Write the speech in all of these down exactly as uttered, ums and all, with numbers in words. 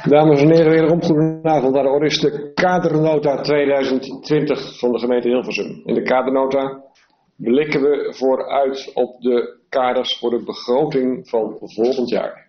Dames en heren, wederom goedenavond. Aan de orde is de kadernota tweeduizend twintig van de gemeente Hilversum. In de kadernota blikken we vooruit op de kaders voor de begroting van volgend jaar.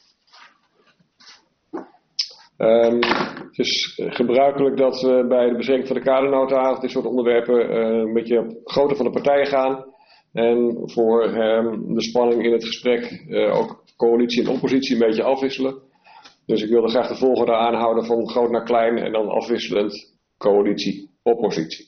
Um, het is gebruikelijk dat we bij de bespreking van de kadernota dit soort onderwerpen uh, een beetje op grootte van de partijen gaan. En voor um, de spanning in het gesprek uh, ook coalitie en oppositie een beetje afwisselen. Dus ik wilde graag de volgende aanhouden van groot naar klein en dan afwisselend coalitie-oppositie.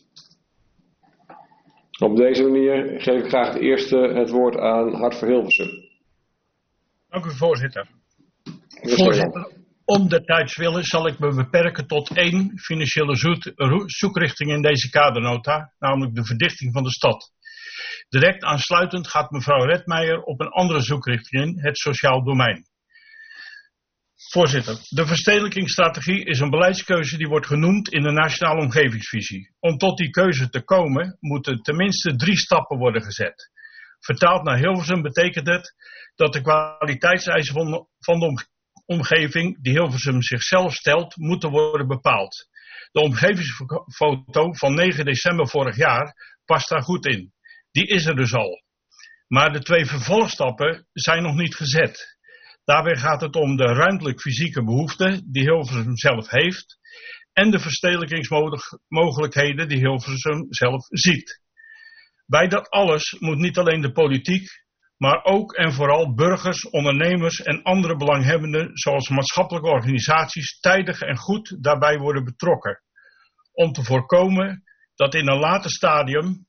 Op deze manier geef ik graag het eerste het woord aan Hart voor Hilversum. Dank u, voorzitter. Voorzitter, om de tijdswille zal ik me beperken tot één financiële zoet, zoekrichting in deze kadernota, namelijk de verdichting van de stad. Direct aansluitend gaat mevrouw Redmeijer op een andere zoekrichting in, het sociaal domein. Voorzitter, de verstedelijkingsstrategie is een beleidskeuze die wordt genoemd in de Nationale Omgevingsvisie. Om tot die keuze te komen, moeten tenminste drie stappen worden gezet. Vertaald naar Hilversum betekent het dat de kwaliteitseisen van, van de omgeving die Hilversum zichzelf stelt, moeten worden bepaald. De omgevingsfoto van negen december vorig jaar past daar goed in. Die is er dus al. Maar de twee vervolgstappen zijn nog niet gezet. Daarbij gaat het om de ruimtelijk-fysieke behoeften die Hilversum zelf heeft en de verstedelijkingsmogelijkheden die Hilversum zelf ziet. Bij dat alles moet niet alleen de politiek, maar ook en vooral burgers, ondernemers en andere belanghebbenden zoals maatschappelijke organisaties tijdig en goed daarbij worden betrokken. Om te voorkomen dat in een later stadium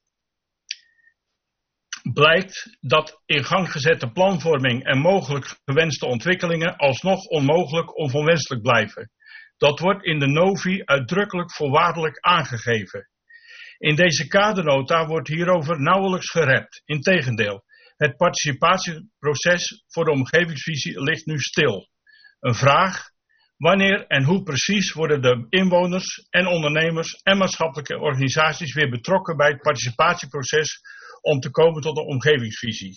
blijkt dat in gang gezette planvorming en mogelijk gewenste ontwikkelingen alsnog onmogelijk of onwenselijk blijven. Dat wordt in de Novi uitdrukkelijk voorwaardelijk aangegeven. In deze kadernota wordt hierover nauwelijks gerept. Integendeel, het participatieproces voor de omgevingsvisie ligt nu stil. Een vraag: wanneer en hoe precies worden de inwoners en ondernemers en maatschappelijke organisaties weer betrokken bij het participatieproces om te komen tot een omgevingsvisie?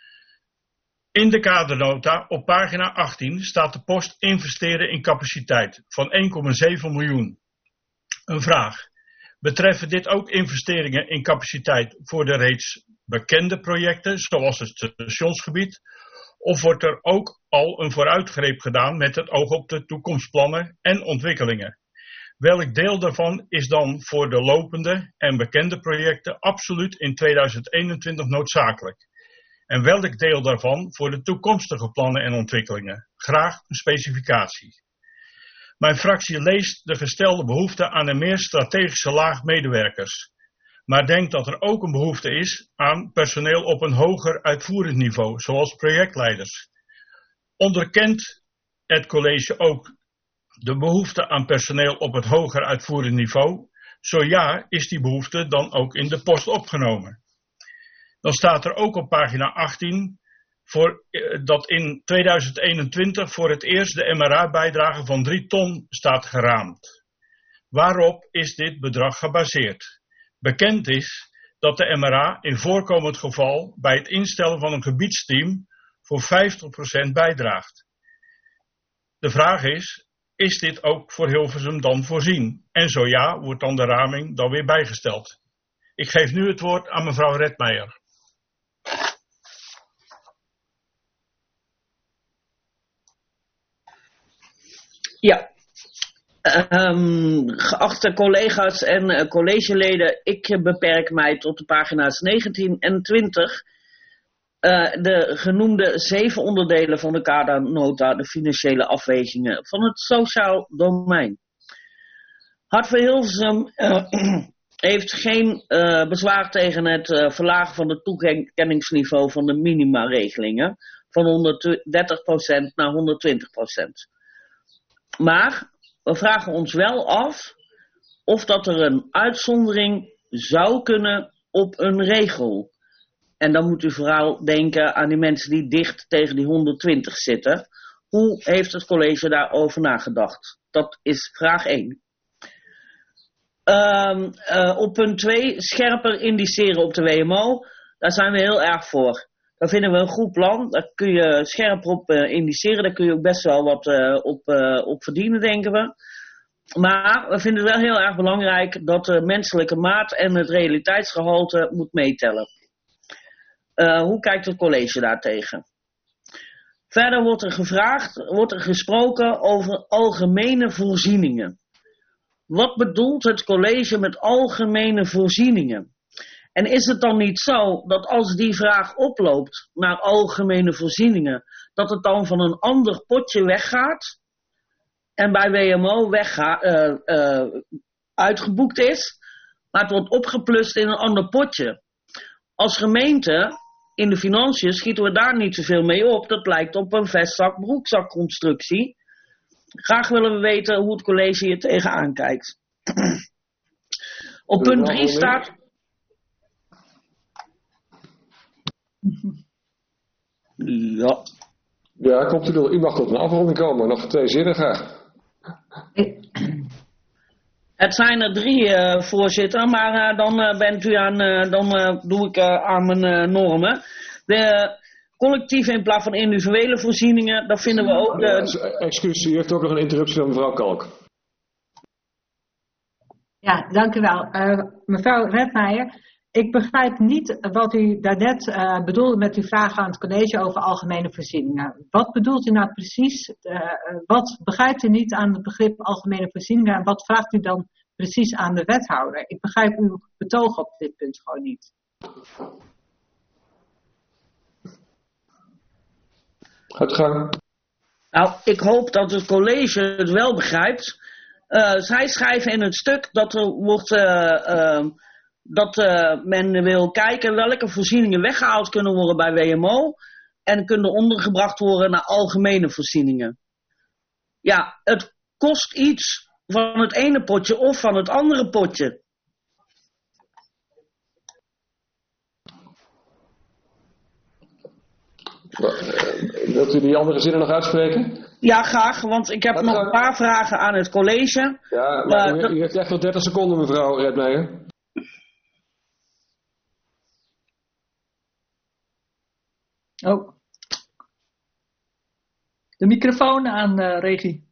In de kadernota op pagina achttien staat de post investeren in capaciteit van één komma zeven miljoen. Een vraag: betreffen dit ook investeringen in capaciteit voor de reeds bekende projecten zoals het stationsgebied? Of wordt er ook al een vooruitgreep gedaan met het oog op de toekomstplannen en ontwikkelingen? Welk deel daarvan is dan voor de lopende en bekende projecten absoluut in tweeduizend eenentwintig noodzakelijk? En welk deel daarvan voor de toekomstige plannen en ontwikkelingen? Graag een specificatie. Mijn fractie leest de gestelde behoefte aan een meer strategische laag medewerkers, maar denkt dat er ook een behoefte is aan personeel op een hoger uitvoerend niveau, zoals projectleiders. Onderkent het college ook de behoefte aan personeel op het hoger uitvoerend niveau? Zo ja, is die behoefte dan ook in de post opgenomen? Dan staat er ook op pagina achttien voor, eh, dat in tweeduizend eenentwintig voor het eerst de M R A-bijdrage van drie ton staat geraamd. Waarop is dit bedrag gebaseerd? Bekend is dat de M R A in voorkomend geval bij het instellen van een gebiedsteam voor vijftig procent bijdraagt. De vraag is: is dit ook voor Hilversum dan voorzien? En zo ja, wordt dan de raming dan weer bijgesteld? Ik geef nu het woord aan mevrouw Redmeijer. Ja, um, geachte collega's en uh, collegeleden, ik beperk mij tot de pagina's negentien en twintig. Uh, de genoemde zeven onderdelen van de kadernota, de financiële afwegingen van het sociaal domein. Hart voor Hilversum uh, heeft geen uh, bezwaar tegen het uh, verlagen van het toekenningsniveau van de minimaregelingen van honderddertig procent naar honderdtwintig procent. Maar we vragen ons wel af of dat er een uitzondering zou kunnen op een regel. En dan moet u vooral denken aan die mensen die dicht tegen die honderdtwintig zitten. Hoe heeft het college daarover nagedacht? Dat is vraag één. Um, uh, op punt twee, scherper indiceren op de W M O. Daar zijn we heel erg voor. Dat vinden we een goed plan. Daar kun je scherp op uh, indiceren. Daar kun je ook best wel wat uh, op, uh, op verdienen, denken we. Maar we vinden het wel heel erg belangrijk dat de menselijke maat en het realiteitsgehalte moet meetellen. Uh, hoe kijkt het college daartegen? Verder wordt er gevraagd, wordt er gesproken over algemene voorzieningen. Wat bedoelt het college met algemene voorzieningen? En is het dan niet zo dat als die vraag oploopt naar algemene voorzieningen, dat het dan van een ander potje weggaat en bij W M O wegga, uh, uh, uitgeboekt is, maar het wordt opgeplust in een ander potje? Als gemeente, in de financiën, schieten we daar niet zoveel mee op. Dat lijkt op een vestzak-broekzakconstructie. Graag willen we weten hoe het college hier tegenaan kijkt. Op punt drie staat... Ja. Ja, komt u door. U mag tot een afronding komen. Nog twee zinnen graag. Het zijn er drie, uh, voorzitter, maar uh, dan uh, bent u aan, uh, dan uh, doe ik uh, aan mijn uh, normen. De collectieve in plaats van individuele voorzieningen, dat vinden we ook... De... Excuus, u heeft ook nog een interruptie van mevrouw Kalk. Ja, dank u wel. Uh, mevrouw Redmeijer, ik begrijp niet wat u daarnet uh, bedoelde met uw vraag aan het college over algemene voorzieningen. Wat bedoelt u nou precies? Uh, wat begrijpt u niet aan het begrip algemene voorzieningen en wat vraagt u dan precies aan de wethouder? Ik begrijp uw betoog op dit punt gewoon niet. Gaat gang. Nou, ik hoop dat het college het wel begrijpt. Uh, zij schrijven in het stuk dat er wordt... Uh, uh, dat uh, men wil kijken welke voorzieningen weggehaald kunnen worden bij W M O en kunnen ondergebracht worden naar algemene voorzieningen. Ja, het kost iets van het ene potje of van het andere potje. Wilt u die andere zinnen nog uitspreken? Ja, graag, want ik heb Wat nog ga... een paar vragen aan het college. Ja, maar uh, u, u heeft echt nog dertig seconden, mevrouw Redmeijer. Oh. De microfoon aan, uh, Regie.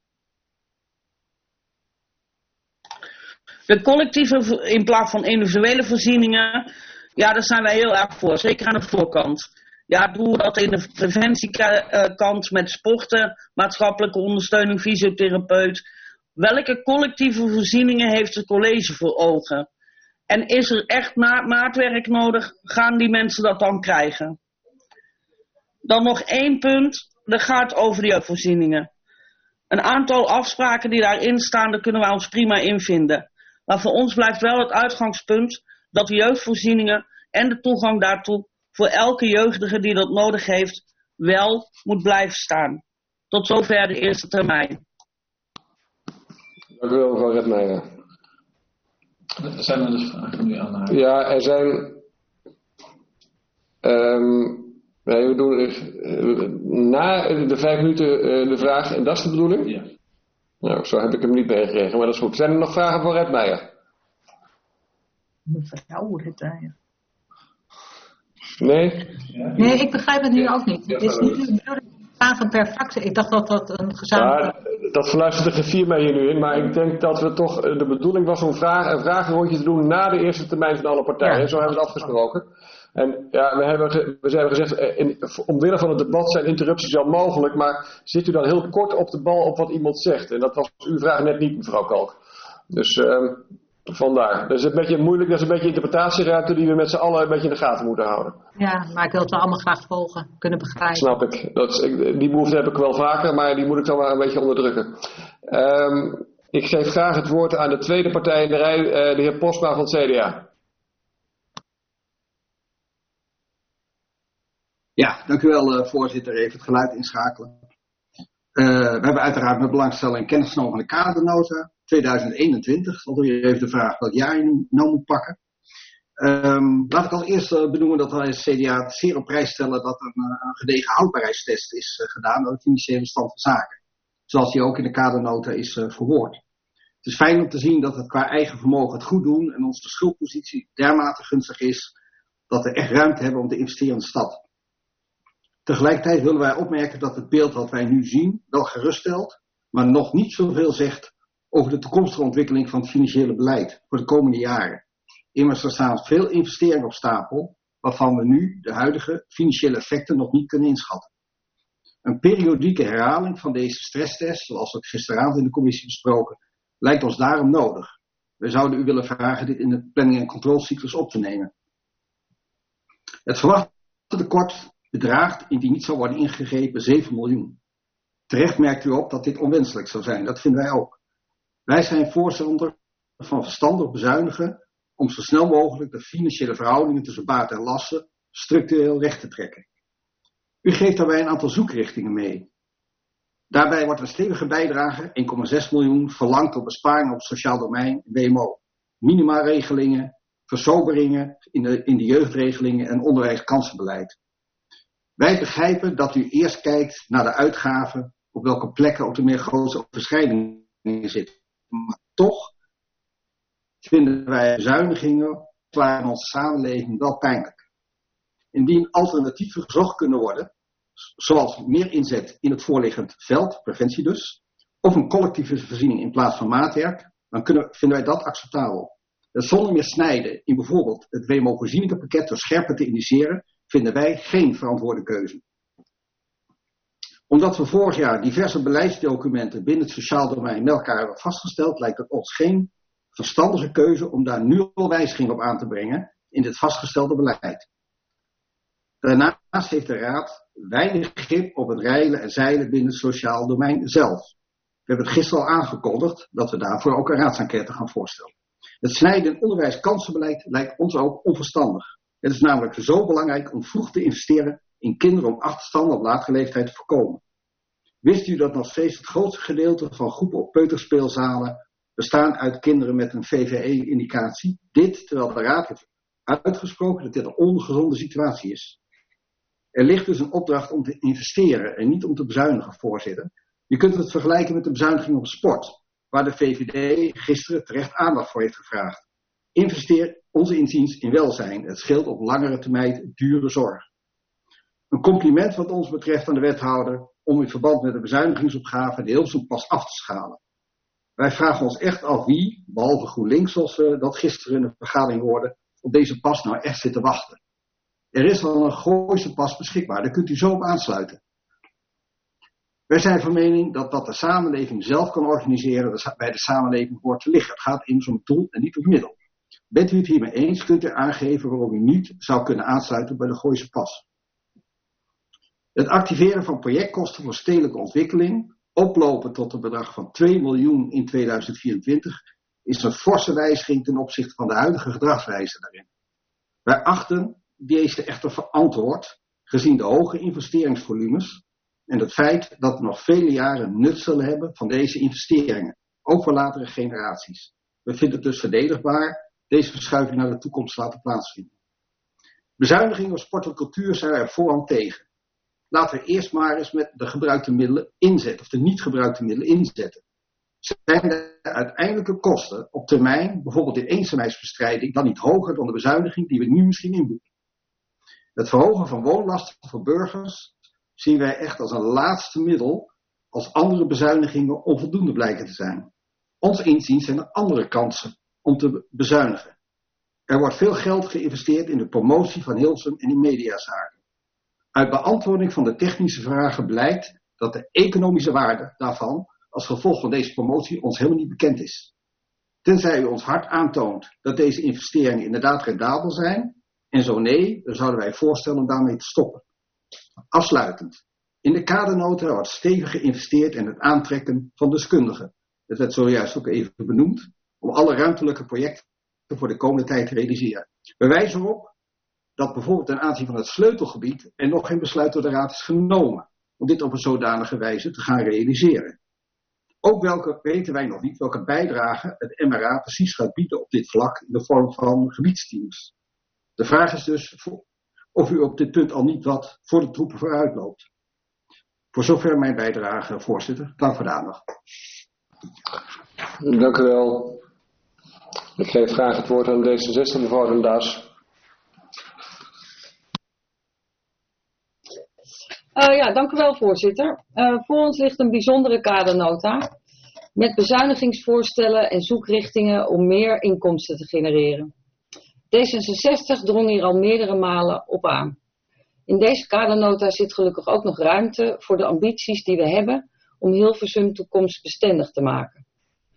De collectieve in plaats van individuele voorzieningen, ja, daar zijn wij heel erg voor. Zeker aan de voorkant. Ja, doe dat in de preventiekant met sporten, maatschappelijke ondersteuning, fysiotherapeut. Welke collectieve voorzieningen heeft het college voor ogen? En is er echt ma- maatwerk nodig? Gaan die mensen dat dan krijgen? Dan nog één punt, dat gaat over de jeugdvoorzieningen. Een aantal afspraken die daarin staan, daar kunnen wij ons prima in vinden. Maar voor ons blijft wel het uitgangspunt dat de jeugdvoorzieningen en de toegang daartoe voor elke jeugdige die dat nodig heeft, wel moet blijven staan. Tot zover de eerste termijn. Dank u wel, mevrouw Redmeijer. Er zijn er dus vragen nu aan haar. Ja, er zijn... Um, Nee, we doen uh, na de vijf minuten uh, de vraag en dat is de bedoeling? Ja. Nou, zo heb ik hem niet meegekregen, maar dat is goed. Zijn er nog vragen voor Redmeijer? Mevrouw Redmeijer. Nee? Ja. Nee, ik begrijp het nu ook niet. Het is niet de bedoeling vragen per fractie. Ik dacht dat dat een gezamenlijke... Ja, dat verluistert de griffier mij hier nu in, maar ik denk dat we toch, de bedoeling was om vraag, een vragenrondje te doen na de eerste termijn van alle partijen. Ja. Zo hebben we het afgesproken. En ja, we hebben, we hebben gezegd, in, omwille van het debat zijn interrupties wel mogelijk, maar zit u dan heel kort op de bal op wat iemand zegt? En dat was uw vraag net niet, mevrouw Kalk. Dus uh, vandaar. Dat is een beetje moeilijk, dat is een beetje interpretatieruimte die we met z'n allen een beetje in de gaten moeten houden. Ja, maar ik wil het wel allemaal graag volgen, kunnen begrijpen. Snap ik. Dat is, die behoefte heb ik wel vaker, maar die moet ik dan maar een beetje onderdrukken. Um, ik geef graag het woord aan de tweede partij in de rij, uh, de heer Postma van het C D A. Ja, dank u wel, uh, voorzitter. Even het geluid inschakelen. Uh, we hebben uiteraard met belangstelling kennis genomen van de kadernota tweeduizend eenentwintig. Ik zal hier even de vraag welk jaar je nou moet pakken. Um, laat ik al eerst uh, benoemen dat wij als C D A het zeer op prijs stellen dat er een, een gedegen houdbaarheidstest is uh, gedaan door het financiële stand van zaken. Zoals die ook in de kadernota is uh, verwoord. Het is fijn om te zien dat het qua eigen vermogen het goed doen en onze schuldpositie dermate gunstig is dat we echt ruimte hebben om te investeren in de stad. Tegelijkertijd willen wij opmerken dat het beeld wat wij nu zien wel geruststelt, maar nog niet zoveel zegt over de toekomstige ontwikkeling van het financiële beleid voor de komende jaren. Immers er staan veel investeringen op stapel, waarvan we nu de huidige financiële effecten nog niet kunnen inschatten. Een periodieke herhaling van deze stresstest, zoals we gisteravond in de commissie besproken, lijkt ons daarom nodig. We zouden u willen vragen dit in de planning- en controlecyclus op te nemen. Het verwachte tekort bedraagt, indien niet zou worden ingegrepen, zeven miljoen. Terecht merkt u op dat dit onwenselijk zou zijn, dat vinden wij ook. Wij zijn voorstander van verstandig bezuinigen om zo snel mogelijk de financiële verhoudingen tussen baat en lasten structureel recht te trekken. U geeft daarbij een aantal zoekrichtingen mee. Daarbij wordt een stevige bijdrage, één komma zes miljoen, verlangd op besparingen op het sociaal domein en W M O. Minimaregelingen, versoberingen in de, in de jeugdregelingen en onderwijskansenbeleid. Wij begrijpen dat u eerst kijkt naar de uitgaven op welke plekken ook de meer grote overschrijdingen zitten. Maar toch vinden wij bezuinigingen klaar in onze samenleving wel pijnlijk. Indien alternatieven gezocht kunnen worden, zoals meer inzet in het voorliggend veld, preventie dus, of een collectieve voorziening in plaats van maatwerk, dan kunnen, vinden wij dat acceptabel. Het zonder meer snijden in bijvoorbeeld het W M O-voorzieningenpakket door scherper te indiceren, vinden wij geen verantwoorde keuze. Omdat we vorig jaar diverse beleidsdocumenten binnen het sociaal domein met elkaar hebben vastgesteld, lijkt het ons geen verstandige keuze om daar nu al wijzigingen op aan te brengen in dit vastgestelde beleid. Daarnaast heeft de Raad weinig grip op het reilen en zeilen binnen het sociaal domein zelf. We hebben het gisteren al aangekondigd dat we daarvoor ook een raadsenquête gaan voorstellen. Het snijden in onderwijskansenbeleid lijkt ons ook onverstandig. Het is namelijk zo belangrijk om vroeg te investeren in kinderen om achterstanden op latere leeftijd te voorkomen. Wist u dat nog steeds het grootste gedeelte van groepen op peuterspeelzalen bestaan uit kinderen met een V V E-indicatie? Dit terwijl de Raad heeft uitgesproken dat dit een ongezonde situatie is. Er ligt dus een opdracht om te investeren en niet om te bezuinigen, voorzitter. Je kunt het vergelijken met de bezuiniging op sport, waar de V V D gisteren terecht aandacht voor heeft gevraagd. Investeer onze inziens in welzijn. Het scheelt op langere termijn dure zorg. Een compliment wat ons betreft aan de wethouder om in verband met de bezuinigingsopgave de Hilversum pas af te schalen. Wij vragen ons echt af wie, behalve GroenLinks zoals we dat gisteren in de vergadering hoorden, op deze pas nou echt zit te wachten. Er is al een Gooise pas beschikbaar, daar kunt u zo op aansluiten. Wij zijn van mening dat wat de samenleving zelf kan organiseren bij de samenleving hoort te liggen. Het gaat immers om het doel en niet om het middel. Bent u het hiermee eens, kunt u aangeven waarom u niet zou kunnen aansluiten bij de Gooise pas. Het activeren van projectkosten voor stedelijke ontwikkeling, oplopen tot een bedrag van twee miljoen in tweeduizend vierentwintig, is een forse wijziging ten opzichte van de huidige gedragswijze daarin. Wij achten deze echter verantwoord, gezien de hoge investeringsvolumes en het feit dat we nog vele jaren nut zullen hebben van deze investeringen, ook voor latere generaties. We vinden het dus verdedigbaar deze verschuiving naar de toekomst te laten plaatsvinden. Bezuinigingen op sport en cultuur zijn wij voorhand tegen. Laten we eerst maar eens met de gebruikte middelen inzetten, of de niet gebruikte middelen inzetten. Zijn de uiteindelijke kosten op termijn, bijvoorbeeld in eenzaamheidsbestrijding, dan niet hoger dan de bezuiniging die we nu misschien inboeken? Het verhogen van woonlasten voor burgers zien wij echt als een laatste middel als andere bezuinigingen onvoldoende blijken te zijn. Ons inziens zijn er andere kansen om te bezuinigen. Er wordt veel geld geïnvesteerd in de promotie van Hilversum en in mediazaken. Uit beantwoording van de technische vragen blijkt dat de economische waarde daarvan als gevolg van deze promotie ons helemaal niet bekend is. Tenzij u ons hard aantoont dat deze investeringen inderdaad rendabel zijn, en zo nee, dan zouden wij voorstellen om daarmee te stoppen. Afsluitend. In de kadernota wordt stevig geïnvesteerd in het aantrekken van deskundigen. Dat werd zojuist ook even benoemd, om alle ruimtelijke projecten voor de komende tijd te realiseren. We wijzen erop dat bijvoorbeeld ten aanzien van het sleutelgebied er nog geen besluit door de Raad is genomen om dit op een zodanige wijze te gaan realiseren. Ook welke, weten wij nog niet welke bijdrage het M R A precies gaat bieden op dit vlak in de vorm van gebiedsteams. De vraag is dus of u op dit punt al niet wat voor de troepen vooruit loopt. Voor zover mijn bijdrage, voorzitter. Dank voor de aandacht. Dank u wel. Ik geef graag het woord aan D zesenzestig, mevrouw Den Daas. Uh, ja, dank u wel, voorzitter. Uh, voor ons ligt een bijzondere kadernota met bezuinigingsvoorstellen en zoekrichtingen om meer inkomsten te genereren. D zesenzestig drong hier al meerdere malen op aan. In deze kadernota zit gelukkig ook nog ruimte voor de ambities die we hebben om Hilversum toekomstbestendig te maken.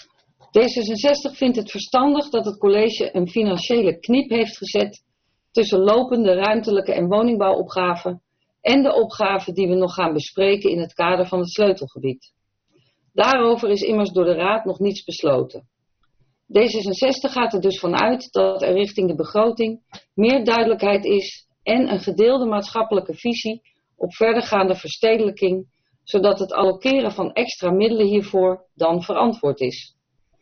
D zesenzestig vindt het verstandig dat het college een financiële knip heeft gezet tussen lopende ruimtelijke en woningbouwopgaven en de opgaven die we nog gaan bespreken in het kader van het sleutelgebied. Daarover is immers door de Raad nog niets besloten. D zesenzestig gaat er dus vanuit dat er richting de begroting meer duidelijkheid is en een gedeelde maatschappelijke visie op verdergaande verstedelijking, zodat het allokeren van extra middelen hiervoor dan verantwoord is.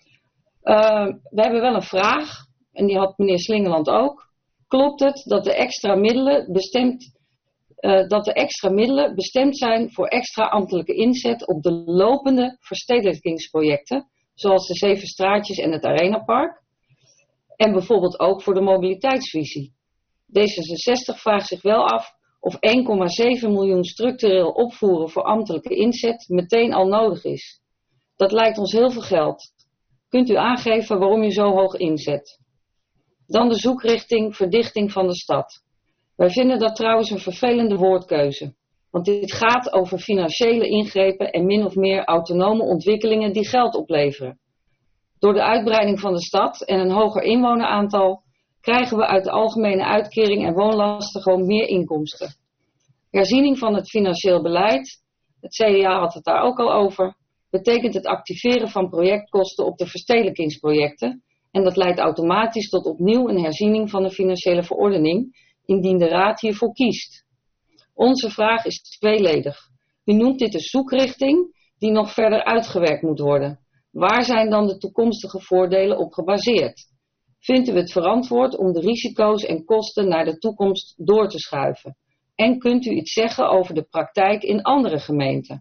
Uh, we hebben wel een vraag, en die had meneer Slingeland ook. Klopt het dat de extra middelen bestemd, uh, dat de extra middelen bestemd zijn voor extra ambtelijke inzet op de lopende verstedelijkingsprojecten, zoals de Zeven Straatjes en het Arenapark, en bijvoorbeeld ook voor de mobiliteitsvisie? D zesenzestig vraagt zich wel af of één komma zeven miljoen structureel opvoeren voor ambtelijke inzet meteen al nodig is. Dat lijkt ons heel veel geld. Kunt u aangeven waarom u zo hoog inzet? Dan de zoekrichting verdichting van de stad. Wij vinden dat trouwens een vervelende woordkeuze. Want dit gaat over financiële ingrepen en min of meer autonome ontwikkelingen die geld opleveren. Door de uitbreiding van de stad en een hoger inwoneraantal krijgen we uit de algemene uitkering en woonlasten gewoon meer inkomsten. Herziening van het financieel beleid, het C D A had het daar ook al over, betekent het activeren van projectkosten op de verstedelijkingsprojecten en dat leidt automatisch tot opnieuw een herziening van de financiële verordening, indien de Raad hiervoor kiest. Onze vraag is tweeledig. U noemt dit een zoekrichting die nog verder uitgewerkt moet worden. Waar zijn dan de toekomstige voordelen op gebaseerd? Vindt u het verantwoord om de risico's en kosten naar de toekomst door te schuiven? En kunt u iets zeggen over de praktijk in andere gemeenten?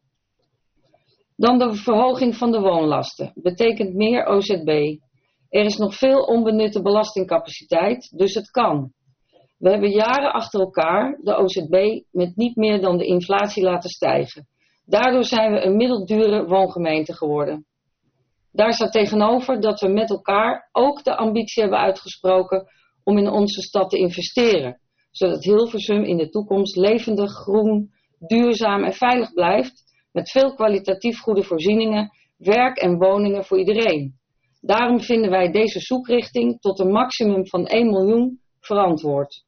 Dan de verhoging van de woonlasten. Betekent meer O Z B. Er is nog veel onbenutte belastingcapaciteit, dus het kan. We hebben jaren achter elkaar de O Z B met niet meer dan de inflatie laten stijgen. Daardoor zijn we een middeldure woongemeente geworden. Daar staat tegenover dat we met elkaar ook de ambitie hebben uitgesproken om in onze stad te investeren, zodat Hilversum in de toekomst levendig, groen, duurzaam en veilig blijft, met veel kwalitatief goede voorzieningen, werk en woningen voor iedereen. Daarom vinden wij deze zoekrichting tot een maximum van één miljoen verantwoord.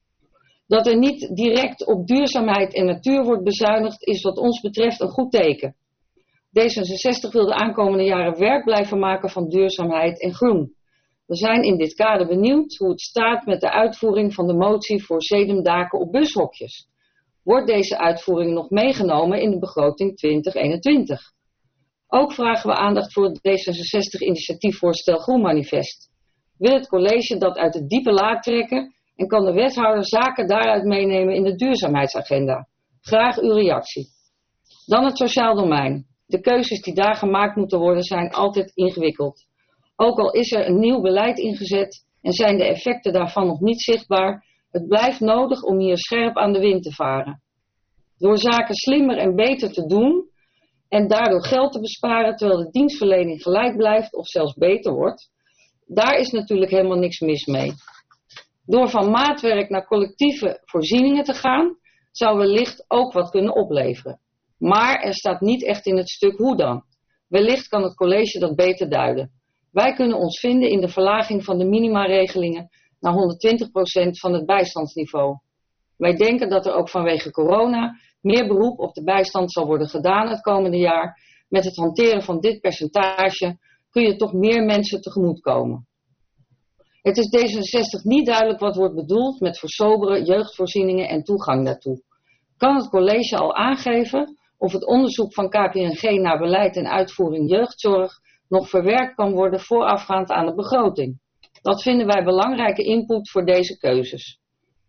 Dat er niet direct op duurzaamheid en natuur wordt bezuinigd is wat ons betreft een goed teken. D zesenzestig wil de aankomende jaren werk blijven maken van duurzaamheid en groen. We zijn in dit kader benieuwd hoe het staat met de uitvoering van de motie voor sedumdaken op bushokjes. Wordt deze uitvoering nog meegenomen in de begroting twintig eenentwintig? Ook vragen we aandacht voor het D zesenzestig initiatiefvoorstel Groenmanifest. Wil het college dat uit de diepe laad trekken en kan de wethouder zaken daaruit meenemen in de duurzaamheidsagenda? Graag uw reactie. Dan het sociaal domein. De keuzes die daar gemaakt moeten worden zijn altijd ingewikkeld. Ook al is er een nieuw beleid ingezet en zijn de effecten daarvan nog niet zichtbaar, het blijft nodig om hier scherp aan de wind te varen. Door zaken slimmer en beter te doen en daardoor geld te besparen terwijl de dienstverlening gelijk blijft of zelfs beter wordt, daar is natuurlijk helemaal niks mis mee. Door van maatwerk naar collectieve voorzieningen te gaan, zou wellicht ook wat kunnen opleveren. Maar er staat niet echt in het stuk hoe dan. Wellicht kan het college dat beter duiden. Wij kunnen ons vinden in de verlaging van de minimaregelingen naar honderdtwintig procent van het bijstandsniveau. Wij denken dat er ook vanwege corona meer beroep op de bijstand zal worden gedaan het komende jaar. Met het hanteren van dit percentage kun je toch meer mensen tegemoetkomen. Het is D zesenzestig niet duidelijk wat wordt bedoeld met versoberen, jeugdvoorzieningen en toegang daartoe. Kan het college al aangeven of het onderzoek van K P N G naar beleid en uitvoering jeugdzorg nog verwerkt kan worden voorafgaand aan de begroting? Dat vinden wij belangrijke input voor deze keuzes.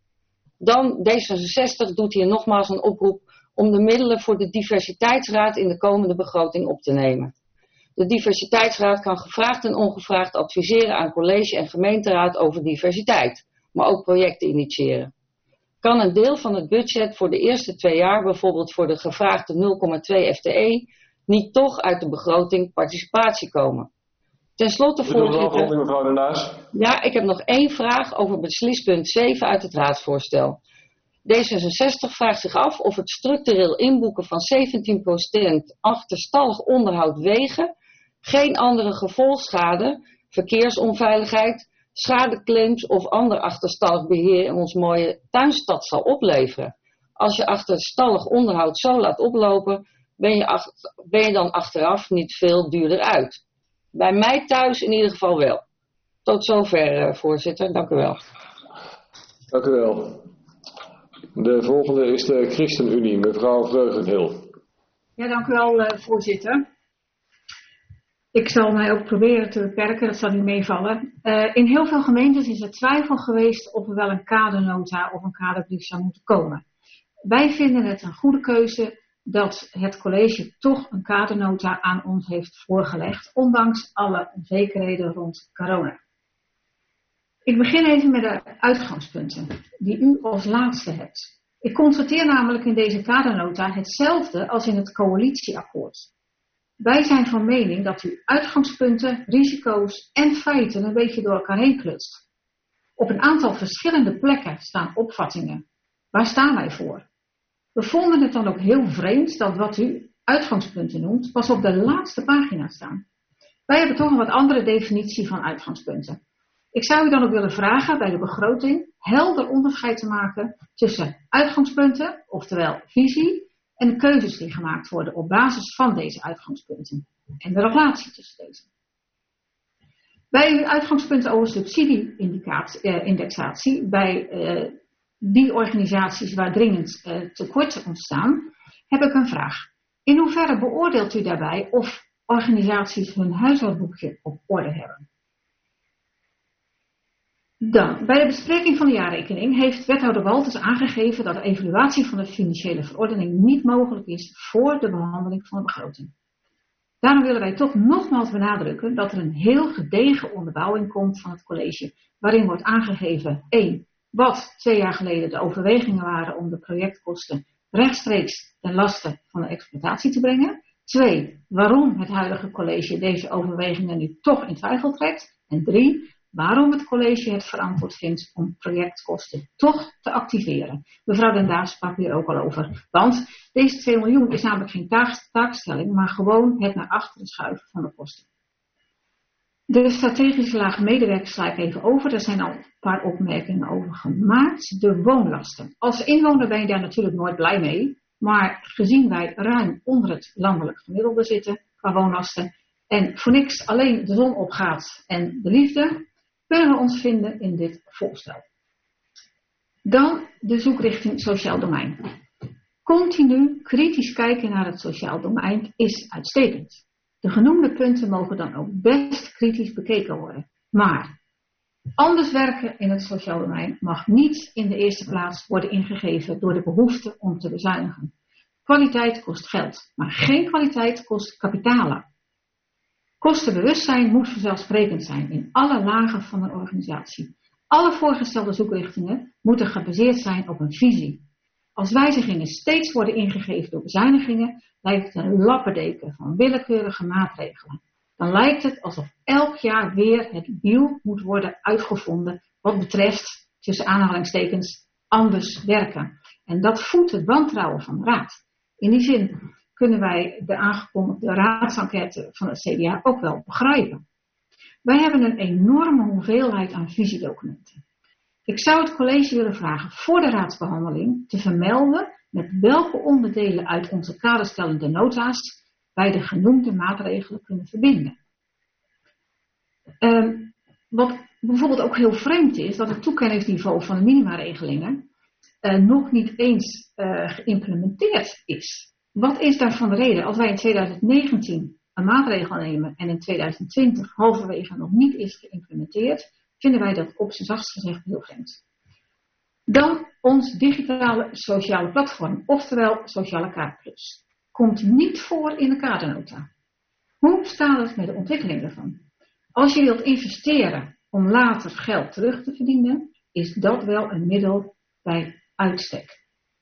Dan D zesenzestig doet hier nogmaals een oproep om de middelen voor de diversiteitsraad in de komende begroting op te nemen. De diversiteitsraad kan gevraagd en ongevraagd adviseren aan college en gemeenteraad over diversiteit, maar ook projecten initiëren. kan een deel van het budget voor de eerste twee jaar, bijvoorbeeld voor de gevraagde nul komma twee F T E, niet toch uit de begroting participatie komen? Ten slotte, voorzitter. Mevrouw De Naas. Ja, ik heb nog één vraag over beslispunt zeven uit het raadsvoorstel. D zesenzestig vraagt zich af of het structureel inboeken van zeventien procent achterstallig onderhoud wegen geen andere gevolgschade, verkeersonveiligheid, schadeclaims of ander achterstallig beheer in ons mooie tuinstad zal opleveren. Als je achterstallig onderhoud zo laat oplopen, ben je, achter, ben je dan achteraf niet veel duurder uit. Bij mij thuis in ieder geval wel. Tot zover, voorzitter. Dank u wel. Dank u wel. De volgende is de ChristenUnie, mevrouw Vreugdenhil. Ja, dank u wel, voorzitter. Ik zal mij ook proberen te beperken, dat zal niet meevallen. Uh, in heel veel gemeentes is er twijfel geweest of er wel een kadernota of een kaderbrief zou moeten komen. Wij vinden het een goede keuze dat het college toch een kadernota aan ons heeft voorgelegd, ondanks alle onzekerheden rond corona. Ik begin even met de uitgangspunten die u als laatste hebt. Ik constateer namelijk in deze kadernota hetzelfde als in het coalitieakkoord. Wij zijn van mening dat u uitgangspunten, risico's en feiten een beetje door elkaar heen klutst. Op een aantal verschillende plekken staan opvattingen. Waar staan wij voor? We vonden het dan ook heel vreemd dat wat u uitgangspunten noemt pas op de laatste pagina staan. Wij hebben toch een wat andere definitie van uitgangspunten. Ik zou u dan ook willen vragen bij de begroting helder onderscheid te maken tussen uitgangspunten, oftewel visie, en de keuzes die gemaakt worden op basis van deze uitgangspunten en de relatie tussen deze. Bij uw uitgangspunten over subsidie-indexatie, bij uh, die organisaties waar dringend uh, tekorten ontstaan, heb ik een vraag. In hoeverre beoordeelt u daarbij of organisaties hun huishoudboekje op orde hebben? Dan, bij de bespreking van de jaarrekening heeft wethouder Walters aangegeven dat de evaluatie van de financiële verordening niet mogelijk is voor de behandeling van de begroting. Daarom willen wij toch nogmaals benadrukken dat er een heel gedegen onderbouwing komt van het college, waarin wordt aangegeven één. Wat twee jaar geleden de overwegingen waren om de projectkosten rechtstreeks ten laste van de exploitatie te brengen. twee. Waarom het huidige college deze overwegingen nu toch in twijfel trekt. En drie. Waarom het college het verantwoord vindt om projectkosten toch te activeren. Mevrouw Den Daas sprak hier ook al over. Want deze twee miljoen is namelijk geen taak, taakstelling, maar gewoon het naar achteren schuiven van de kosten. De strategische laag medewerkers sla ik even over. Daar zijn al een paar opmerkingen over gemaakt. De woonlasten. Als inwoner ben je daar natuurlijk nooit blij mee. Maar gezien wij ruim onder het landelijk gemiddelde zitten qua woonlasten. En voor niks alleen de zon opgaat en de liefde, kunnen we ons vinden in dit voorstel. Dan de zoekrichting sociaal domein. Continu kritisch kijken naar het sociaal domein is uitstekend. De genoemde punten mogen dan ook best kritisch bekeken worden. Maar anders werken in het sociaal domein mag niet in de eerste plaats worden ingegeven door de behoefte om te bezuinigen. Kwaliteit kost geld, maar geen kwaliteit kost kapitalen. Kostenbewustzijn moet vanzelfsprekend zijn in alle lagen van een organisatie. Alle voorgestelde zoekrichtingen moeten gebaseerd zijn op een visie. Als wijzigingen steeds worden ingegeven door bezuinigingen, lijkt het een lappendeken van willekeurige maatregelen. Dan lijkt het alsof elk jaar weer het wiel moet worden uitgevonden wat betreft, tussen aanhalingstekens, anders werken. En dat voedt het wantrouwen van de Raad. In die zin kunnen wij de aangekondigde raadsenquête van het C D A ook wel begrijpen. Wij hebben een enorme hoeveelheid aan visiedocumenten. Ik zou het college willen vragen voor de raadsbehandeling te vermelden met welke onderdelen uit onze kaderstellende nota's wij de genoemde maatregelen kunnen verbinden. Um, wat bijvoorbeeld ook heel vreemd is, dat het toekenningsniveau van de minimaregelingen uh, nog niet eens uh, geïmplementeerd is. Wat is daarvan de reden? Als wij in tweeduizend negentien een maatregel nemen en in tweeduizend twintig halverwege nog niet is geïmplementeerd, vinden wij dat op zijn zachtst gezegd heel vreemd. Dan ons digitale sociale platform, oftewel Sociale Kaart Plus. Komt niet voor in de kadernota. Hoe staat het met de ontwikkeling daarvan? Als je wilt investeren om later geld terug te verdienen, is dat wel een middel bij uitstek.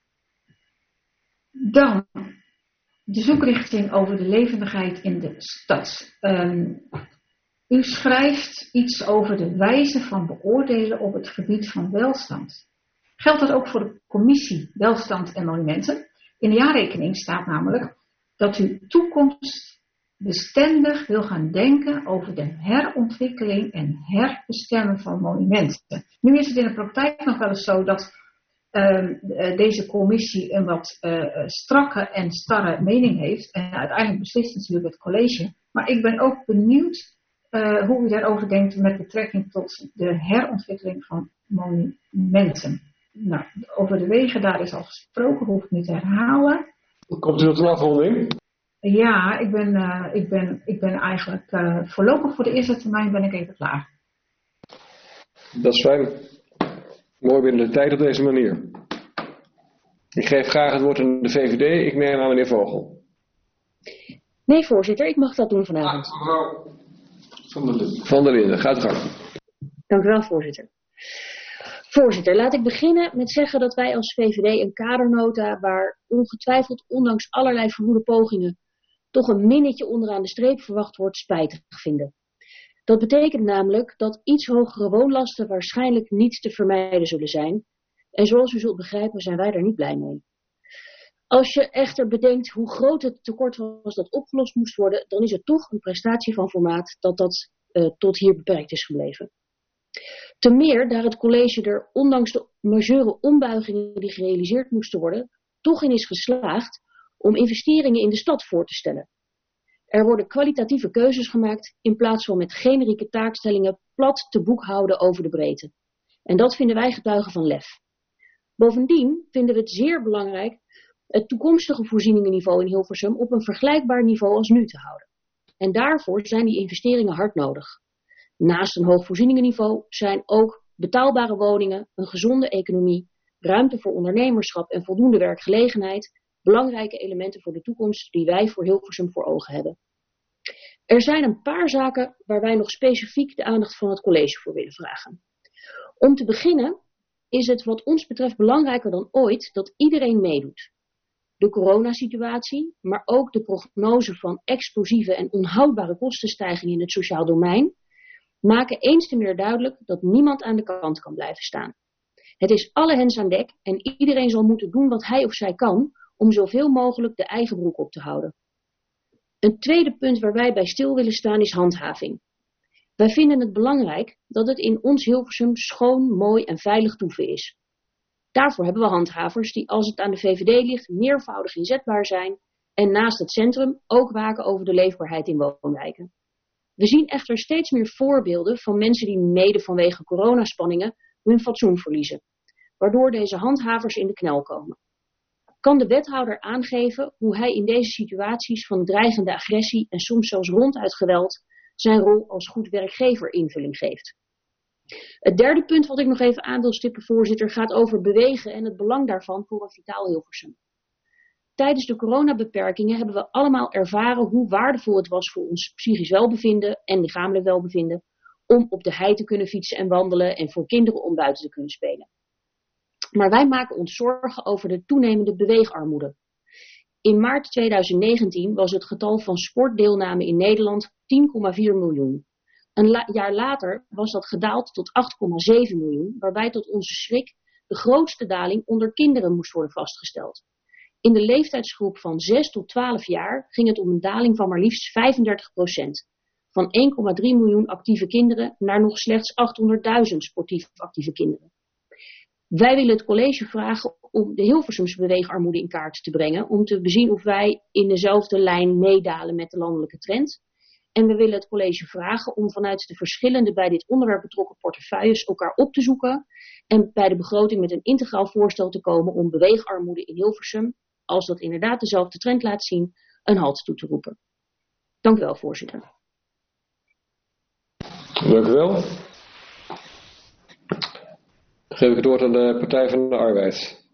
Dan de zoekrichting over de levendigheid in de stad. Um, u schrijft iets over de wijze van beoordelen op het gebied van welstand. Geldt dat ook voor de commissie Welstand en Monumenten? In de jaarrekening staat namelijk dat u toekomstbestendig wil gaan denken over de herontwikkeling en herbestemmen van monumenten. Nu is het in de praktijk nog wel eens zo dat uh, deze commissie een wat uh, strakke en starre mening heeft. En uiteindelijk beslist natuurlijk het college. Maar ik ben ook benieuwd uh, hoe u daarover denkt met betrekking tot de herontwikkeling van monumenten. Nou, over de wegen, daar is al gesproken, hoef ik niet te herhalen. Komt u tot een afronding? Ja, ik ben, uh, ik ben, ik ben eigenlijk uh, voorlopig voor de eerste termijn ben ik even klaar. Dat is fijn. Mooi binnen de tijd op deze manier. Ik geef graag het woord aan de V V D. Ik neem aan meneer Vogel. Nee, voorzitter, ik mag dat doen vanavond. Ah, mevrouw Van der Linden. Van der Linden, gaat u gang. Dank u wel, voorzitter. Voorzitter, laat ik beginnen met zeggen dat wij als V V D een kadernota, waar ongetwijfeld ondanks allerlei verwoede pogingen toch een minnetje onderaan de streep verwacht wordt, spijtig vinden. Dat betekent namelijk dat iets hogere woonlasten waarschijnlijk niet te vermijden zullen zijn. En zoals u zult begrijpen zijn wij daar niet blij mee. Als je echter bedenkt hoe groot het tekort was dat opgelost moest worden, dan is het toch een prestatie van formaat dat dat uh, tot hier beperkt is gebleven. Te meer daar het college er, ondanks de majeure ombuigingen die gerealiseerd moesten worden, toch in is geslaagd om investeringen in de stad voor te stellen. Er worden kwalitatieve keuzes gemaakt in plaats van met generieke taakstellingen plat te boekhouden over de breedte. En dat vinden wij getuigen van lef. Bovendien vinden we het zeer belangrijk het toekomstige voorzieningenniveau in Hilversum op een vergelijkbaar niveau als nu te houden. En daarvoor zijn die investeringen hard nodig. Naast een hoog voorzieningenniveau zijn ook betaalbare woningen, een gezonde economie, ruimte voor ondernemerschap en voldoende werkgelegenheid belangrijke elementen voor de toekomst die wij voor Hilversum voor ogen hebben. Er zijn een paar zaken waar wij nog specifiek de aandacht van het college voor willen vragen. Om te beginnen is het wat ons betreft belangrijker dan ooit dat iedereen meedoet. De coronasituatie, maar ook de prognose van explosieve en onhoudbare kostenstijgingen in het sociaal domein maken eens te meer duidelijk dat niemand aan de kant kan blijven staan. Het is alle hens aan dek en iedereen zal moeten doen wat hij of zij kan om zoveel mogelijk de eigen broek op te houden. Een tweede punt waar wij bij stil willen staan is handhaving. Wij vinden het belangrijk dat het in ons Hilversum schoon, mooi en veilig toeven is. Daarvoor hebben we handhavers die, als het aan de V V D ligt, meervoudig inzetbaar zijn en naast het centrum ook waken over de leefbaarheid in woonwijken. We zien echter steeds meer voorbeelden van mensen die mede vanwege coronaspanningen hun fatsoen verliezen, waardoor deze handhavers in de knel komen. Kan de wethouder aangeven hoe hij in deze situaties van dreigende agressie en soms zelfs ronduit geweld zijn rol als goed werkgever invulling geeft? Het derde punt wat ik nog even aan wil stippen, voorzitter, gaat over bewegen en het belang daarvan voor een vitaal Hilversum. Tijdens de coronabeperkingen hebben we allemaal ervaren hoe waardevol het was voor ons psychisch welbevinden en lichamelijk welbevinden om op de hei te kunnen fietsen en wandelen en voor kinderen om buiten te kunnen spelen. Maar wij maken ons zorgen over de toenemende beweegarmoede. In maart tweeduizend negentien was het getal van sportdeelname in Nederland tien komma vier miljoen. Een la- jaar later was dat gedaald tot acht komma zeven miljoen, waarbij tot onze schrik de grootste daling onder kinderen moest worden vastgesteld. In de leeftijdsgroep van zes tot twaalf jaar ging het om een daling van maar liefst vijfendertig procent. Van één komma drie miljoen actieve kinderen naar nog slechts achthonderdduizend sportief actieve kinderen. Wij willen het college vragen om de Hilversumse beweegarmoede in kaart te brengen, om te bezien of wij in dezelfde lijn meedalen met de landelijke trend. En we willen het college vragen om vanuit de verschillende bij dit onderwerp betrokken portefeuilles elkaar op te zoeken en bij de begroting met een integraal voorstel te komen om beweegarmoede in Hilversum, als dat inderdaad dezelfde trend laat zien, een halt toe te roepen. Dank u wel, voorzitter. Dank u wel. Dan geef ik het woord aan de Partij van de Arbeid.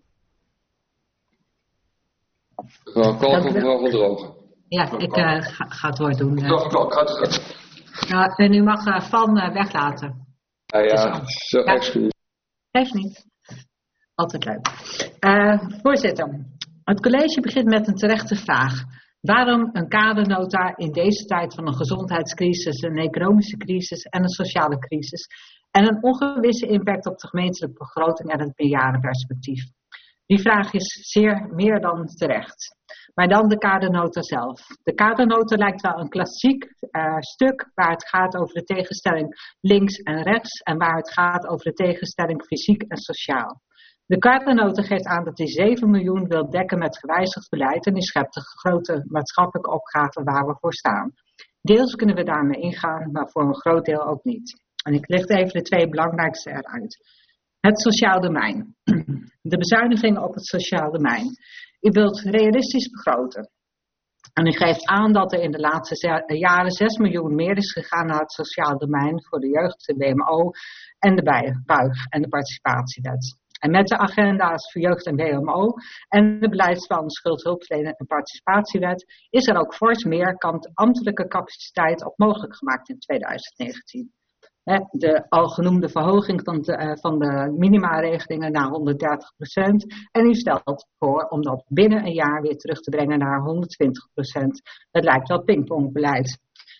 Mevrouw Kalk of mevrouw Van Drogen? Ja, ik uh, ga, ga het woord doen. Mevrouw Kalk, gaat u het. Nou, en u mag uh, Van uh, weglaten. Ah ja, zo ja. excuus. Geeft niet. Altijd leuk. Uh, voorzitter, het college begint met een terechte vraag. Waarom een kadernota in deze tijd van een gezondheidscrisis, een economische crisis en een sociale crisis en een ongewisse impact op de gemeentelijke begroting en het meerjarenperspectief? Die vraag is zeer meer dan terecht. Maar dan de kadernota zelf. De kadernota lijkt wel een klassiek uh, stuk waar het gaat over de tegenstelling links en rechts en waar het gaat over de tegenstelling fysiek en sociaal. De kadernota geeft aan dat hij zeven miljoen wil dekken met gewijzigd beleid en die schept de grote maatschappelijke opgave waar we voor staan. Deels kunnen we daarmee ingaan, maar voor een groot deel ook niet. En ik licht even de twee belangrijkste eruit. Het sociaal domein. De bezuinigingen op het sociaal domein. U wilt realistisch begroten. En u geeft aan dat er in de laatste jaren zes miljoen meer is gegaan naar het sociaal domein voor de jeugd, de W M O en de buig en de participatiewet. En met de agenda's voor jeugd en W M O en de beleidsplan schuldhulpverlening en participatiewet is er ook fors meer ambtelijke capaciteit op mogelijk gemaakt in tweeduizend negentien. De al genoemde verhoging van de, van de minimaregelingen naar honderddertig procent. En u stelt voor om dat binnen een jaar weer terug te brengen naar honderdtwintig procent. Het lijkt wel pingpongbeleid.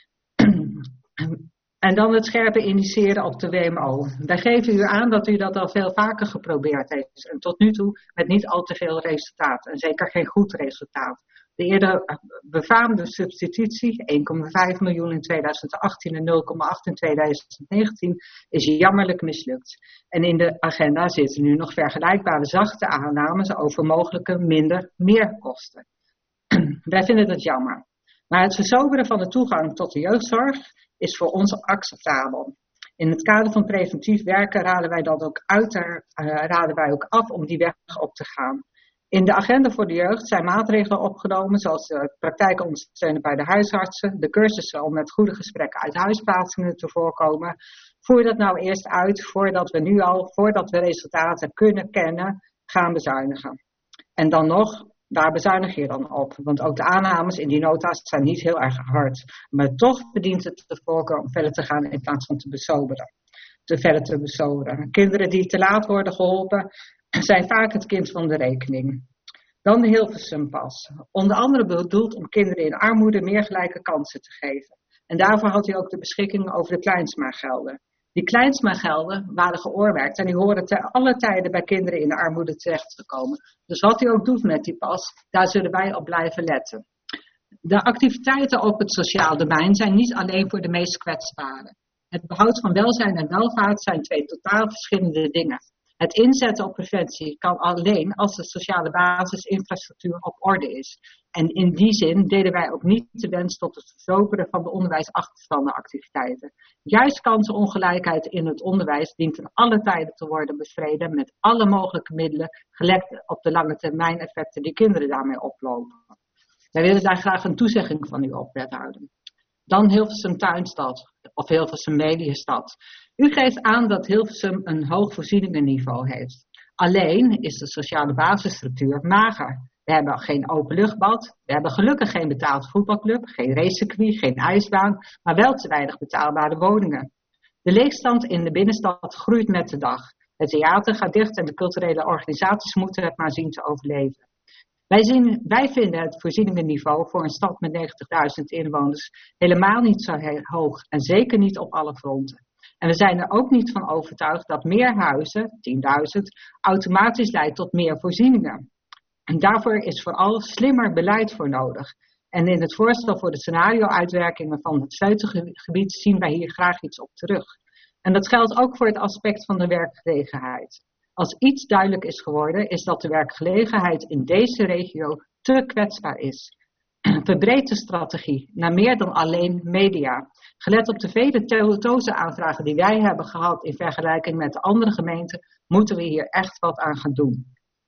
En dan het scherpe indiceren op de W M O. Wij geven u aan dat u dat al veel vaker geprobeerd heeft. En tot nu toe met niet al te veel resultaat. En zeker geen goed resultaat. De eerder befaamde substitutie, één komma vijf miljoen in tweeduizend achttien en nul komma acht in tweeduizend negentien, is jammerlijk mislukt. En in de agenda zitten nu nog vergelijkbare zachte aannames over mogelijke minder meerkosten. Wij vinden dat jammer. Maar het verzoberen van de toegang tot de jeugdzorg is voor ons acceptabel. In het kader van preventief werken raden wij dat ook uit, uh, raden wij ook af om die weg op te gaan. In de agenda voor de jeugd zijn maatregelen opgenomen, zoals de praktijk ondersteunen bij de huisartsen, de cursussen om met goede gesprekken uit huisplaatsingen te voorkomen. Voer dat nou eerst uit voordat we nu al, voordat we resultaten kunnen kennen, gaan bezuinigen. En dan nog, waar bezuinig je dan op? Want ook de aannames in die nota's zijn niet heel erg hard. Maar toch bedient het de voorkeur om verder te gaan in plaats van te besoberen. Te verder te besoberen. Kinderen die te laat worden geholpen zijn vaak het kind van de rekening. Dan de Hilversumpas. Onder andere bedoeld om kinderen in armoede meer gelijke kansen te geven. En daarvoor had hij ook de beschikking over de Kleinsma-gelden. Die Kleinsma-gelden waren geoormerkt en die horen te alle tijden bij kinderen in de armoede terecht te komen. Dus wat hij ook doet met die pas, daar zullen wij op blijven letten. De activiteiten op het sociaal domein zijn niet alleen voor de meest kwetsbaren. Het behoud van welzijn en welvaart zijn twee totaal verschillende dingen. Het inzetten op preventie kan alleen als de sociale basisinfrastructuur op orde is. En in die zin delen wij ook niet de wens tot het verzoberen van de onderwijsachterstanden activiteiten. Juist kansenongelijkheid in het onderwijs dient in alle tijden te worden bestreden met alle mogelijke middelen, gelet op de lange termijn effecten die kinderen daarmee oplopen. Wij willen daar graag een toezegging van u op, wethouder. Dan Hilversum Tuinstad of Hilversum Mediastad. U geeft aan dat Hilversum een hoog voorzieningenniveau heeft. Alleen is de sociale basisstructuur mager. We hebben geen openluchtbad, we hebben gelukkig geen betaald voetbalclub, geen racecircuit, geen ijsbaan, maar wel te weinig betaalbare woningen. De leegstand in de binnenstad groeit met de dag. Het theater gaat dicht en de culturele organisaties moeten het maar zien te overleven. Wij, zien, wij vinden het voorzieningenniveau voor een stad met negentigduizend inwoners helemaal niet zo heel hoog en zeker niet op alle fronten. En we zijn er ook niet van overtuigd dat meer huizen, tienduizend, automatisch leidt tot meer voorzieningen. En daarvoor is vooral slimmer beleid voor nodig. En in het voorstel voor de scenario-uitwerkingen van het sleutelgebied zien wij hier graag iets op terug. En dat geldt ook voor het aspect van de werkgelegenheid. Als iets duidelijk is geworden, is dat de werkgelegenheid in deze regio te kwetsbaar is. Verbreed de strategie naar meer dan alleen media. Gelet op de vele talloze aanvragen die wij hebben gehad in vergelijking met de andere gemeenten, moeten we hier echt wat aan gaan doen.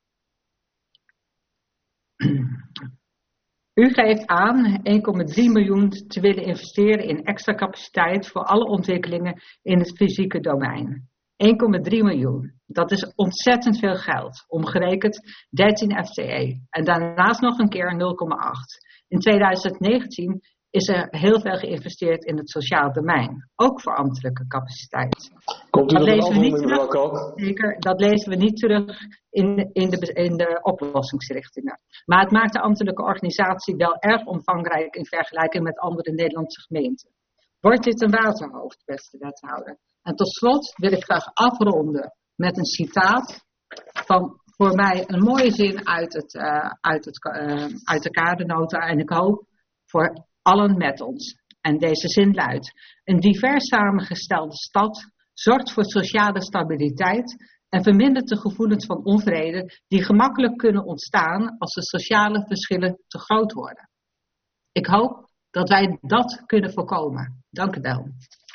U geeft aan één komma drie miljoen te willen investeren in extra capaciteit voor alle ontwikkelingen in het fysieke domein. één komma drie miljoen. Dat is ontzettend veel geld. Omgerekend dertien F T E. En daarnaast nog een keer nul komma acht. In tweeduizend negentien is er heel veel geïnvesteerd in het sociaal domein. Ook voor ambtelijke capaciteit. Komt u dat nog een lezen we niet afronding, terug. mevrouw Kalk? Zeker, dat lezen we niet terug in, in, de, in de oplossingsrichtingen. Maar het maakt de ambtelijke organisatie wel erg omvangrijk in vergelijking met andere Nederlandse gemeenten. Wordt dit een waterhoofd, beste wethouder? En tot slot wil ik graag afronden met een citaat van voor mij een mooie zin uit, het, uh, uit, het, uh, uit de kadernota. En ik hoop voor allen met ons. En deze zin luidt: een divers samengestelde stad zorgt voor sociale stabiliteit en vermindert de gevoelens van onvrede die gemakkelijk kunnen ontstaan als de sociale verschillen te groot worden. Ik hoop dat wij dat kunnen voorkomen. Dank u wel.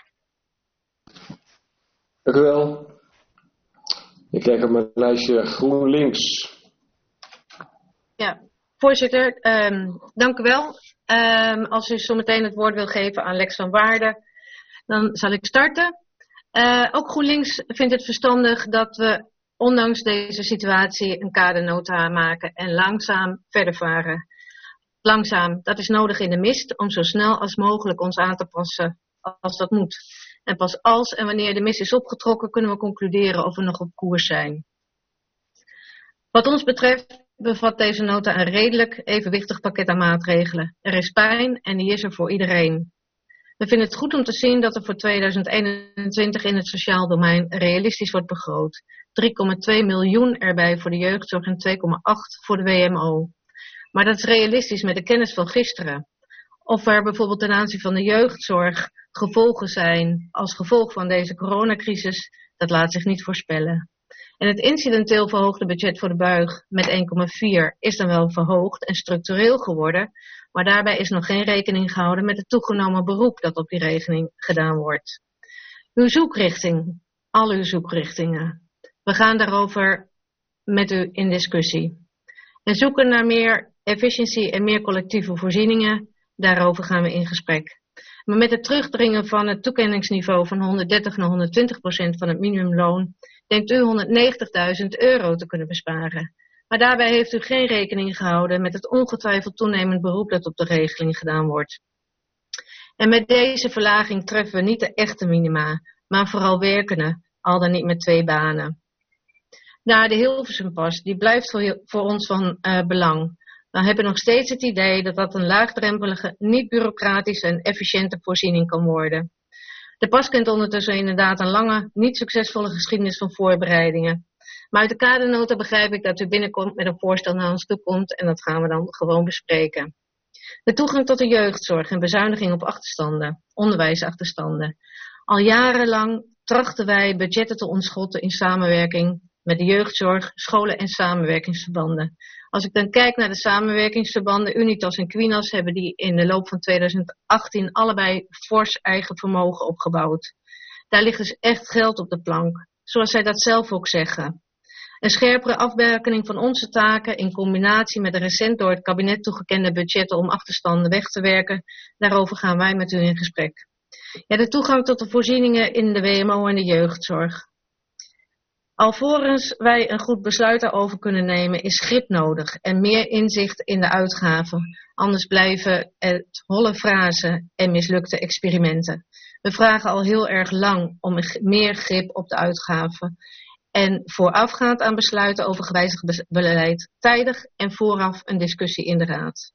Dank u wel. Ik kijk op mijn lijstje GroenLinks. Ja, voorzitter, um, dank u wel. Um, als u zo meteen het woord wil geven aan Lex van Waarden, dan zal ik starten. Uh, ook GroenLinks vindt het verstandig dat we ondanks deze situatie een kadernota maken en langzaam verder varen. Langzaam, dat is nodig in de mist om zo snel als mogelijk ons aan te passen als dat moet. En pas als en wanneer de mist is opgetrokken kunnen we concluderen of we nog op koers zijn. Wat ons betreft bevat deze nota een redelijk evenwichtig pakket aan maatregelen. Er is pijn en die is er voor iedereen. We vinden het goed om te zien dat er voor tweeduizend eenentwintig in het sociaal domein realistisch wordt begroot. drie komma twee miljoen erbij voor de jeugdzorg en twee komma acht voor de W M O. Maar dat is realistisch met de kennis van gisteren. Of er bijvoorbeeld ten aanzien van de jeugdzorg gevolgen zijn als gevolg van deze coronacrisis, dat laat zich niet voorspellen. En het incidenteel verhoogde budget voor de buig met één komma vier is dan wel verhoogd en structureel geworden, maar daarbij is nog geen rekening gehouden met het toegenomen beroep dat op die rekening gedaan wordt. Uw zoekrichting, al uw zoekrichtingen. We gaan daarover met u in discussie. En zoeken naar meer efficiëntie en meer collectieve voorzieningen, daarover gaan we in gesprek. Maar met het terugdringen van het toekenningsniveau van honderddertig naar honderdtwintig procent van het minimumloon, denkt u honderdnegentigduizend euro te kunnen besparen. Maar daarbij heeft u geen rekening gehouden met het ongetwijfeld toenemend beroep dat op de regeling gedaan wordt. En met deze verlaging treffen we niet de echte minima, maar vooral werkenden, al dan niet met twee banen. Nou, de Hilversumpas, die blijft voor, voor ons van uh, belang. We hebben nog steeds het idee dat dat een laagdrempelige, niet bureaucratische en efficiënte voorziening kan worden. De pas kent ondertussen inderdaad een lange, niet succesvolle geschiedenis van voorbereidingen. Maar uit de kadernota begrijp ik dat u binnenkomt met een voorstel naar ons toe komt en dat gaan we dan gewoon bespreken. De toegang tot de jeugdzorg en bezuiniging op achterstanden, onderwijsachterstanden. Al jarenlang trachten wij budgetten te ontschotten in samenwerking met de jeugdzorg, scholen en samenwerkingsverbanden. Als ik dan kijk naar de samenwerkingsverbanden, Unitas en Quinas hebben die in de loop van tweeduizend achttien allebei fors eigen vermogen opgebouwd. Daar ligt dus echt geld op de plank, zoals zij dat zelf ook zeggen. Een scherpere afwerking van onze taken in combinatie met de recent door het kabinet toegekende budgetten om achterstanden weg te werken, daarover gaan wij met u in gesprek. Ja, de toegang tot de voorzieningen in de W M O en de jeugdzorg. Alvorens wij een goed besluit daarover kunnen nemen, is grip nodig en meer inzicht in de uitgaven. Anders blijven het holle frasen en mislukte experimenten. We vragen al heel erg lang om meer grip op de uitgaven. En voorafgaand aan besluiten over gewijzigd beleid, tijdig en vooraf een discussie in de Raad.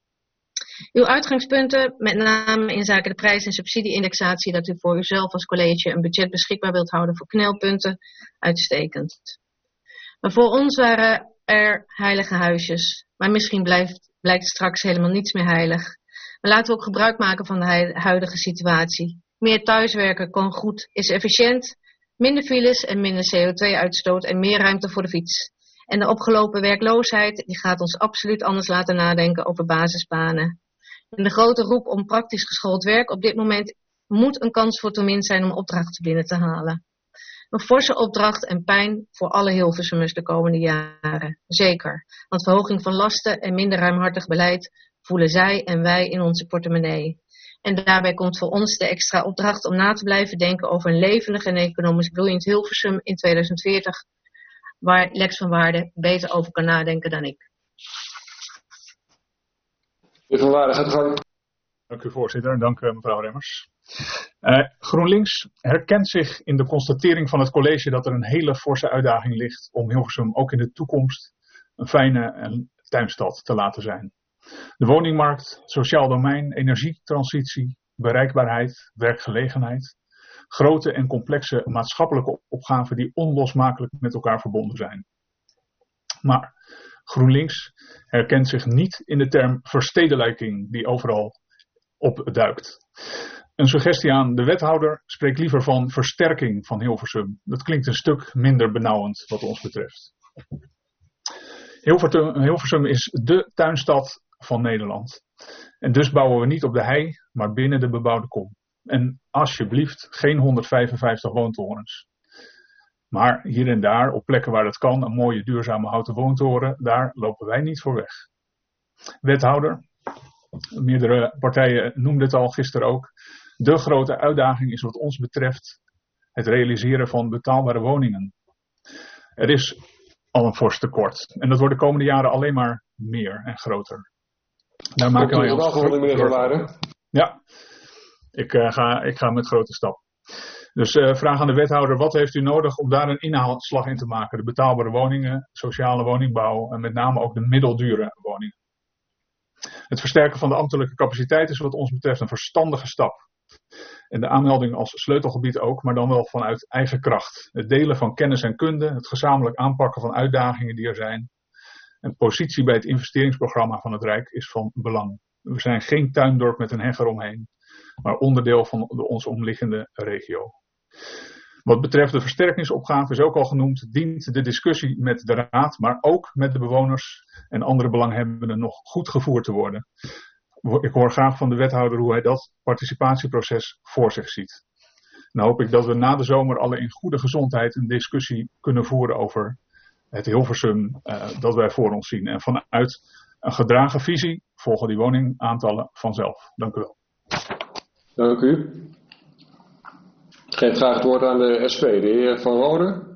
Uw uitgangspunten, met name in zaken de prijs- en subsidieindexatie, dat u voor uzelf als college een budget beschikbaar wilt houden voor knelpunten, uitstekend. Maar voor ons waren er heilige huisjes, maar misschien blijft, blijkt straks helemaal niets meer heilig. Maar laten we ook gebruik maken van de huidige situatie. Meer thuiswerken kan goed, is efficiënt, minder files en minder C O twee uitstoot en meer ruimte voor de fiets. En de opgelopen werkloosheid die gaat ons absoluut anders laten nadenken over basisbanen. En de grote roep om praktisch geschoold werk op dit moment moet een kans voor Tomin zijn om opdrachten binnen te halen. Een forse opdracht en pijn voor alle Hilversummers de komende jaren. Zeker, want verhoging van lasten en minder ruimhartig beleid voelen zij en wij in onze portemonnee. En daarbij komt voor ons de extra opdracht om na te blijven denken over een levendig en economisch bloeiend Hilversum in tweeduizend veertig, waar Lex van Waarden beter over kan nadenken dan ik. Meneer Van Waarden, gaat u gang. Dank u voorzitter en dank u mevrouw Remmers. Uh, GroenLinks herkent zich in de constatering van het college dat er een hele forse uitdaging ligt om Hilversum ook in de toekomst een fijne tuinstad te laten zijn. De woningmarkt, sociaal domein, energietransitie, bereikbaarheid, werkgelegenheid. Grote en complexe maatschappelijke opgaven die onlosmakelijk met elkaar verbonden zijn. Maar GroenLinks herkent zich niet in de term verstedelijking die overal opduikt. Een suggestie aan de wethouder spreekt liever van versterking van Hilversum. Dat klinkt een stuk minder benauwend wat ons betreft. Hilversum is dé tuinstad van Nederland. En dus bouwen we niet op de hei, maar binnen de bebouwde kom. En alsjeblieft geen honderdvijfenvijftig woontorens. Maar hier en daar, op plekken waar dat kan, een mooie duurzame houten woontoren, daar lopen wij niet voor weg. Wethouder, meerdere partijen noemden het al gisteren ook. De grote uitdaging is wat ons betreft het realiseren van betaalbare woningen. Er is al een fors tekort. En dat wordt de komende jaren alleen maar meer en groter. Daar maken wij ons groot. Ja, ik, uh, ga, ik ga met grote stap. Dus uh, vraag aan de wethouder, wat heeft u nodig om daar een inhaalslag in te maken? De betaalbare woningen, sociale woningbouw en met name ook de middeldure woningen. Het versterken van de ambtelijke capaciteit is wat ons betreft een verstandige stap. En de aanmelding als sleutelgebied ook, maar dan wel vanuit eigen kracht. Het delen van kennis en kunde, het gezamenlijk aanpakken van uitdagingen die er zijn. En positie bij het investeringsprogramma van het Rijk is van belang. We zijn geen tuindorp met een heg eromheen, maar onderdeel van de ons omliggende regio. Wat betreft de versterkingsopgave is ook al genoemd, dient de discussie met de raad, maar ook met de bewoners en andere belanghebbenden nog goed gevoerd te worden. Ik hoor graag van de wethouder hoe hij dat participatieproces voor zich ziet. Dan hoop ik dat we na de zomer alle in goede gezondheid een discussie kunnen voeren over het Hilversum uh, dat wij voor ons zien. En vanuit een gedragen visie volgen die woningaantallen vanzelf. Dank u wel. Dank u. Ik geef graag het woord aan de S P, de heer Van Rode.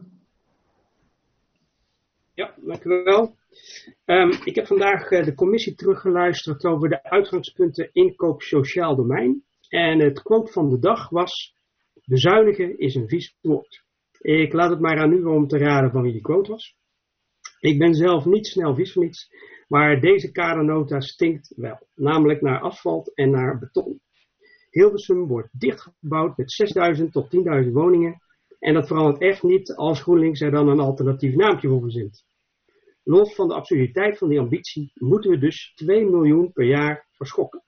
Ja, dank u wel. Um, ik heb vandaag uh, de commissie teruggeluisterd over de uitgangspunten inkoop sociaal domein. En het quote van de dag was: bezuinigen is een vies woord. Ik laat het maar aan u om te raden van wie die quote was. Ik ben zelf niet snel vies van iets, maar deze kadernota stinkt wel. Namelijk naar asfalt en naar beton. Hilversum wordt dichtgebouwd met zesduizend tot tienduizend woningen. En dat verandert echt niet als GroenLinks er dan een alternatief naampje voor verzint. Los van de absurditeit van die ambitie moeten we dus twee miljoen per jaar verschokken.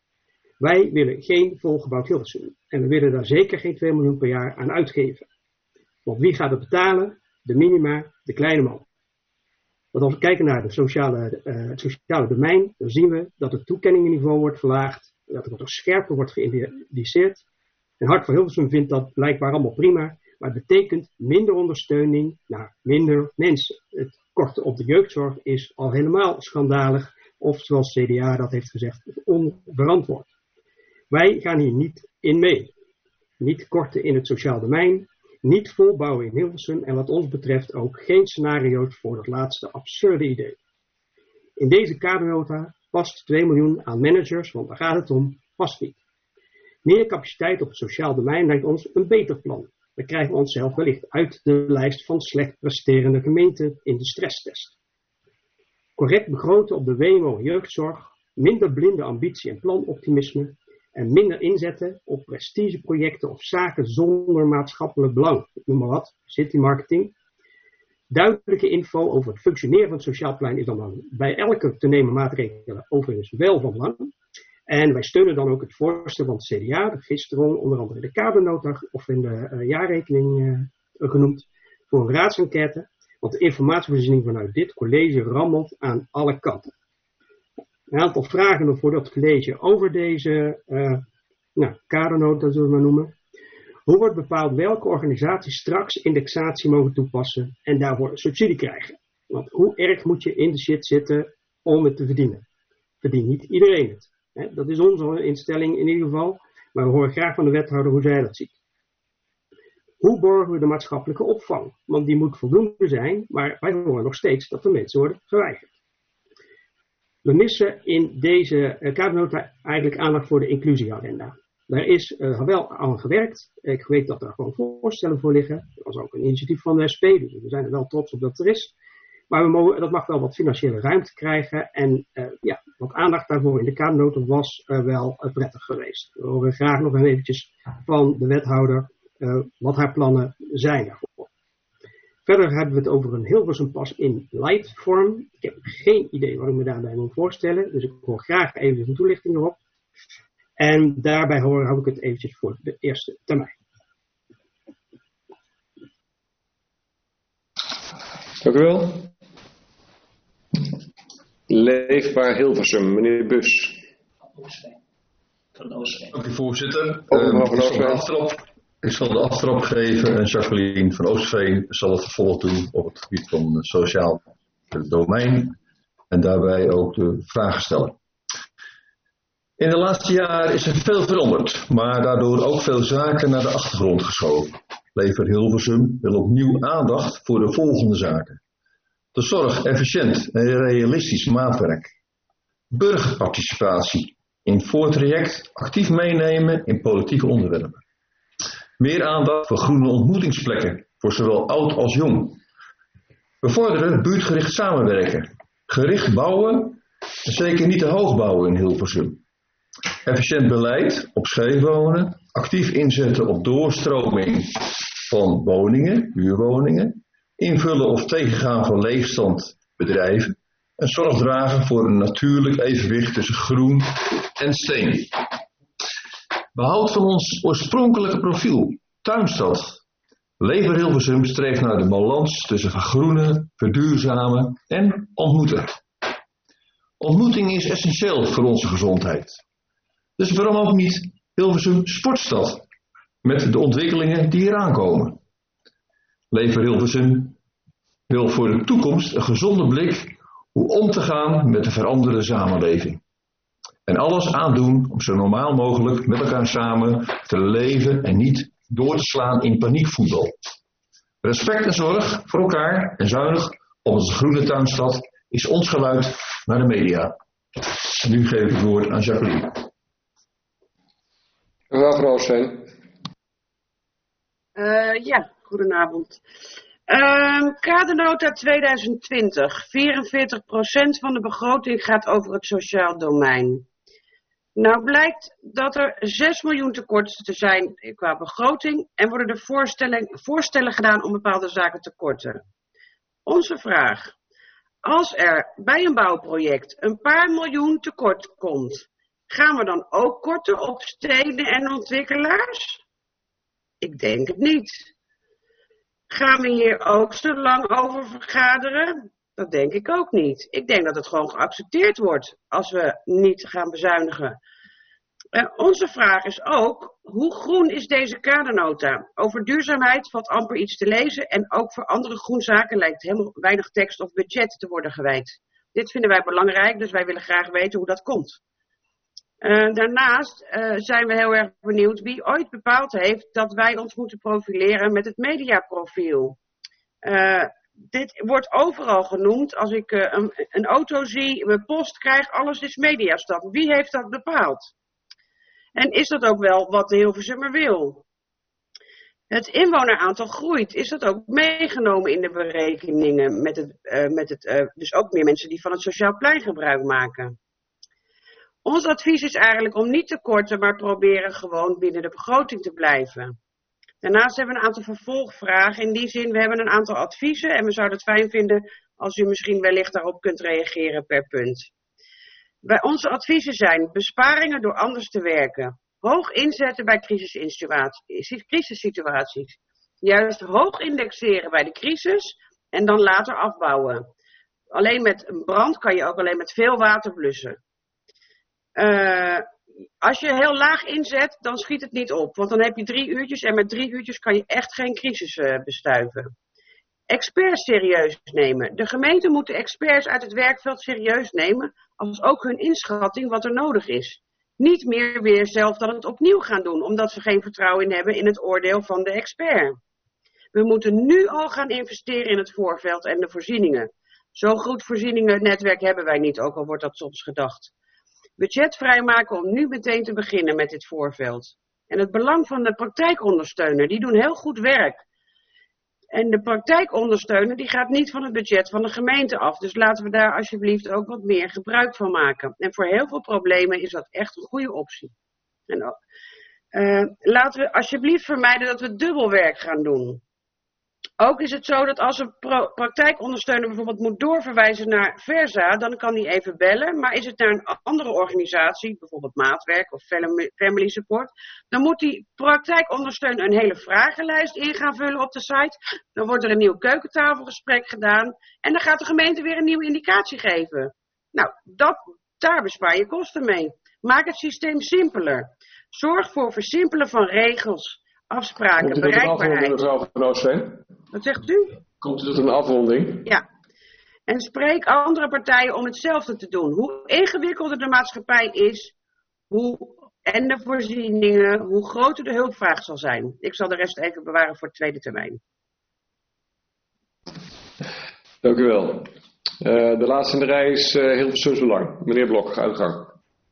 Wij willen geen volgebouwd Hilversum. En we willen daar zeker geen twee miljoen per jaar aan uitgeven. Want wie gaat het betalen? De minima, de kleine man. Want als we kijken naar de sociale, uh, het sociale domein, dan zien we dat het toekenningenniveau wordt verlaagd. Dat er scherper wordt geïndiceerd. En Hart voor Hilversum vindt dat blijkbaar allemaal prima. Maar het betekent minder ondersteuning naar minder mensen. Het korten op de jeugdzorg is al helemaal schandalig. Of zoals C D A dat heeft gezegd, onverantwoord. Wij gaan hier niet in mee. Niet korten in het sociaal domein. Niet volbouwen in Hilversum. En wat ons betreft ook geen scenario's voor dat laatste absurde idee. In deze kadernota past twee miljoen aan managers, want daar gaat het om, past niet. Meer capaciteit op het sociaal domein lijkt ons een beter plan. Dan krijgen we onszelf wellicht uit de lijst van slecht presterende gemeenten in de stresstest. Correct begroten op de W M O jeugdzorg, minder blinde ambitie en planoptimisme en minder inzetten op prestigeprojecten of zaken zonder maatschappelijk belang. Ik noem maar wat, citymarketing. Duidelijke info over het functioneren van het sociaal plein is dan bij elke te nemen maatregelen overigens wel van belang. En wij steunen dan ook het voorstel van het C D A, dat gisteren onder andere de kadernota of in de uh, jaarrekening uh, genoemd, voor een raadsenquête. Want de informatievoorziening vanuit dit college rammelt aan alle kanten. Een aantal vragen voor dat college over deze uh, nou, kadernota, zullen we maar noemen. Hoe wordt bepaald welke organisaties straks indexatie mogen toepassen en daarvoor subsidie krijgen? Want hoe erg moet je in de shit zitten om het te verdienen? Verdient niet iedereen het. Hè? Dat is onze instelling in ieder geval. Maar we horen graag van de wethouder hoe zij dat ziet. Hoe borgen we de maatschappelijke opvang? Want die moet voldoende zijn, maar wij horen nog steeds dat de mensen worden geweigerd. We missen in deze uh, kadernota eigenlijk aandacht voor de inclusieagenda. Daar is uh, wel aan gewerkt. Ik weet dat er gewoon voorstellen voor liggen. Dat was ook een initiatief van de S P, dus we zijn er wel trots op dat er is. Maar we mogen, dat mag wel wat financiële ruimte krijgen. En uh, ja, wat aandacht daarvoor in de kadernota was uh, wel uh, prettig geweest. We horen graag nog eventjes van de wethouder uh, wat haar plannen zijn daarvoor. Verder hebben we het over een Hilversum Pas in light vorm. Ik heb geen idee wat ik me daarbij moet voorstellen. Dus ik hoor graag even een toelichting erop. En daarbij hoor, hou ik het eventjes voor de eerste termijn. Dank u wel. Leefbaar Hilversum, meneer Bus. Dank u, voorzitter. Oh, uh, ik, zal de aftrap, ik zal de aftrap geven en Jacqueline van Oostveen zal het vervolg doen op het gebied van sociaal domein en daarbij ook de vragen stellen. In de laatste jaren is er veel veranderd, maar daardoor ook veel zaken naar de achtergrond geschoven. Leefbaar Hilversum wil opnieuw aandacht voor de volgende zaken. De zorg efficiënt en realistisch maatwerk. Burgerparticipatie in voortraject actief meenemen in politieke onderwerpen. Meer aandacht voor groene ontmoetingsplekken voor zowel oud als jong. Bevorderen buurtgericht samenwerken. Gericht bouwen en zeker niet te hoog bouwen in Hilversum. Efficiënt beleid op scheefwonen. Actief inzetten op doorstroming van woningen, huurwoningen. Invullen of tegengaan van leegstand bedrijven. En zorg dragen voor een natuurlijk evenwicht tussen groen en steen. Behoud van ons oorspronkelijke profiel, tuinstad. Leefbaar Hilversum streeft naar de balans tussen vergroenen, verduurzamen en ontmoeten. Ontmoeting is essentieel voor onze gezondheid. Dus waarom ook niet Hilversum Sportstad met de ontwikkelingen die eraan komen. Leefbaar Hilversum wil voor de toekomst een gezonde blik hoe om te gaan met de veranderde samenleving. En alles aandoen om zo normaal mogelijk met elkaar samen te leven en niet door te slaan in paniekvoetbal. Respect en zorg voor elkaar en zuinig op onze groene tuinstad is ons geluid naar de media. En nu geef ik het woord aan Jacqueline. Mevrouw van Oostveen. Uh, ja, goedenavond. Uh, kadernota tweeduizend twintig. vierenveertig procent van de begroting gaat over het sociaal domein. Nou blijkt dat er zes miljoen tekort te zijn qua begroting en worden er voorstellen, voorstellen gedaan om bepaalde zaken te korten. Onze vraag. Als er bij een bouwproject een paar miljoen tekort komt, gaan we dan ook korten op steden en ontwikkelaars? Ik denk het niet. Gaan we hier ook zo lang over vergaderen? Dat denk ik ook niet. Ik denk dat het gewoon geaccepteerd wordt als we niet gaan bezuinigen. Uh, onze vraag is ook, hoe groen is deze kadernota? Over duurzaamheid valt amper iets te lezen en ook voor andere groenzaken lijkt helemaal weinig tekst of budget te worden gewijd. Dit vinden wij belangrijk, dus wij willen graag weten hoe dat komt. Uh, daarnaast uh, zijn we heel erg benieuwd wie ooit bepaald heeft dat wij ons moeten profileren met het mediaprofiel. Uh, dit wordt overal genoemd. Als ik uh, een, een auto zie, mijn post krijg, alles is mediastad. Wie heeft dat bepaald? En is dat ook wel wat de Hilversummer wil? Het inwoneraantal groeit. Is dat ook meegenomen in de berekeningen? Met het, uh, met het, uh, dus ook meer mensen die van het sociaal plein gebruik maken. Ons advies is eigenlijk om niet te korten, maar proberen gewoon binnen de begroting te blijven. Daarnaast hebben we een aantal vervolgvragen. In die zin, we hebben een aantal adviezen en we zouden het fijn vinden als u misschien wellicht daarop kunt reageren per punt. Bij onze adviezen zijn besparingen door anders te werken. Hoog inzetten bij crisissituaties. Juist hoog indexeren bij de crisis en dan later afbouwen. Alleen met een brand kan je ook alleen met veel water blussen. Uh, als je heel laag inzet, dan schiet het niet op. Want dan heb je drie uurtjes en met drie uurtjes kan je echt geen crisis uh, bestuiven. Experts serieus nemen. De gemeente moet de experts uit het werkveld serieus nemen, als ook hun inschatting wat er nodig is. Niet meer weer zelf dan het opnieuw gaan doen, omdat ze geen vertrouwen in hebben in het oordeel van de expert. We moeten nu al gaan investeren in het voorveld en de voorzieningen. Zo'n goed voorzieningnetwerk hebben wij niet, ook al wordt dat soms gedacht. Budget vrijmaken om nu meteen te beginnen met dit voorveld. En het belang van de praktijkondersteuner, die doen heel goed werk. En de praktijkondersteuner die gaat niet van het budget van de gemeente af. Dus laten we daar alsjeblieft ook wat meer gebruik van maken. En voor heel veel problemen is dat echt een goede optie. En, uh, laten we alsjeblieft vermijden dat we dubbelwerk gaan doen. Ook is het zo dat als een praktijkondersteuner bijvoorbeeld moet doorverwijzen naar Versa, dan kan die even bellen. Maar is het naar een andere organisatie, bijvoorbeeld Maatwerk of Family Support, dan moet die praktijkondersteuner een hele vragenlijst in gaan vullen op de site. Dan wordt er een nieuw keukentafelgesprek gedaan en dan gaat de gemeente weer een nieuwe indicatie geven. Nou, dat, daar bespaar je kosten mee. Maak het systeem simpeler. Zorg voor versimpelen van regels. Afspraken, bereikbaarheid. Mevrouw Van Oostveen? Wat zegt u? Komt u tot een afronding? Ja. En spreek andere partijen om hetzelfde te doen. Hoe ingewikkelder de maatschappij is, hoe, en de voorzieningen, hoe groter de hulpvraag zal zijn. Ik zal de rest even bewaren voor het tweede termijn. Dank u wel. Uh, de laatste in de rij is uh, Hilversums Belang. Meneer Blok, uit de gang.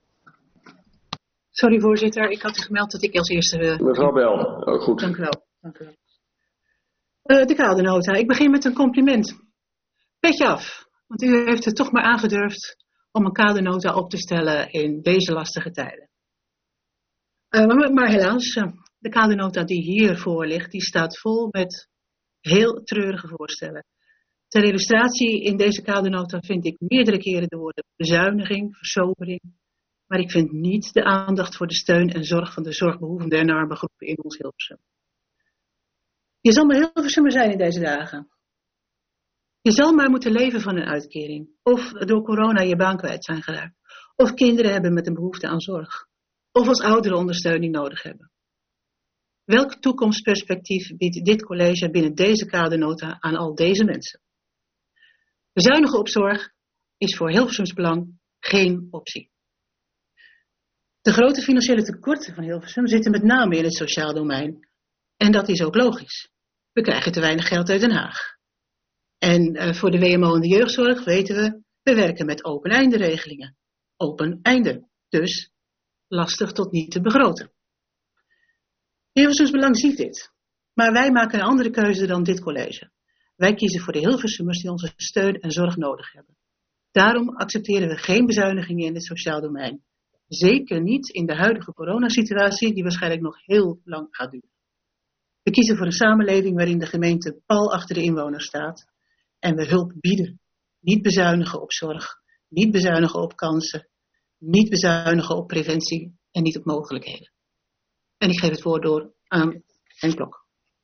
Sorry voorzitter, ik had u gemeld dat ik als eerste... Uh, Mevrouw Bel, ook goed. Dank u wel. Dank u wel. Uh, de kadernota, ik begin met een compliment. Petje af, want u heeft het toch maar aangedurfd om een kadernota op te stellen in deze lastige tijden. Uh, maar, maar helaas, uh, de kadernota die hiervoor ligt, die staat vol met heel treurige voorstellen. Ter illustratie, in deze kadernota vind ik meerdere keren de woorden bezuiniging, versobering. Maar ik vind niet de aandacht voor de steun en zorg van de zorgbehoevende en arme groepen in ons Hilversum. Je zal maar Hilversummer zijn in deze dagen. Je zal maar moeten leven van een uitkering. Of door corona je baan kwijt zijn geraakt. Of kinderen hebben met een behoefte aan zorg. Of als ouderen ondersteuning nodig hebben. Welk toekomstperspectief biedt dit college binnen deze kadernota aan al deze mensen? Bezuinigen op zorg is voor Hilversums Belang geen optie. De grote financiële tekorten van Hilversum zitten met name in het sociaal domein. En dat is ook logisch. We krijgen te weinig geld uit Den Haag. En uh, voor de W M O en de jeugdzorg weten we, we werken met open einde regelingen. Open einde. Dus lastig tot niet te begroten. Hilversums Belang ziet dit. Maar wij maken een andere keuze dan dit college. Wij kiezen voor de Hilversummers die onze steun en zorg nodig hebben. Daarom accepteren we geen bezuinigingen in het sociaal domein. Zeker niet in de huidige coronasituatie die waarschijnlijk nog heel lang gaat duren. We kiezen voor een samenleving waarin de gemeente pal achter de inwoners staat en we hulp bieden. Niet bezuinigen op zorg, niet bezuinigen op kansen, niet bezuinigen op preventie en niet op mogelijkheden. En ik geef het woord door aan Henk Blok.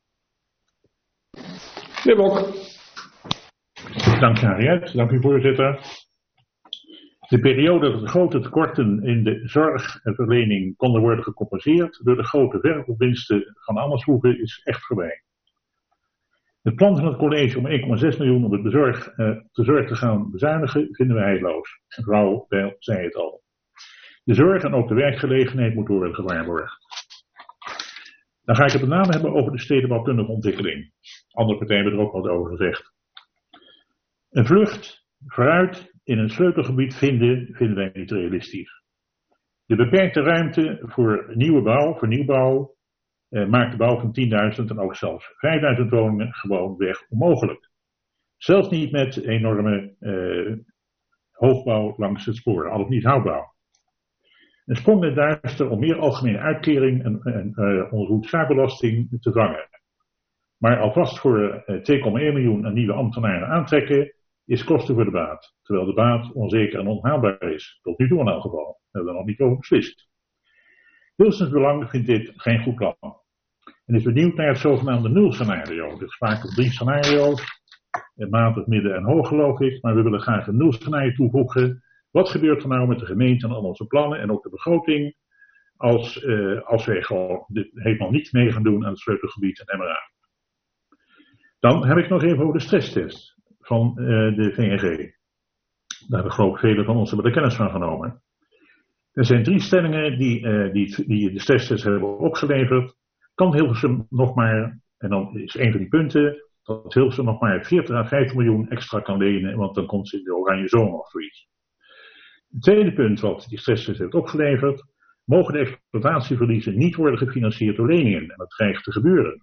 Meneer Blok. Dank u, Harriet. Dank u, voorzitter. De periode dat de grote tekorten in de zorgverlening konden worden gecompenseerd door de grote verkoopwinsten van Amersfoort is echt voorbij. Het plan van het college om één komma zes miljoen op de zorg, eh, de zorg te gaan bezuinigen vinden we heilloos. Mevrouw Bijl zei het al. De zorg en ook de werkgelegenheid moet worden gewaarborgd. Dan ga ik het met name hebben over de stedenbouwkundige ontwikkeling. Andere partijen hebben er ook wat over gezegd. Een vlucht vooruit in een sleutelgebied vinden, vinden wij niet realistisch. De beperkte ruimte voor nieuwe bouw, voor nieuwbouw, eh, maakt de bouw van tienduizend en ook zelfs vijfduizend woningen gewoon weg onmogelijk. Zelfs niet met enorme eh, hoogbouw langs het spoor, al of niet houtbouw. Een sprong in het duister om meer algemene uitkering en, en uh, onroerzaakbelasting te vangen. Maar alvast voor uh, twee komma één miljoen aan nieuwe ambtenaren aantrekken is kosten voor de baat. Terwijl de baat onzeker en onhaalbaar is. Tot nu toe in elk geval. Daar hebben we nog niet over beslist. Hilversums Belang vindt dit geen goed plan. En is benieuwd naar het zogenaamde nulscenario. Er is vaak op drie scenario's. Matig, midden en hoog geloof ik. Maar we willen graag een nulscenario toevoegen. Wat gebeurt er nou met de gemeente en al onze plannen en ook de begroting. Als, uh, als wij gewoon dit helemaal niet mee gaan doen aan het sleutelgebied en M R A. Dan heb ik nog even over de stresstest van uh, de V N G. Daar hebben geloof ik velen van ons hebben er kennis van genomen. Er zijn drie stellingen die, uh, die, die de stresstest hebben opgeleverd. Kan Hilversum nog maar, en dan is een van die punten, dat Hilversum nog maar veertig à vijftig miljoen extra kan lenen, want dan komt ze in de oranje zomer of zoiets. Het tweede punt wat die stresstest heeft opgeleverd, mogen de exploitatieverliezen niet worden gefinancierd door leningen. En dat dreigt te gebeuren.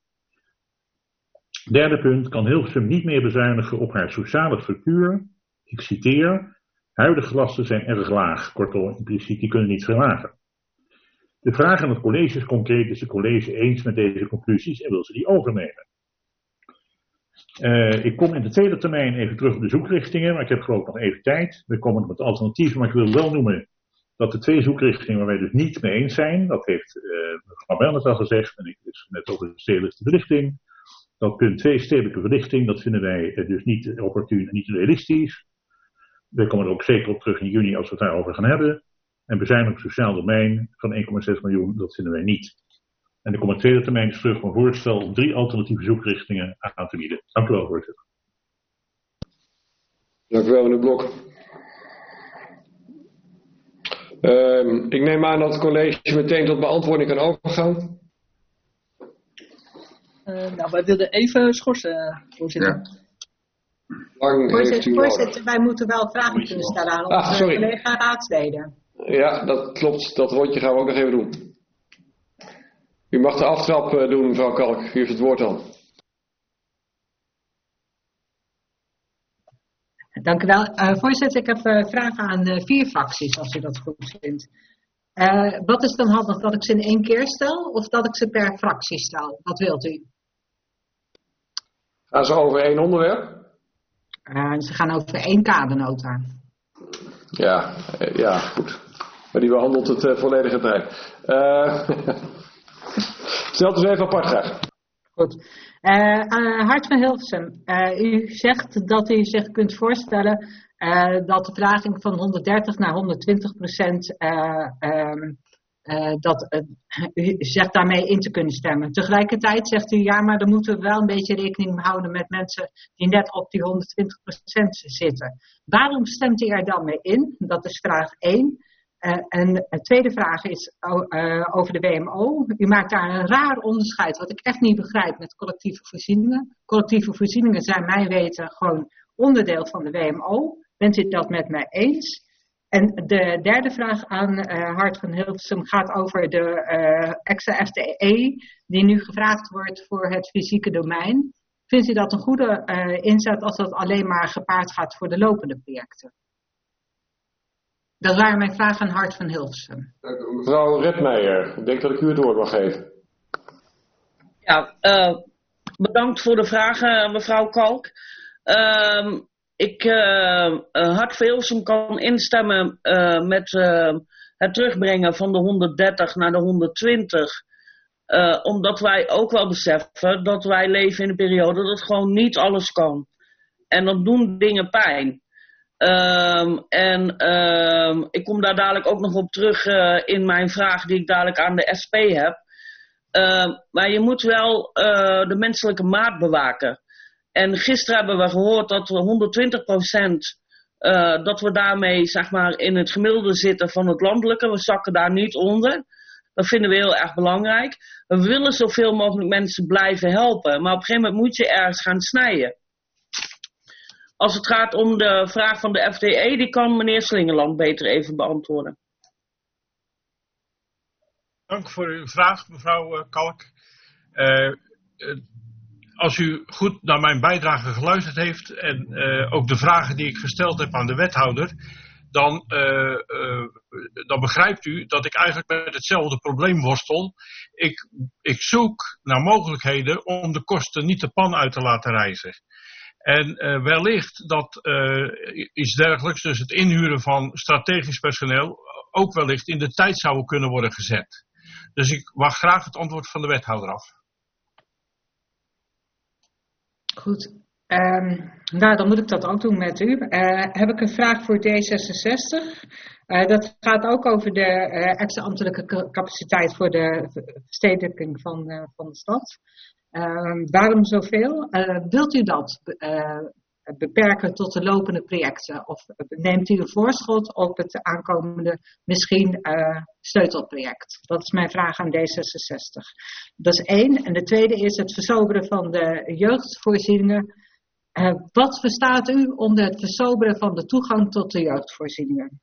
Derde punt, kan Hilversum niet meer bezuinigen op haar sociale structuur. Ik citeer, huidige lasten zijn erg laag, kortom impliciet, die kunnen niet verlagen. De vraag aan het college is concreet, is het college eens met deze conclusies en wil ze die overnemen? Uh, ik kom in de tweede termijn even terug op de zoekrichtingen, maar ik heb geloof ik nog even tijd. We komen met alternatieven, maar ik wil wel noemen dat de twee zoekrichtingen waar wij dus niet mee eens zijn, dat heeft uh, mevrouw Bernert al gezegd, en ik dus net over de stedelijke verlichting. Dat punt twee, stedelijke verlichting, dat vinden wij uh, dus niet opportun en niet realistisch. We komen er ook zeker op terug in juni als we het daarover gaan hebben. En bezuinigen op sociaal domein van één komma zes miljoen, dat vinden wij niet. En ik kom in de tweede termijn dus terug op een voorstel om drie alternatieve zoekrichtingen aan te bieden. Dank u wel, voorzitter. Dank u wel, meneer Blok. Uh, ik neem aan dat het college meteen tot beantwoording kan overgaan. Uh, nou, wij willen even schorsen, voorzitter. Ja. Lang voorzitter, voorzitter wij moeten wel vragen kunnen stellen aan onze ah, collega raadsleden. Ja, dat klopt. Dat rondje gaan we ook nog even doen. U mag de aftrap uh, doen, mevrouw Kalk. U heeft het woord dan. Dank u wel. Uh, voorzitter, ik heb uh, vragen aan uh, vier fracties, als u dat goed vindt. Uh, wat is dan handig, dat ik ze in één keer stel of dat ik ze per fractie stel? Wat wilt u? Gaan ze over één onderwerp? Uh, ze gaan over één kadernota. Ja, uh, ja, goed. Maar die behandelt het uh, volledige tijd. Uh, Stel het dus even apart graag. Goed. Uh, uh, Hart van Hilversum, uh, u zegt dat u zich kunt voorstellen uh, dat de verlaging van honderddertig naar honderdtwintig procent, uh, um, uh, dat, uh, u zegt daarmee in te kunnen stemmen. Tegelijkertijd zegt u ja, maar dan moeten we wel een beetje rekening houden met mensen die net op die honderdtwintig procent zitten. Waarom stemt u er dan mee in? Dat is vraag één. Uh, en de tweede vraag is uh, over de W M O. U maakt daar een raar onderscheid, wat ik echt niet begrijp met collectieve voorzieningen. Collectieve voorzieningen zijn mijn weten gewoon onderdeel van de W M O. Bent u dat met mij eens? En de derde vraag aan uh, Hart van Hilversum gaat over de uh, extra F T E die nu gevraagd wordt voor het fysieke domein. Vindt u dat een goede uh, inzet als dat alleen maar gepaard gaat voor de lopende projecten? Dat waren mijn vragen aan Hart van Hilversum. Mevrouw Redmeijer, ik denk dat ik u het woord mag geven. Ja, uh, bedankt voor de vragen, mevrouw Kalk. Uh, ik, uh, uh, Hart van Hilversum kan instemmen uh, met uh, het terugbrengen van de honderddertig naar de honderdtwintig. Uh, omdat wij ook wel beseffen dat wij leven in een periode dat gewoon niet alles kan. En dan doen dingen pijn. Um, en um, ik kom daar dadelijk ook nog op terug uh, in mijn vraag die ik dadelijk aan de S P heb. Uh, maar je moet wel uh, de menselijke maat bewaken. En gisteren hebben we gehoord dat we honderdtwintig procent, uh, dat we daarmee zeg maar in het gemiddelde zitten van het landelijke. We zakken daar niet onder. Dat vinden we heel erg belangrijk. We willen zoveel mogelijk mensen blijven helpen. Maar op een gegeven moment moet je ergens gaan snijden. Als het gaat om de vraag van de F T E, die kan meneer Slingerland beter even beantwoorden. Dank voor uw vraag, mevrouw Kalk. Uh, uh, als u goed naar mijn bijdrage geluisterd heeft en uh, ook de vragen die ik gesteld heb aan de wethouder, dan, uh, uh, dan begrijpt u dat ik eigenlijk met hetzelfde probleem worstel. Ik, ik zoek naar mogelijkheden om de kosten niet de pan uit te laten rijzen. En uh, wellicht dat uh, iets dergelijks, dus het inhuren van strategisch personeel, ook wellicht in de tijd zou kunnen worden gezet. Dus ik wacht graag het antwoord van de wethouder af. Goed. Um, nou, dan moet ik dat ook doen met u. Uh, heb ik een vraag voor D zesenzestig. Uh, dat gaat ook over de uh, extra ambtelijke capaciteit voor de verstedelijking van, uh, van de stad. Uh, waarom zoveel? Uh, wilt u dat uh, beperken tot de lopende projecten? Of neemt u een voorschot op het aankomende misschien uh, sleutelproject? Dat is mijn vraag aan D zesenzestig. Dat is één. En de tweede is het versoberen van de jeugdvoorzieningen. Uh, wat verstaat u onder het versoberen van de toegang tot de jeugdvoorzieningen?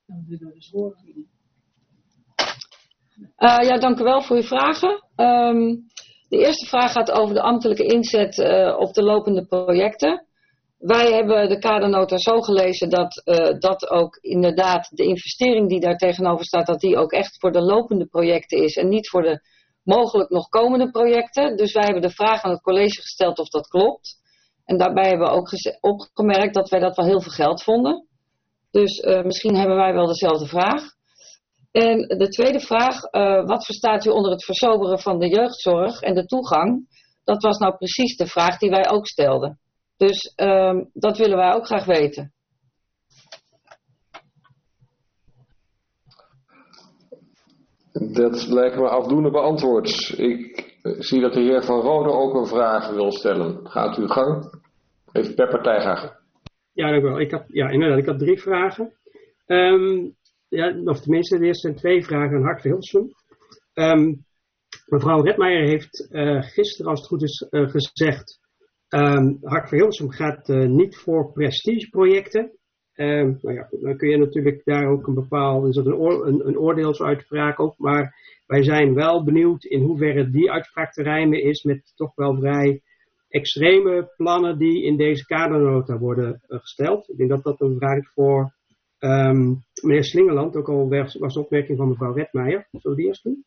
Uh, ja, dank u wel voor uw vragen. Um, de eerste vraag gaat over de ambtelijke inzet uh, op de lopende projecten. Wij hebben de kadernota zo gelezen dat uh, dat ook inderdaad de investering die daar tegenover staat, dat die ook echt voor de lopende projecten is en niet voor de mogelijk nog komende projecten. Dus wij hebben de vraag aan het college gesteld of dat klopt. En daarbij hebben we ook opgemerkt dat wij dat wel heel veel geld vonden. Dus uh, misschien hebben wij wel dezelfde vraag. En de tweede vraag, uh, wat verstaat u onder het versoberen van de jeugdzorg en de toegang? Dat was nou precies de vraag die wij ook stelden. Dus um, dat willen wij ook graag weten. Dat lijkt me afdoende beantwoord. Ik zie dat de heer Van Rode ook een vraag wil stellen. Gaat u gang. Even per partij graag. Ja, dank u wel. Ik had, ja, inderdaad, ik had drie vragen. Um, ja, of tenminste, de eerste zijn twee vragen aan Hart van Hilsum. Um, mevrouw Redmeijer heeft uh, gisteren, als het goed is, uh, gezegd... Um, Hart van Hilsum gaat uh, niet voor prestigeprojecten. Um, nou ja, dan kun je natuurlijk daar ook een bepaald, is dat een, oor, een, een oordeelsuitspraak ook, maar wij zijn wel benieuwd in hoeverre die uitspraak te rijmen is met toch wel vrij extreme plannen die in deze kadernota worden uh, gesteld. Ik denk dat dat een vraag is voor um, meneer Slingeland, ook al was, was de opmerking van mevrouw Redmeijer. Zullen we die eerst doen?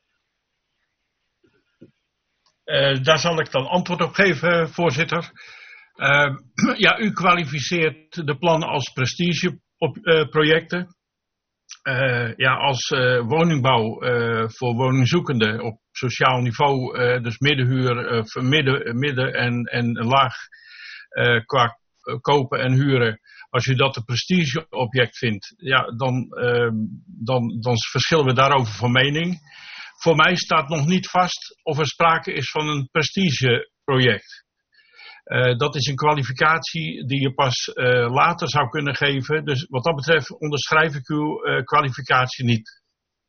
Uh, daar zal ik dan antwoord op geven, voorzitter. Uh, ja, u kwalificeert de plannen als prestigeprojecten. Uh, ja, als uh, woningbouw uh, voor woningzoekenden op sociaal niveau, uh, dus middenhuur, uh, midden, midden en, en laag uh, qua kopen en huren. Als u dat een prestigeobject vindt, ja, dan, uh, dan, dan verschillen we daarover van mening. Voor mij staat nog niet vast of er sprake is van een prestigeproject. Uh, dat is een kwalificatie die je pas uh, later zou kunnen geven. Dus wat dat betreft onderschrijf ik uw uh, kwalificatie niet.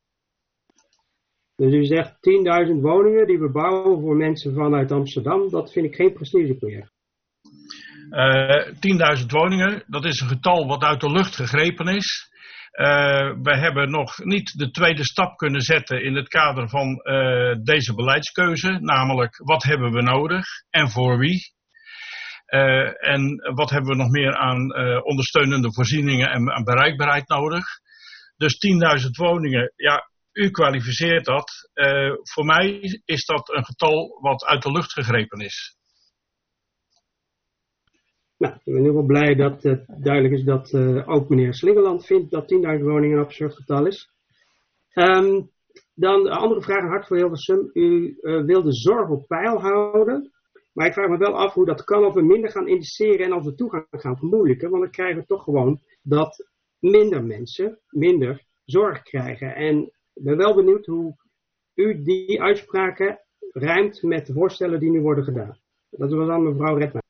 Dus u zegt tienduizend woningen die we bouwen voor mensen vanuit Amsterdam. Dat vind ik geen prestigeproject. Uh, tienduizend woningen, dat is een getal wat uit de lucht gegrepen is. Uh, we hebben nog niet de tweede stap kunnen zetten in het kader van uh, deze beleidskeuze. Namelijk, wat hebben we nodig en voor wie? Uh, en wat hebben we nog meer aan uh, ondersteunende voorzieningen en aan bereikbaarheid nodig? Dus tienduizend woningen, ja, u kwalificeert dat. Uh, voor mij is dat een getal wat uit de lucht gegrepen is. Nou, ik ben in ieder geval blij dat het uh, duidelijk is dat uh, ook meneer Slingeland vindt dat tienduizend woningen een absurd getal is. Um, dan een andere vraag aan Hart voor Hilversum. U uh, wil de zorg op peil houden. Maar ik vraag me wel af hoe dat kan of we minder gaan investeren en als we toegang gaan vermoeilijken. Want dan krijgen we toch gewoon dat minder mensen minder zorg krijgen. En ik ben wel benieuwd hoe u die uitspraken rijmt met de voorstellen die nu worden gedaan. Dat was aan mevrouw Redmeijer.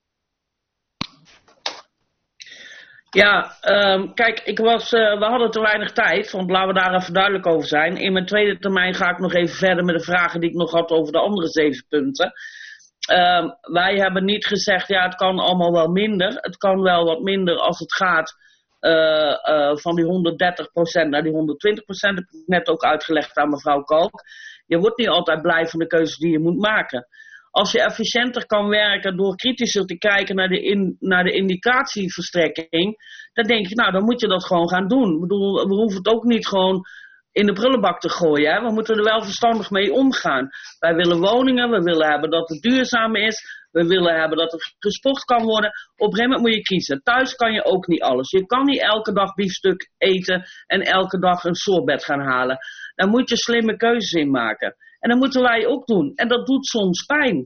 Ja, um, kijk, ik was, uh, we hadden te weinig tijd, want laten we daar even duidelijk over zijn. In mijn tweede termijn ga ik nog even verder met de vragen die ik nog had over de andere zeven punten. Um, wij hebben niet gezegd, ja, het kan allemaal wel minder. Het kan wel wat minder als het gaat uh, uh, van die honderddertig procent naar die honderdtwintig procent. Dat heb ik net ook uitgelegd aan mevrouw Kalk. Je wordt niet altijd blij van de keuzes die je moet maken. Als je efficiënter kan werken door kritischer te kijken naar de, in, naar de indicatieverstrekking, dan denk je, nou, dan moet je dat gewoon gaan doen. Ik bedoel, we hoeven het ook niet gewoon in de prullenbak te gooien. Hè? We moeten er wel verstandig mee omgaan. Wij willen woningen, we willen hebben dat het duurzaam is, we willen hebben dat er gesport kan worden. Op een gegeven moment moet je kiezen. Thuis kan je ook niet alles. Je kan niet elke dag biefstuk eten en elke dag een sorbet gaan halen. Daar moet je slimme keuzes in maken. En dat moeten wij ook doen. En dat doet soms pijn.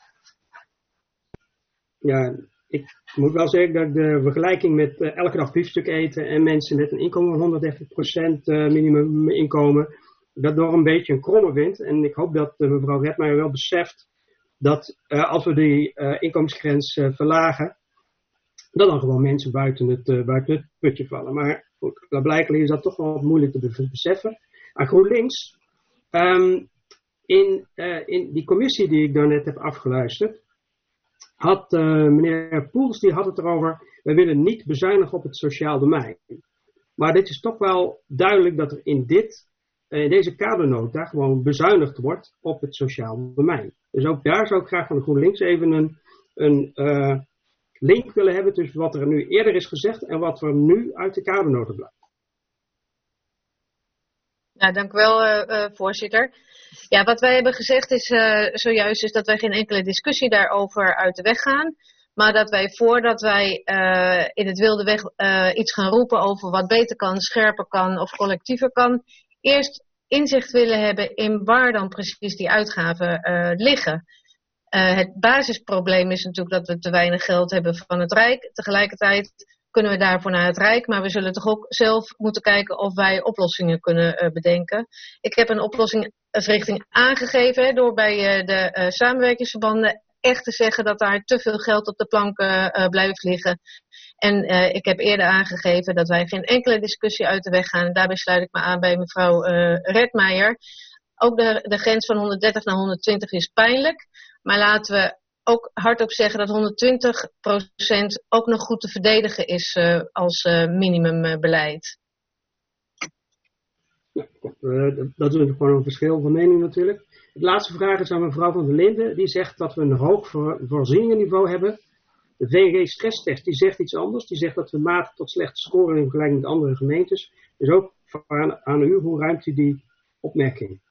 Ja, ik moet wel zeggen dat de vergelijking met uh, elke dag biefstuk eten en mensen met een inkomen van honderddertig procent uh, minimum inkomen, dat nog een beetje een kromme vindt. En ik hoop dat uh, mevrouw Redmeijer wel beseft dat uh, als we die uh, inkomensgrens uh, verlagen, dat dan gewoon mensen buiten het, uh, buiten het putje vallen. Maar goed, blijkbaar is dat toch wel moeilijk te beseffen. Aan GroenLinks, um, in, uh, in die commissie die ik daarnet heb afgeluisterd, had uh, meneer Poels, die had het erover, wij willen niet bezuinigen op het sociaal domein. Maar dit is toch wel duidelijk dat er in, dit, uh, in deze kadernota gewoon bezuinigd wordt op het sociaal domein. Dus ook daar zou ik graag van de GroenLinks even een, een uh, link willen hebben tussen wat er nu eerder is gezegd en wat er nu uit de kadernota blijft. Ja, dank u wel, uh, uh, voorzitter. Ja, wat wij hebben gezegd is uh, zojuist is dat wij geen enkele discussie daarover uit de weg gaan. Maar dat wij voordat wij uh, in het wilde weg uh, iets gaan roepen over wat beter kan, scherper kan of collectiever kan, eerst inzicht willen hebben in waar dan precies die uitgaven uh, liggen. Uh, het basisprobleem is natuurlijk dat we te weinig geld hebben van het Rijk. Tegelijkertijd kunnen we daarvoor naar het Rijk, maar we zullen toch ook zelf moeten kijken of wij oplossingen kunnen uh, bedenken. Ik heb een oplossingsrichting aangegeven hè, door bij uh, de uh, samenwerkingsverbanden echt te zeggen dat daar te veel geld op de plank uh, blijft liggen. En uh, ik heb eerder aangegeven dat wij geen enkele discussie uit de weg gaan. En daarbij sluit ik me aan bij mevrouw uh, Redmeijer. Ook de, de grens van honderddertig naar honderdtwintig is pijnlijk. Maar laten we ook hardop zeggen dat honderdtwintig procent ook nog goed te verdedigen is uh, als uh, minimumbeleid. Ja, uh, dat is gewoon een verschil van mening natuurlijk. De laatste vraag is aan mevrouw Van der Linden. Die zegt dat we een hoog voor, voorzieningenniveau hebben. De V N G-stresstest die zegt iets anders. Die zegt dat we matig tot slechte scoren in vergelijking met andere gemeentes. Dus ook aan, aan u, hoe ruimt u die opmerking?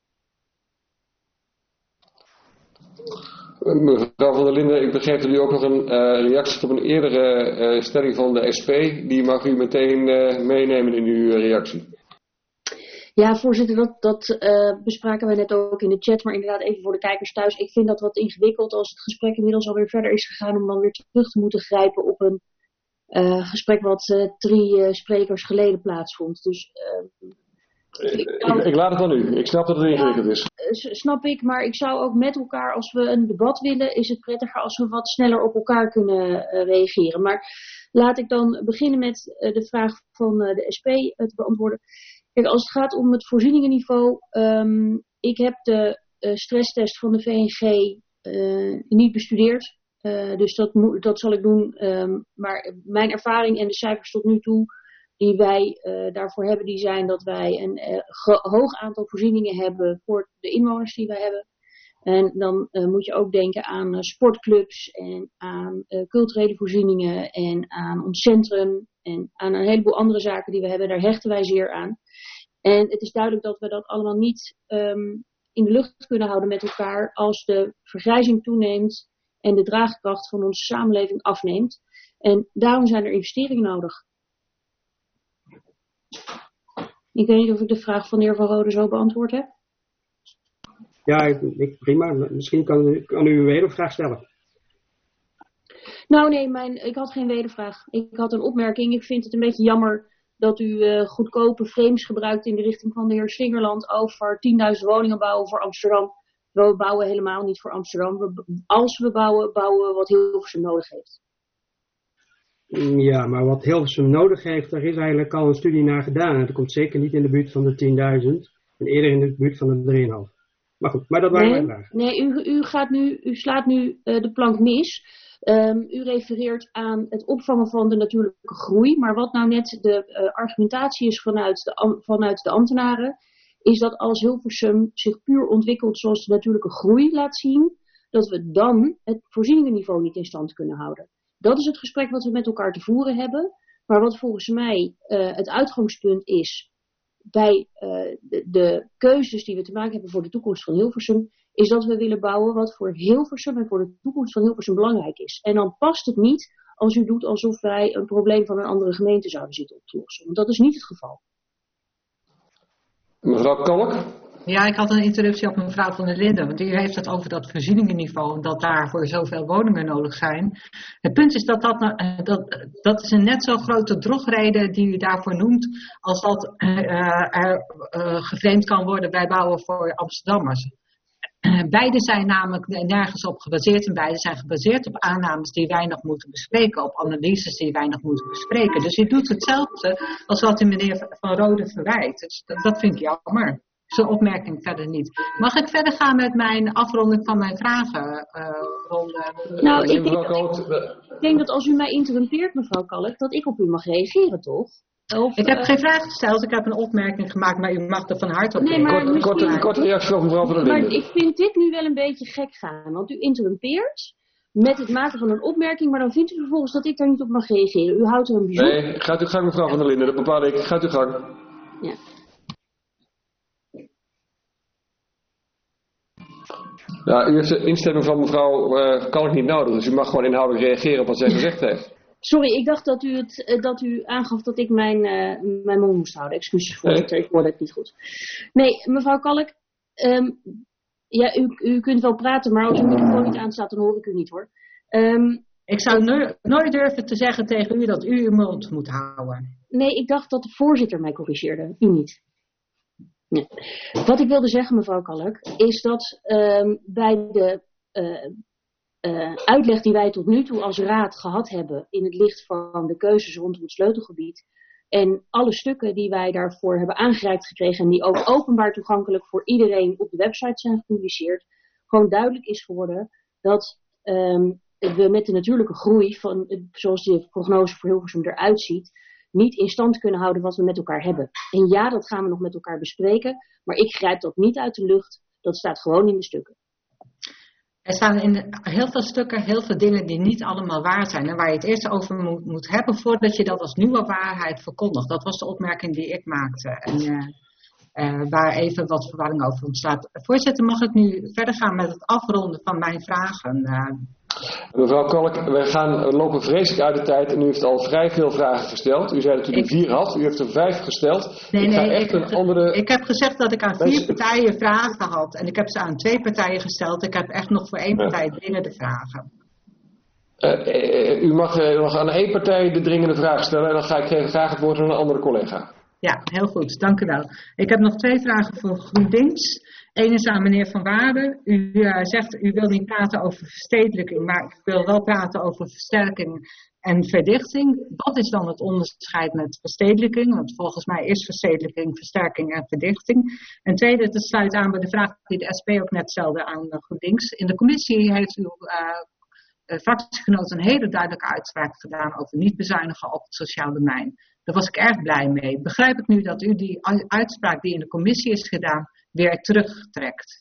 Mevrouw Van der Linden, ik begreep dat u ook nog een uh, reactie op een eerdere uh, stelling van de S P. Die mag u meteen uh, meenemen in uw reactie. Ja, voorzitter, dat, dat uh, bespraken we net ook in de chat, maar inderdaad even voor de kijkers thuis. Ik vind dat wat ingewikkeld als het gesprek inmiddels alweer verder is gegaan om dan weer terug te moeten grijpen op een uh, gesprek wat uh, drie uh, sprekers geleden plaatsvond. Dus uh, ik, ik, ik laat het aan u. Ik snap dat het ingewikkeld is. Uh, snap ik, maar ik zou ook met elkaar, als we een debat willen, is het prettiger als we wat sneller op elkaar kunnen uh, reageren. Maar laat ik dan beginnen met uh, de vraag van uh, de S P uh, te beantwoorden. Kijk, als het gaat om het voorzieningenniveau, um, ik heb de uh, stresstest van de V N G uh, niet bestudeerd. Uh, dus dat, mo- dat zal ik doen. Um, maar mijn ervaring en de cijfers tot nu toe die wij uh, daarvoor hebben, die zijn dat wij een uh, ge- hoog aantal voorzieningen hebben voor de inwoners die wij hebben. En dan uh, moet je ook denken aan uh, sportclubs en aan uh, culturele voorzieningen en aan ons centrum en aan een heleboel andere zaken die we hebben. Daar hechten wij zeer aan. En het is duidelijk dat we dat allemaal niet um, in de lucht kunnen houden met elkaar als de vergrijzing toeneemt en de draagkracht van onze samenleving afneemt. En daarom zijn er investeringen nodig. Ik weet niet of ik de vraag van de heer Van Rode zo beantwoord heb. Ja, ik, ik, prima. Misschien kan u, kan u een wedervraag stellen. Nou nee, mijn, ik had geen wedervraag. Ik had een opmerking. Ik vind het een beetje jammer dat u uh, goedkope frames gebruikt in de richting van de heer Slingerland over tienduizend woningen bouwen voor Amsterdam. We bouwen helemaal niet voor Amsterdam. We, als we bouwen, bouwen we wat Hilversum nodig heeft. Ja, maar wat Hilversum nodig heeft, daar is eigenlijk al een studie naar gedaan. En dat komt zeker niet in de buurt van de tienduizend. En eerder in de buurt van de drie komma vijf. Maar goed, maar dat waren nee, mijn vragen. Nee, u, u, gaat nu, u slaat nu uh, de plank mis. Um, u refereert aan het opvangen van de natuurlijke groei. Maar wat nou net de uh, argumentatie is vanuit de, vanuit de ambtenaren, is dat als Hilversum zich puur ontwikkelt zoals de natuurlijke groei laat zien, dat we dan het voorzieningenniveau niet in stand kunnen houden. Dat is het gesprek wat we met elkaar te voeren hebben. Maar wat volgens mij uh, het uitgangspunt is bij uh, de, de keuzes die we te maken hebben voor de toekomst van Hilversum, is dat we willen bouwen wat voor Hilversum en voor de toekomst van Hilversum belangrijk is. En dan past het niet als u doet alsof wij een probleem van een andere gemeente zouden zitten op te lossen. Want dat is niet het geval. Mevrouw Kalk? Ja, ik had een interruptie op mevrouw Van der Linden, want u heeft het over dat voorzieningenniveau en dat daarvoor zoveel woningen nodig zijn. Het punt is dat dat, dat, dat is een net zo grote drogreden die u daarvoor noemt, als dat uh, er uh, gevreemd kan worden bij bouwen voor Amsterdammers. Uh, beide zijn namelijk nergens op gebaseerd en beide zijn gebaseerd op aannames die wij nog moeten bespreken, op analyses die wij nog moeten bespreken. Dus u doet hetzelfde als wat u meneer Van Rode verwijt. Dus dat, dat vind ik jammer. Zo'n opmerking verder niet. Mag ik verder gaan met mijn afronding van mijn vragenronde? Uh, nou, ik denk, dat, ik denk dat als u mij interrumpeert, mevrouw Kalk, dat ik op u mag reageren, toch? Of, ik heb uh, geen vraag gesteld, ik heb een opmerking gemaakt, maar u mag er van harte op nee, maar kort, misschien, korte reactie van mevrouw Van der Linden. Maar ik vind dit nu wel een beetje gek gaan, want u interrumpeert met het maken van een opmerking, maar dan vindt u vervolgens dat ik daar niet op mag reageren. U houdt er een bijzonder... Nee, gaat u gang mevrouw Van der Linden, dat bepaal ik. Gaat u gang. Ja. Ja, u heeft de instemming van mevrouw uh, Kalk niet nodig, dus u mag gewoon inhoudelijk reageren op wat zij gezegd heeft. Sorry, ik dacht dat u, het, uh, dat u aangaf dat ik mijn, uh, mijn mond moest houden. Excuses voor het, ik hoorde het niet goed. Nee, mevrouw Kalk, um, ja, u, u kunt wel praten, maar als uw microfoon niet aanstaat, dan hoor ik u niet hoor. Um, ik zou no- nooit durven te zeggen tegen u dat u uw mond moet houden. Nee, ik dacht dat de voorzitter mij corrigeerde, u niet. Nee. Wat ik wilde zeggen, mevrouw Kalk, is dat um, bij de uh, uh, uitleg die wij tot nu toe als raad gehad hebben in het licht van de keuzes rondom het sleutelgebied en alle stukken die wij daarvoor hebben aangereikt gekregen en die ook openbaar toegankelijk voor iedereen op de website zijn gepubliceerd, gewoon duidelijk is geworden dat um, we met de natuurlijke groei van, zoals de prognose voor Hilversum eruit ziet, niet in stand kunnen houden wat we met elkaar hebben. En ja, dat gaan we nog met elkaar bespreken, maar ik grijp dat niet uit de lucht, dat staat gewoon in de stukken. Er staan in heel veel stukken heel veel dingen die niet allemaal waar zijn en waar je het eerst over moet, moet hebben voordat je dat als nieuwe waarheid verkondigt. Dat was de opmerking die ik maakte en uh, uh, waar even wat verwarring over ontstaat. Voorzitter, mag ik nu verder gaan met het afronden van mijn vragen? Uh, Mevrouw Kalk, wij gaan we lopen vreselijk uit de tijd en u heeft al vrij veel vragen gesteld. U zei dat u er vier had, u heeft er vijf gesteld. Nee, ik nee, echt ik, een andere... ik heb gezegd dat ik aan vier partijen vragen had en ik heb ze aan twee partijen gesteld. Ik heb echt nog voor één partij dringende vragen. Uh, u, mag, u mag aan één partij de dringende vraag stellen en dan ga ik graag het woord aan een andere collega. Ja, heel goed, dank u wel. Ik heb nog twee vragen voor GroenLinks. Eén is aan meneer Van Waarden. U uh, zegt, u wil niet praten over verstedelijking, maar ik wil wel praten over versterking en verdichting. Wat is dan het onderscheid met verstedelijking? Want volgens mij is verstedelijking, versterking en verdichting. En tweede, het sluit aan bij de vraag die de S P ook net stelde aan uh, GroenLinks. In de commissie heeft uw uh, uh, fractiegenoot een hele duidelijke uitspraak gedaan over niet bezuinigen op het sociaal domein. Daar was ik erg blij mee. Begrijp ik nu dat u die uitspraak die in de commissie is gedaan weer terugtrekt?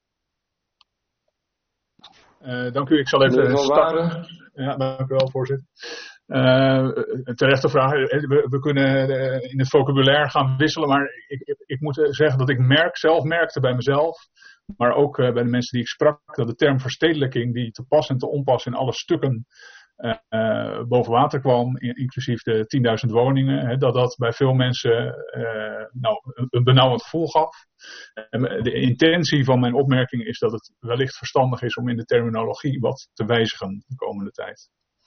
Uh, dank u. Ik zal even starten. Ja, dank u wel, voorzitter. Uh, terechte vraag. We, we kunnen uh, in het vocabulaire gaan wisselen, maar ik, ik, ik moet zeggen dat ik merk, zelf merkte bij mezelf, maar ook uh, bij de mensen die ik sprak, dat de term verstedelijking, die te pas en te onpas in alle stukken Uh, uh, boven water kwam, inclusief de tienduizend woningen, hè, dat dat bij veel mensen uh, nou, een benauwend gevoel gaf. En de intentie van mijn opmerking is dat het wellicht verstandig is om in de terminologie wat te wijzigen de komende tijd.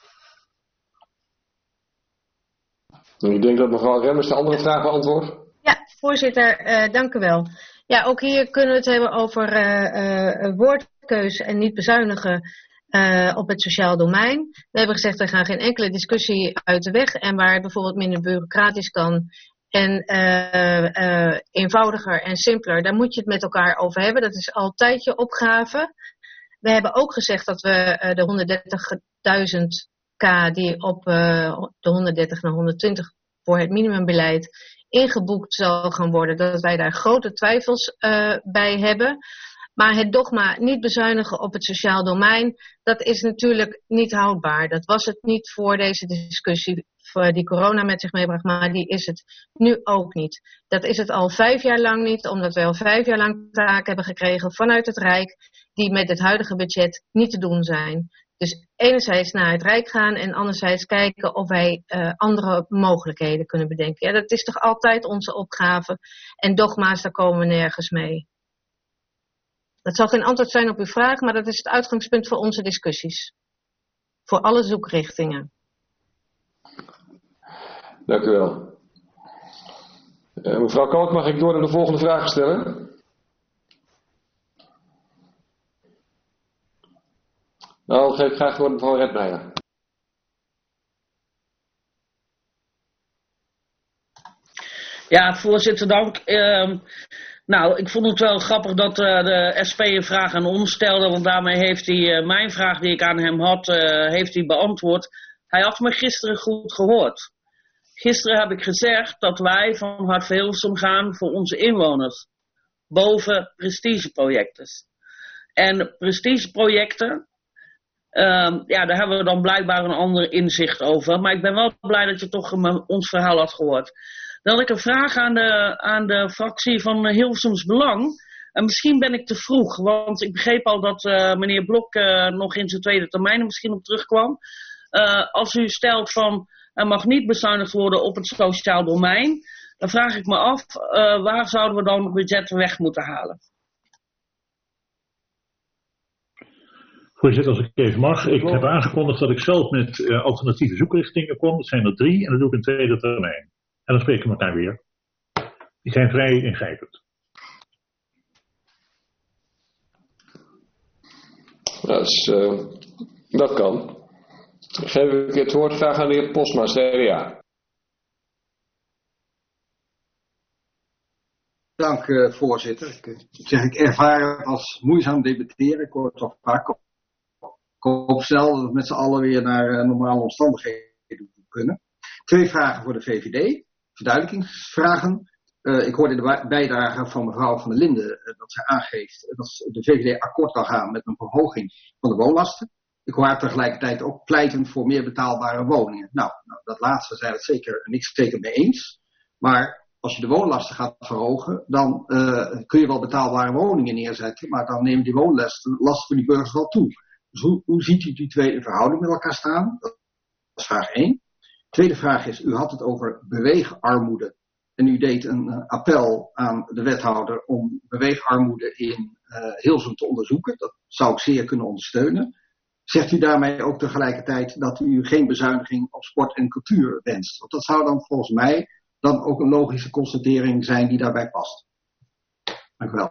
Ik denk dat mevrouw Remmers de andere vraag beantwoordt. Ja, voorzitter, uh, dank u wel. Ja, ook hier kunnen we het hebben over uh, uh, woordkeuze en niet bezuinigen Uh, op het sociaal domein. We hebben gezegd, we gaan geen enkele discussie uit de weg en waar het bijvoorbeeld minder bureaucratisch kan en uh, uh, eenvoudiger en simpeler, daar moet je het met elkaar over hebben. Dat is altijd je opgave. We hebben ook gezegd dat we uh, de honderddertigduizend k die op uh, de honderddertig naar honderdtwintig voor het minimumbeleid ingeboekt zal gaan worden, dat wij daar grote twijfels uh, bij hebben. Maar het dogma niet bezuinigen op het sociaal domein, dat is natuurlijk niet houdbaar. Dat was het niet voor deze discussie die corona met zich meebracht, maar die is het nu ook niet. Dat is het al vijf jaar lang niet, omdat wij al vijf jaar lang taken hebben gekregen vanuit het Rijk, die met het huidige budget niet te doen zijn. Dus enerzijds naar het Rijk gaan en anderzijds kijken of wij uh, andere mogelijkheden kunnen bedenken. Ja, dat is toch altijd onze opgave en dogma's, daar komen we nergens mee. Dat zal geen antwoord zijn op uw vraag, maar dat is het uitgangspunt voor onze discussies. Voor alle zoekrichtingen. Dank u wel. Uh, mevrouw Kalk, mag ik door naar de volgende vraag stellen? Nou, dan geef ik graag het woord aan mevrouw Redmeijer. Ja, voorzitter, dank. Uh, nou, ik vond het wel grappig dat uh, de S P een vraag aan ons stelde, want daarmee heeft hij uh, mijn vraag die ik aan hem had, uh, heeft hij beantwoord. Hij had me gisteren goed gehoord. Gisteren heb ik gezegd dat wij van Hart voor Hilversum gaan voor onze inwoners. Boven prestigeprojecten. En prestigeprojecten, uh, ja, daar hebben we dan blijkbaar een ander inzicht over. Maar ik ben wel blij dat je toch uh, ons verhaal had gehoord. Dan had ik een vraag aan de, aan de fractie van Hilversums Belang. En misschien ben ik te vroeg, want ik begreep al dat uh, meneer Blok uh, nog in zijn tweede termijn er misschien op terugkwam. Uh, als u stelt van er mag niet bezuinigd worden op het sociaal domein, dan vraag ik me af, uh, waar zouden we dan het budget weg moeten halen? Voorzitter, als ik even mag. Ik heb aangekondigd dat ik zelf met uh, alternatieve zoekrichtingen kom. Dat zijn er drie en dat doe ik in tweede termijn. En dan spreken we elkaar weer. Die zijn vrij ingrijpend. Dat, is, uh, dat kan. Dan geef ik het woord graag aan de heer Postma, C D A. Dank, uh, voorzitter. Ik, ik zeg, ik ervaar het als moeizaam debatteren. Ik hoor het toch vaak. Ik hoop snel dat we met z'n allen weer naar uh, normale omstandigheden kunnen. Twee vragen voor de V V D. Verduidelijkingsvragen. Uh, ik hoorde in de bijdrage van mevrouw Van der Linden uh, dat zij aangeeft dat de V V D akkoord kan gaan met een verhoging van de woonlasten. Ik hoor haar tegelijkertijd ook pleiten voor meer betaalbare woningen. Nou, nou dat laatste zijn we het zeker niks zeker mee eens. Maar als je de woonlasten gaat verhogen, dan uh, kun je wel betaalbare woningen neerzetten, maar dan nemen die woonlasten lasten voor die burgers wel toe. Dus hoe, hoe ziet u die twee in verhouding met elkaar staan? Dat is vraag één. Tweede vraag is, u had het over beweegarmoede. En u deed een uh, appel aan de wethouder om beweegarmoede in uh, Hilversum te onderzoeken. Dat zou ik zeer kunnen ondersteunen. Zegt u daarmee ook tegelijkertijd dat u geen bezuiniging op sport en cultuur wenst? Want dat zou dan volgens mij dan ook een logische constatering zijn die daarbij past. Dank u wel.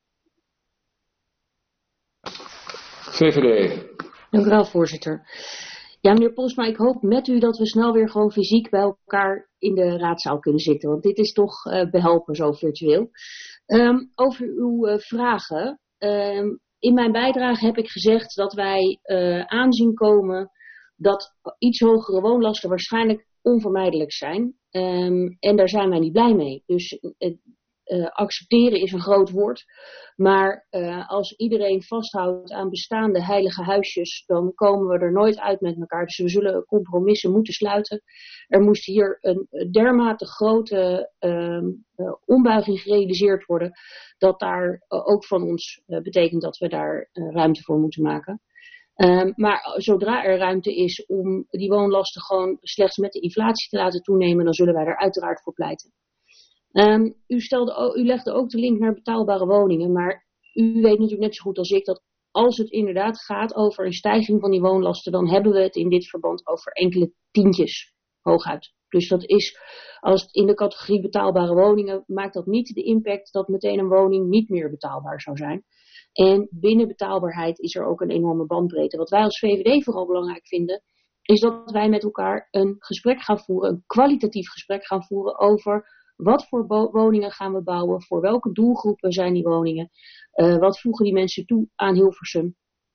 V V D. Dank u wel, voorzitter. Ja, meneer Postma, ik hoop met u dat we snel weer gewoon fysiek bij elkaar in de raadzaal kunnen zitten. Want dit is toch uh, behelpen zo virtueel. Um, over uw uh, vragen. Um, in mijn bijdrage heb ik gezegd dat wij uh, aanzien komen dat iets hogere woonlasten waarschijnlijk onvermijdelijk zijn. Um, en daar zijn wij niet blij mee. Dus uh, uh, accepteren is een groot woord. Maar uh, als iedereen vasthoudt aan bestaande heilige huisjes, dan komen we er nooit uit met elkaar. Dus we zullen compromissen moeten sluiten. Er moest hier een dermate grote uh, uh, ombuiging gerealiseerd worden, dat daar uh, ook van ons uh, betekent dat we daar uh, ruimte voor moeten maken. Um, maar zodra er ruimte is om die woonlasten gewoon slechts met de inflatie te laten toenemen, dan zullen wij er uiteraard voor pleiten. Um, u, stelde, u legde ook de link naar betaalbare woningen, maar u weet natuurlijk net zo goed als ik dat als het inderdaad gaat over een stijging van die woonlasten, dan hebben we het in dit verband over enkele tientjes hooguit. Dus dat is, als het in de categorie betaalbare woningen, maakt dat niet de impact dat meteen een woning niet meer betaalbaar zou zijn. En binnen betaalbaarheid is er ook een enorme bandbreedte. Wat wij als V V D vooral belangrijk vinden, is dat wij met elkaar een gesprek gaan voeren, een kwalitatief gesprek gaan voeren over wat voor woningen gaan we bouwen, voor welke doelgroepen zijn die woningen, uh, wat voegen die mensen toe aan Hilversum.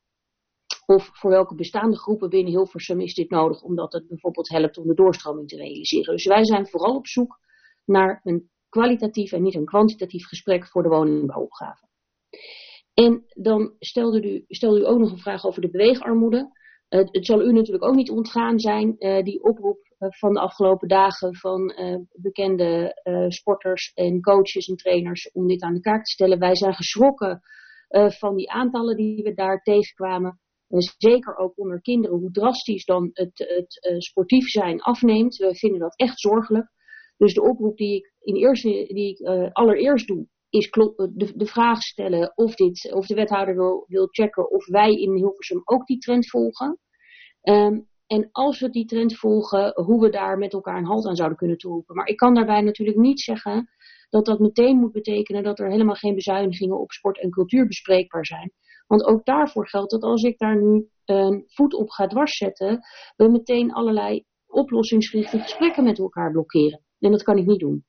Of voor welke bestaande groepen binnen Hilversum is dit nodig, omdat het bijvoorbeeld helpt om de doorstroming te realiseren. Dus wij zijn vooral op zoek naar een kwalitatief en niet een kwantitatief gesprek voor de woningbouwopgave. En dan stelde u, stelde u ook nog een vraag over de beweegarmoede. Uh, het zal u natuurlijk ook niet ontgaan zijn, uh, die oproep uh, van de afgelopen dagen van uh, bekende uh, sporters en coaches en trainers om dit aan de kaak te stellen. Wij zijn geschrokken uh, van die aantallen die we daar tegenkwamen. Uh, zeker ook onder kinderen, hoe drastisch dan het, het uh, sportief zijn afneemt. We vinden dat echt zorgelijk. Dus de oproep die ik, in eerste, die ik uh, allereerst doe, is de, de vraag stellen of, dit, of de wethouder wil, wil checken of wij in Hilversum ook die trend volgen. Um, en als we die trend volgen, hoe we daar met elkaar een halt aan zouden kunnen toeroepen. Maar ik kan daarbij natuurlijk niet zeggen dat dat meteen moet betekenen dat er helemaal geen bezuinigingen op sport en cultuur bespreekbaar zijn. Want ook daarvoor geldt dat als ik daar nu een voet op ga dwarszetten, we meteen allerlei oplossingsgerichte gesprekken met elkaar blokkeren. En dat kan ik niet doen.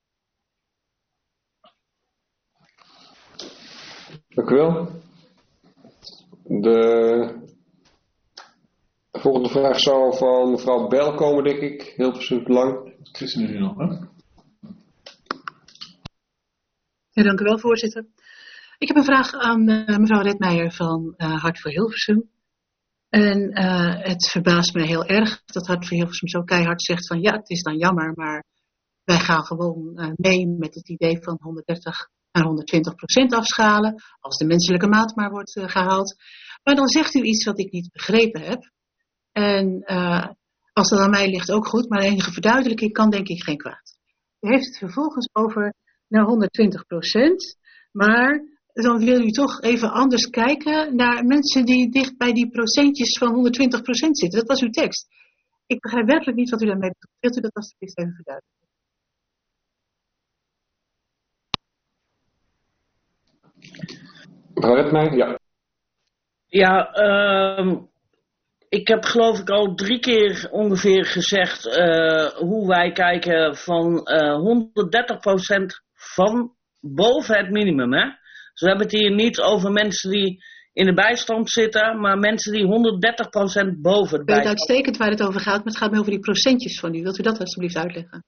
Dank u wel. De volgende vraag zou van mevrouw Bel komen, denk ik. Heel persoonlijk lang. ChristenUnie nog, hè? Ja, dank u wel, voorzitter. Ik heb een vraag aan uh, mevrouw Redmeijer van uh, Hart voor Hilversum. En uh, het verbaast me heel erg dat Hart voor Hilversum zo keihard zegt van ja, het is dan jammer, maar wij gaan gewoon uh, mee met het idee van honderddertig naar honderdtwintig procent afschalen, als de menselijke maat maar wordt uh, gehaald. Maar dan zegt u iets wat ik niet begrepen heb. En uh, als dat aan mij ligt ook goed, maar enige verduidelijking kan denk ik geen kwaad. U heeft het vervolgens over naar honderdtwintig procent, maar dan wil u toch even anders kijken naar mensen die dicht bij die procentjes van honderdtwintig procent zitten. Dat was uw tekst. Ik begrijp werkelijk niet wat u daarmee bedoelt. Wilt u dat alsjeblieft even verduidelijken? Mevrouw Redmeijer, ja. Ja, uh, ik heb geloof ik al drie keer ongeveer gezegd uh, hoe wij kijken van uh, honderddertig procent van boven het minimum. Hè? Dus we hebben het hier niet over mensen die in de bijstand zitten, maar mensen die honderddertig procent boven het bijstand. Ik weet uitstekend waar het over gaat, maar het gaat me over die procentjes van u. Wilt u dat alsjeblieft uitleggen?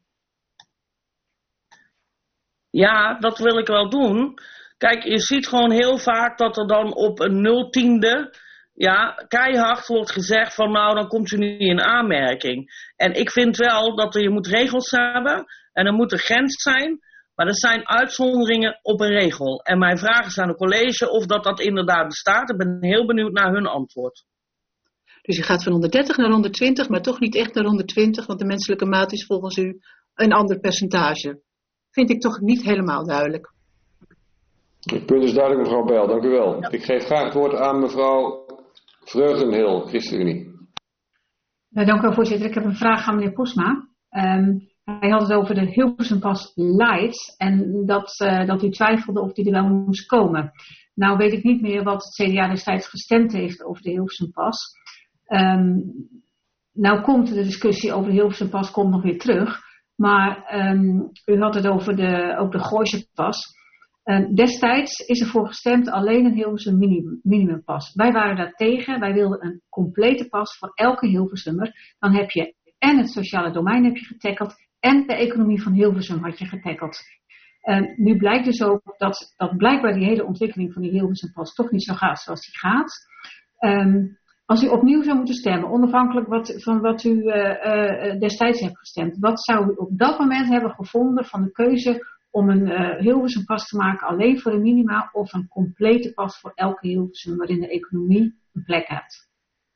Ja, dat wil ik wel doen. Kijk, je ziet gewoon heel vaak dat er dan op een nultiende, ja, keihard wordt gezegd van nou, dan komt u niet in aanmerking. En ik vind wel dat er, je moet regels hebben en er moet een grens zijn, maar er zijn uitzonderingen op een regel. En mijn vraag is aan het college of dat dat inderdaad bestaat. Ik ben heel benieuwd naar hun antwoord. Dus je gaat van honderddertig naar honderdtwintig, maar toch niet echt naar honderdtwintig, want de menselijke maat is volgens u een ander percentage. Vind ik toch niet helemaal duidelijk. Het punt is duidelijk, mevrouw Bijl. Dank u wel. Ja. Ik geef graag het woord aan mevrouw Vreugdenhil, ChristenUnie. Ja, dank u wel, voorzitter. Ik heb een vraag aan meneer Posma. Um, hij had het over de Hilversumpas Light en dat, uh, dat u twijfelde of die er wel moest komen. Nou weet ik niet meer wat het C D A destijds gestemd heeft over de Hilversumpas. Um, nou komt de discussie over de Hilversumpas komt nog weer terug. Maar um, u had het over de, ook de Gooise pas. Uh, destijds is er voor gestemd alleen een Hilversum minimum, minimumpas. Wij waren daar tegen. Wij wilden een complete pas voor elke Hilversummer. Dan heb je en het sociale domein heb je getackeld en de economie van Hilversum had je getackeld. Uh, nu blijkt dus ook dat, dat blijkbaar die hele ontwikkeling van die Hilversumpas toch niet zo gaat zoals die gaat. Um, als u opnieuw zou moeten stemmen, onafhankelijk wat, van wat u uh, uh, destijds hebt gestemd, wat zou u op dat moment hebben gevonden van de keuze om een uh, Hilversumpas te maken alleen voor de minima of een complete pas voor elke Hilversum waarin de economie een plek heeft?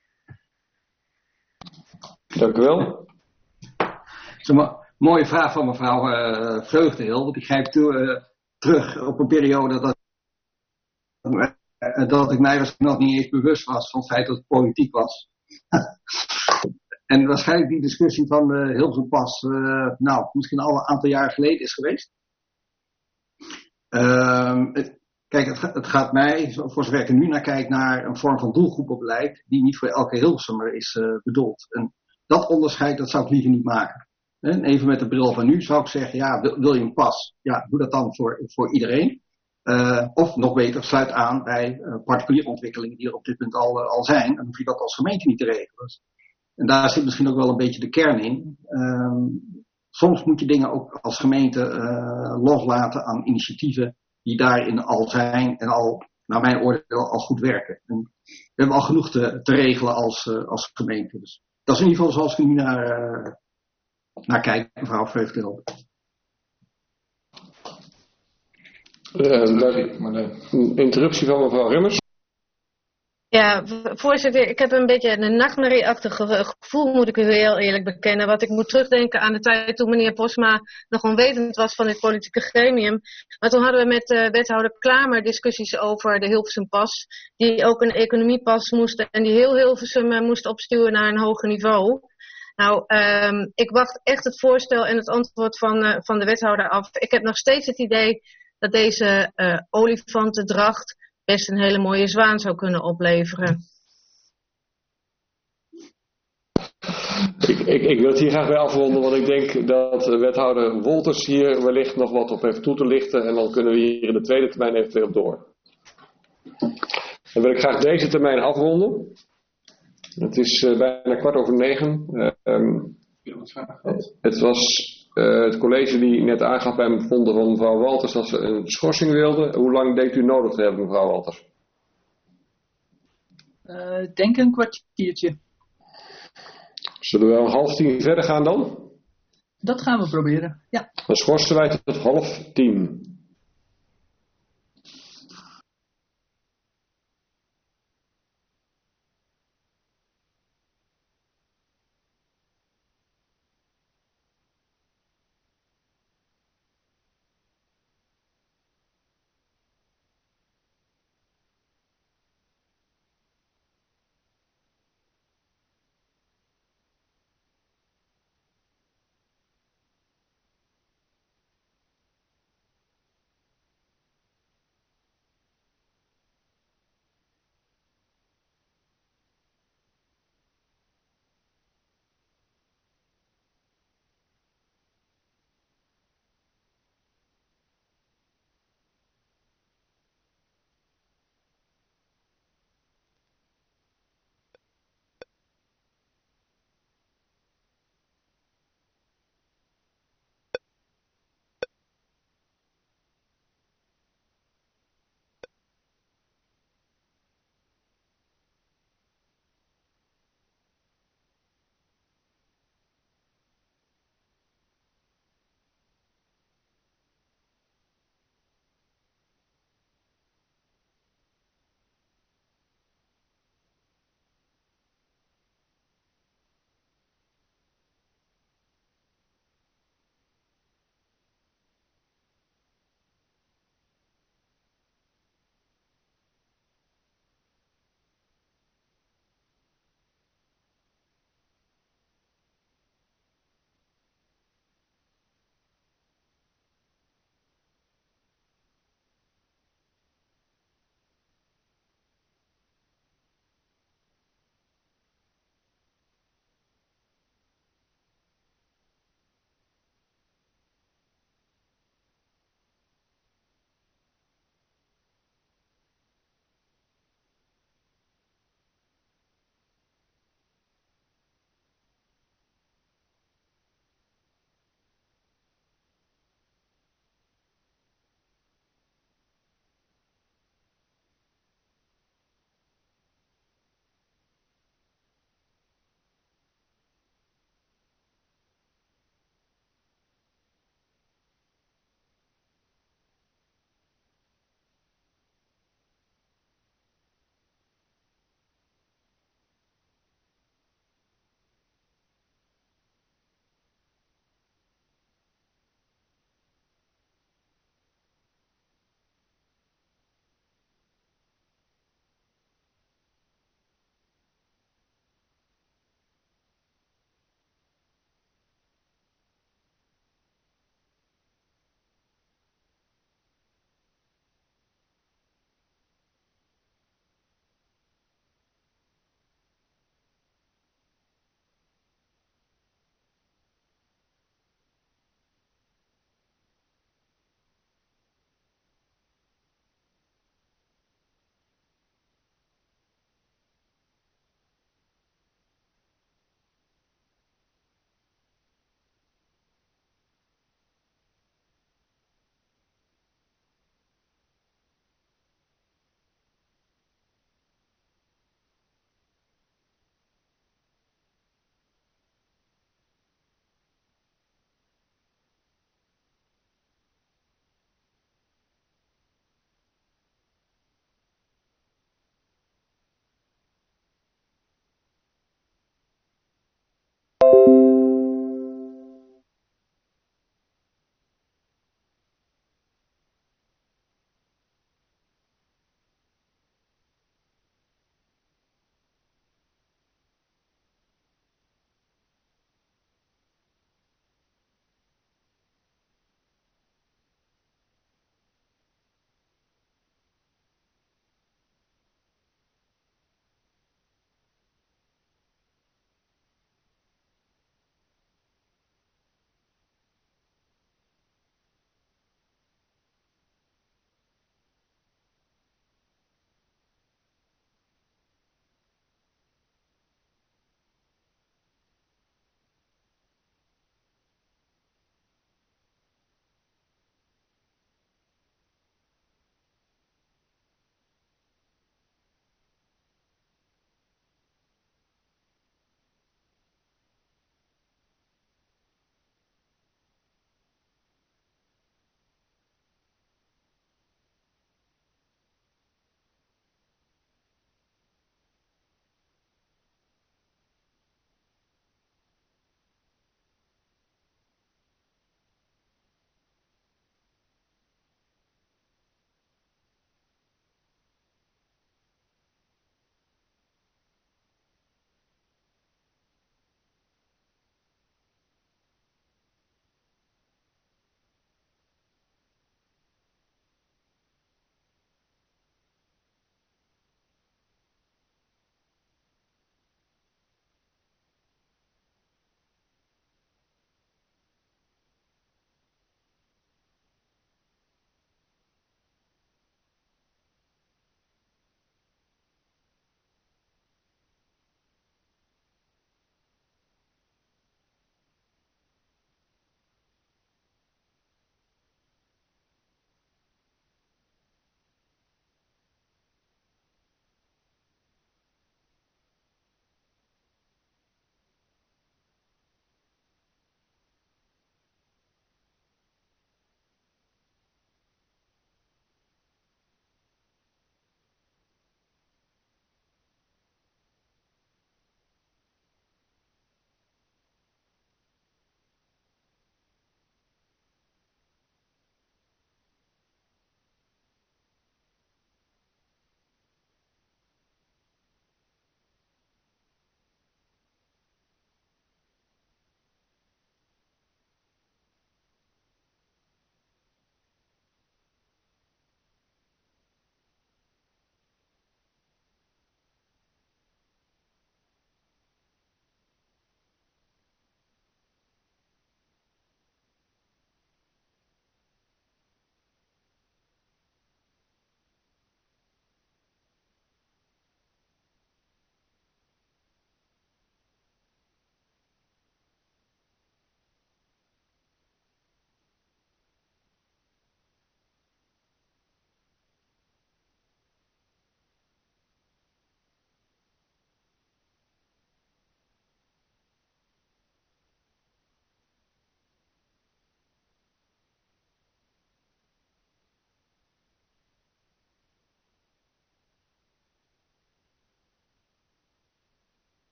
Dank u wel. Zo'n mooie vraag van mevrouw uh, Vreugdenhil. Want ik grijp toe, uh, terug op een periode dat, uh, dat ik mij waarschijnlijk nog niet eens bewust was van het feit dat het politiek was. En waarschijnlijk die discussie van de Hilversumpas, uh, nou, misschien al een aantal jaar geleden is geweest. Uh, het, kijk, het, het gaat mij, voor zover ik er nu naar kijk, naar een vorm van doelgroepenbeleid die niet voor elke Hilversummer is uh, bedoeld. En dat onderscheid, dat zou ik liever niet maken. En even met de bril van nu zou ik zeggen, ja, wil, wil je een pas? Ja, doe dat dan voor, voor iedereen. Uh, of nog beter, sluit aan bij uh, particuliere ontwikkelingen die er op dit punt al, uh, al zijn. Dan hoef je dat als gemeente niet te regelen. En daar zit misschien ook wel een beetje de kern in. Uh, soms moet je dingen ook als gemeente uh, loslaten aan initiatieven die daarin al zijn en al, naar mijn oordeel, al goed werken. En we hebben al genoeg te, te regelen als, uh, als gemeente. Dus dat is in ieder geval zoals ik nu naar, uh, naar kijk, mevrouw Vreugdenhil. Uh, een interruptie van mevrouw Remmers. Ja, voorzitter, ik heb een beetje een nachtmerrieachtig gevoel, moet ik u heel eerlijk bekennen. Wat ik moet terugdenken aan de tijd toen meneer Posma nog onwetend was van dit politieke gremium. Maar toen hadden we met uh, wethouder Klamer discussies over de Hilversumpas, die ook een economiepas moest en die heel Hilversum uh, moest opstuwen naar een hoger niveau. Nou, um, ik wacht echt het voorstel en het antwoord van, uh, van de wethouder af. Ik heb nog steeds het idee dat deze uh, olifantendracht best een hele mooie zwaan zou kunnen opleveren. Ik, ik, ik wil het hier graag bij afronden, want ik denk dat wethouder Wolters hier wellicht nog wat op heeft toe te lichten. En dan kunnen we hier in de tweede termijn eventueel op door. Dan wil ik graag deze termijn afronden. Het is uh, bijna kwart over negen. Uh, um, het was uh, het college die net aangaf bij me vonden van mevrouw Walters dat ze een schorsing wilde. Hoe lang denkt u nodig te hebben, mevrouw Walters? Uh, ik denk een kwartiertje. Zullen we om half tien verder gaan dan? Dat gaan we proberen, ja. Dan schorsen wij tot half tien.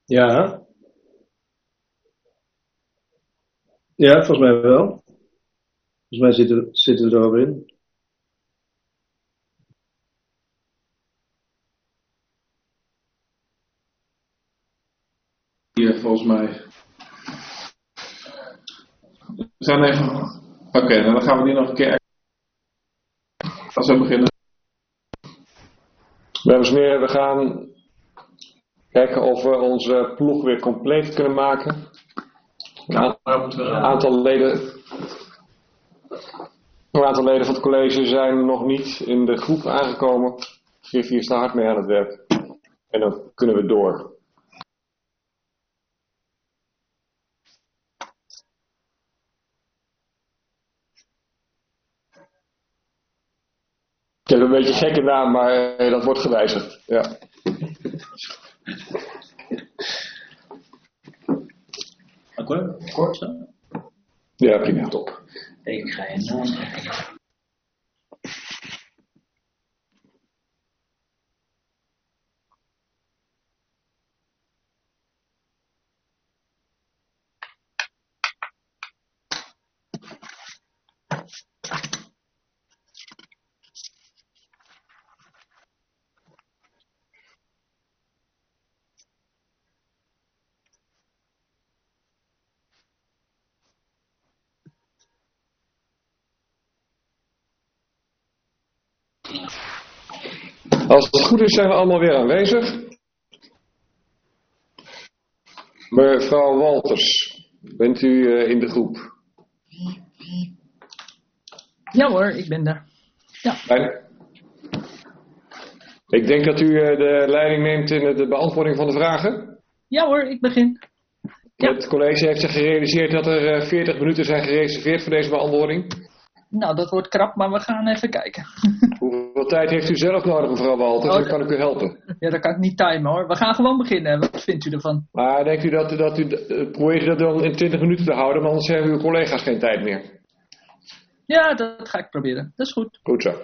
Ja. Ja, volgens mij wel. Volgens mij zitten, zitten we er al in. Hier, volgens mij. We zijn even... Oké, okay, dan gaan we die nog een keer... Als we beginnen. Dames en heren, we gaan kijken of we onze ploeg weer compleet kunnen maken. Een aantal, aantal leden... Een aantal leden van het college zijn nog niet in de groep aangekomen. Griffie is daar hard mee aan het werk. En dan kunnen we door. Ik heb een beetje een gekke naam, maar dat wordt gewijzigd. Ja. Oké, kort zo. Ja, prima. Top. Ik ga je naam zeggen. Als het goed is zijn we allemaal weer aanwezig. Mevrouw Walters, bent u uh, in de groep? Ja hoor, ik ben daar. Ja. Fijn. Ik denk dat u uh, de leiding neemt in de beantwoording van de vragen. Ja hoor, ik begin. Ja. Het college heeft zich gerealiseerd dat er uh, veertig minuten zijn gereserveerd voor deze beantwoording. Nou, dat wordt krap, maar we gaan even kijken. Hoeveel tijd heeft u zelf nodig, mevrouw Walters? Oh, dan kan ik u helpen. Ja, dat kan ik niet timen hoor. We gaan gewoon beginnen. Wat vindt u ervan? Maar denkt u dat, dat u, probeert u dat dan in twintig minuten te houden, want anders hebben uw collega's geen tijd meer. Ja, dat ga ik proberen. Dat is goed. Goed zo.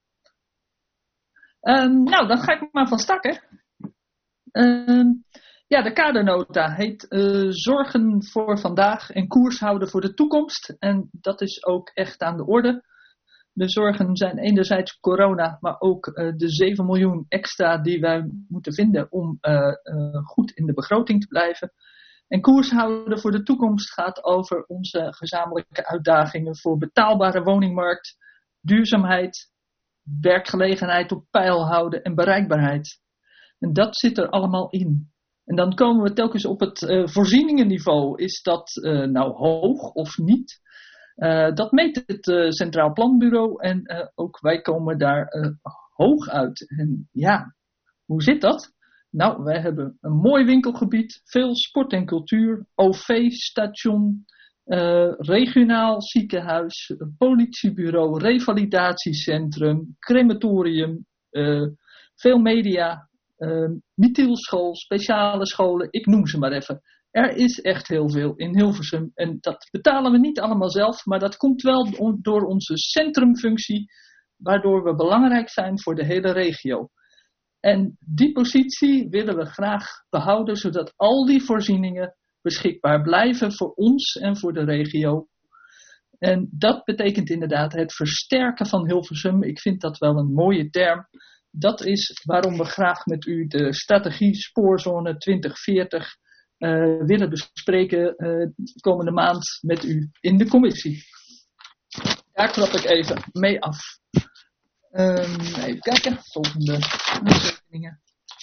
Um, nou, dan ga ik maar van start, hè. Um, ja, de kadernota heet uh, Zorgen voor vandaag en koers houden voor de toekomst. En dat is ook echt aan de orde. De zorgen zijn enerzijds corona, maar ook uh, de zeven miljoen extra die wij moeten vinden om uh, uh, goed in de begroting te blijven. En koers houden voor de toekomst gaat over onze gezamenlijke uitdagingen voor betaalbare woningmarkt, duurzaamheid, werkgelegenheid op peil houden en bereikbaarheid. En dat zit er allemaal in. En dan komen we telkens op het uh, voorzieningenniveau. Is dat uh, nou hoog of niet? Uh, dat meet het uh, Centraal Planbureau en uh, ook wij komen daar uh, hoog uit. En ja, hoe zit dat? Nou, wij hebben een mooi winkelgebied, veel sport en cultuur, O V-station, uh, regionaal ziekenhuis, politiebureau, revalidatiecentrum, crematorium, uh, veel media, uh, Mithielschool, speciale scholen, ik noem ze maar even. Er is echt heel veel in Hilversum en dat betalen we niet allemaal zelf, maar dat komt wel door onze centrumfunctie, waardoor we belangrijk zijn voor de hele regio. En die positie willen we graag behouden, zodat al die voorzieningen beschikbaar blijven voor ons en voor de regio. En dat betekent inderdaad het versterken van Hilversum. Ik vind dat wel een mooie term. Dat is waarom we graag met u de strategie Spoorzone twintig veertig uh, willen bespreken uh, de komende maand met u in de commissie. Daar klap ik even mee af. Um, even kijken, volgende aantekeningen.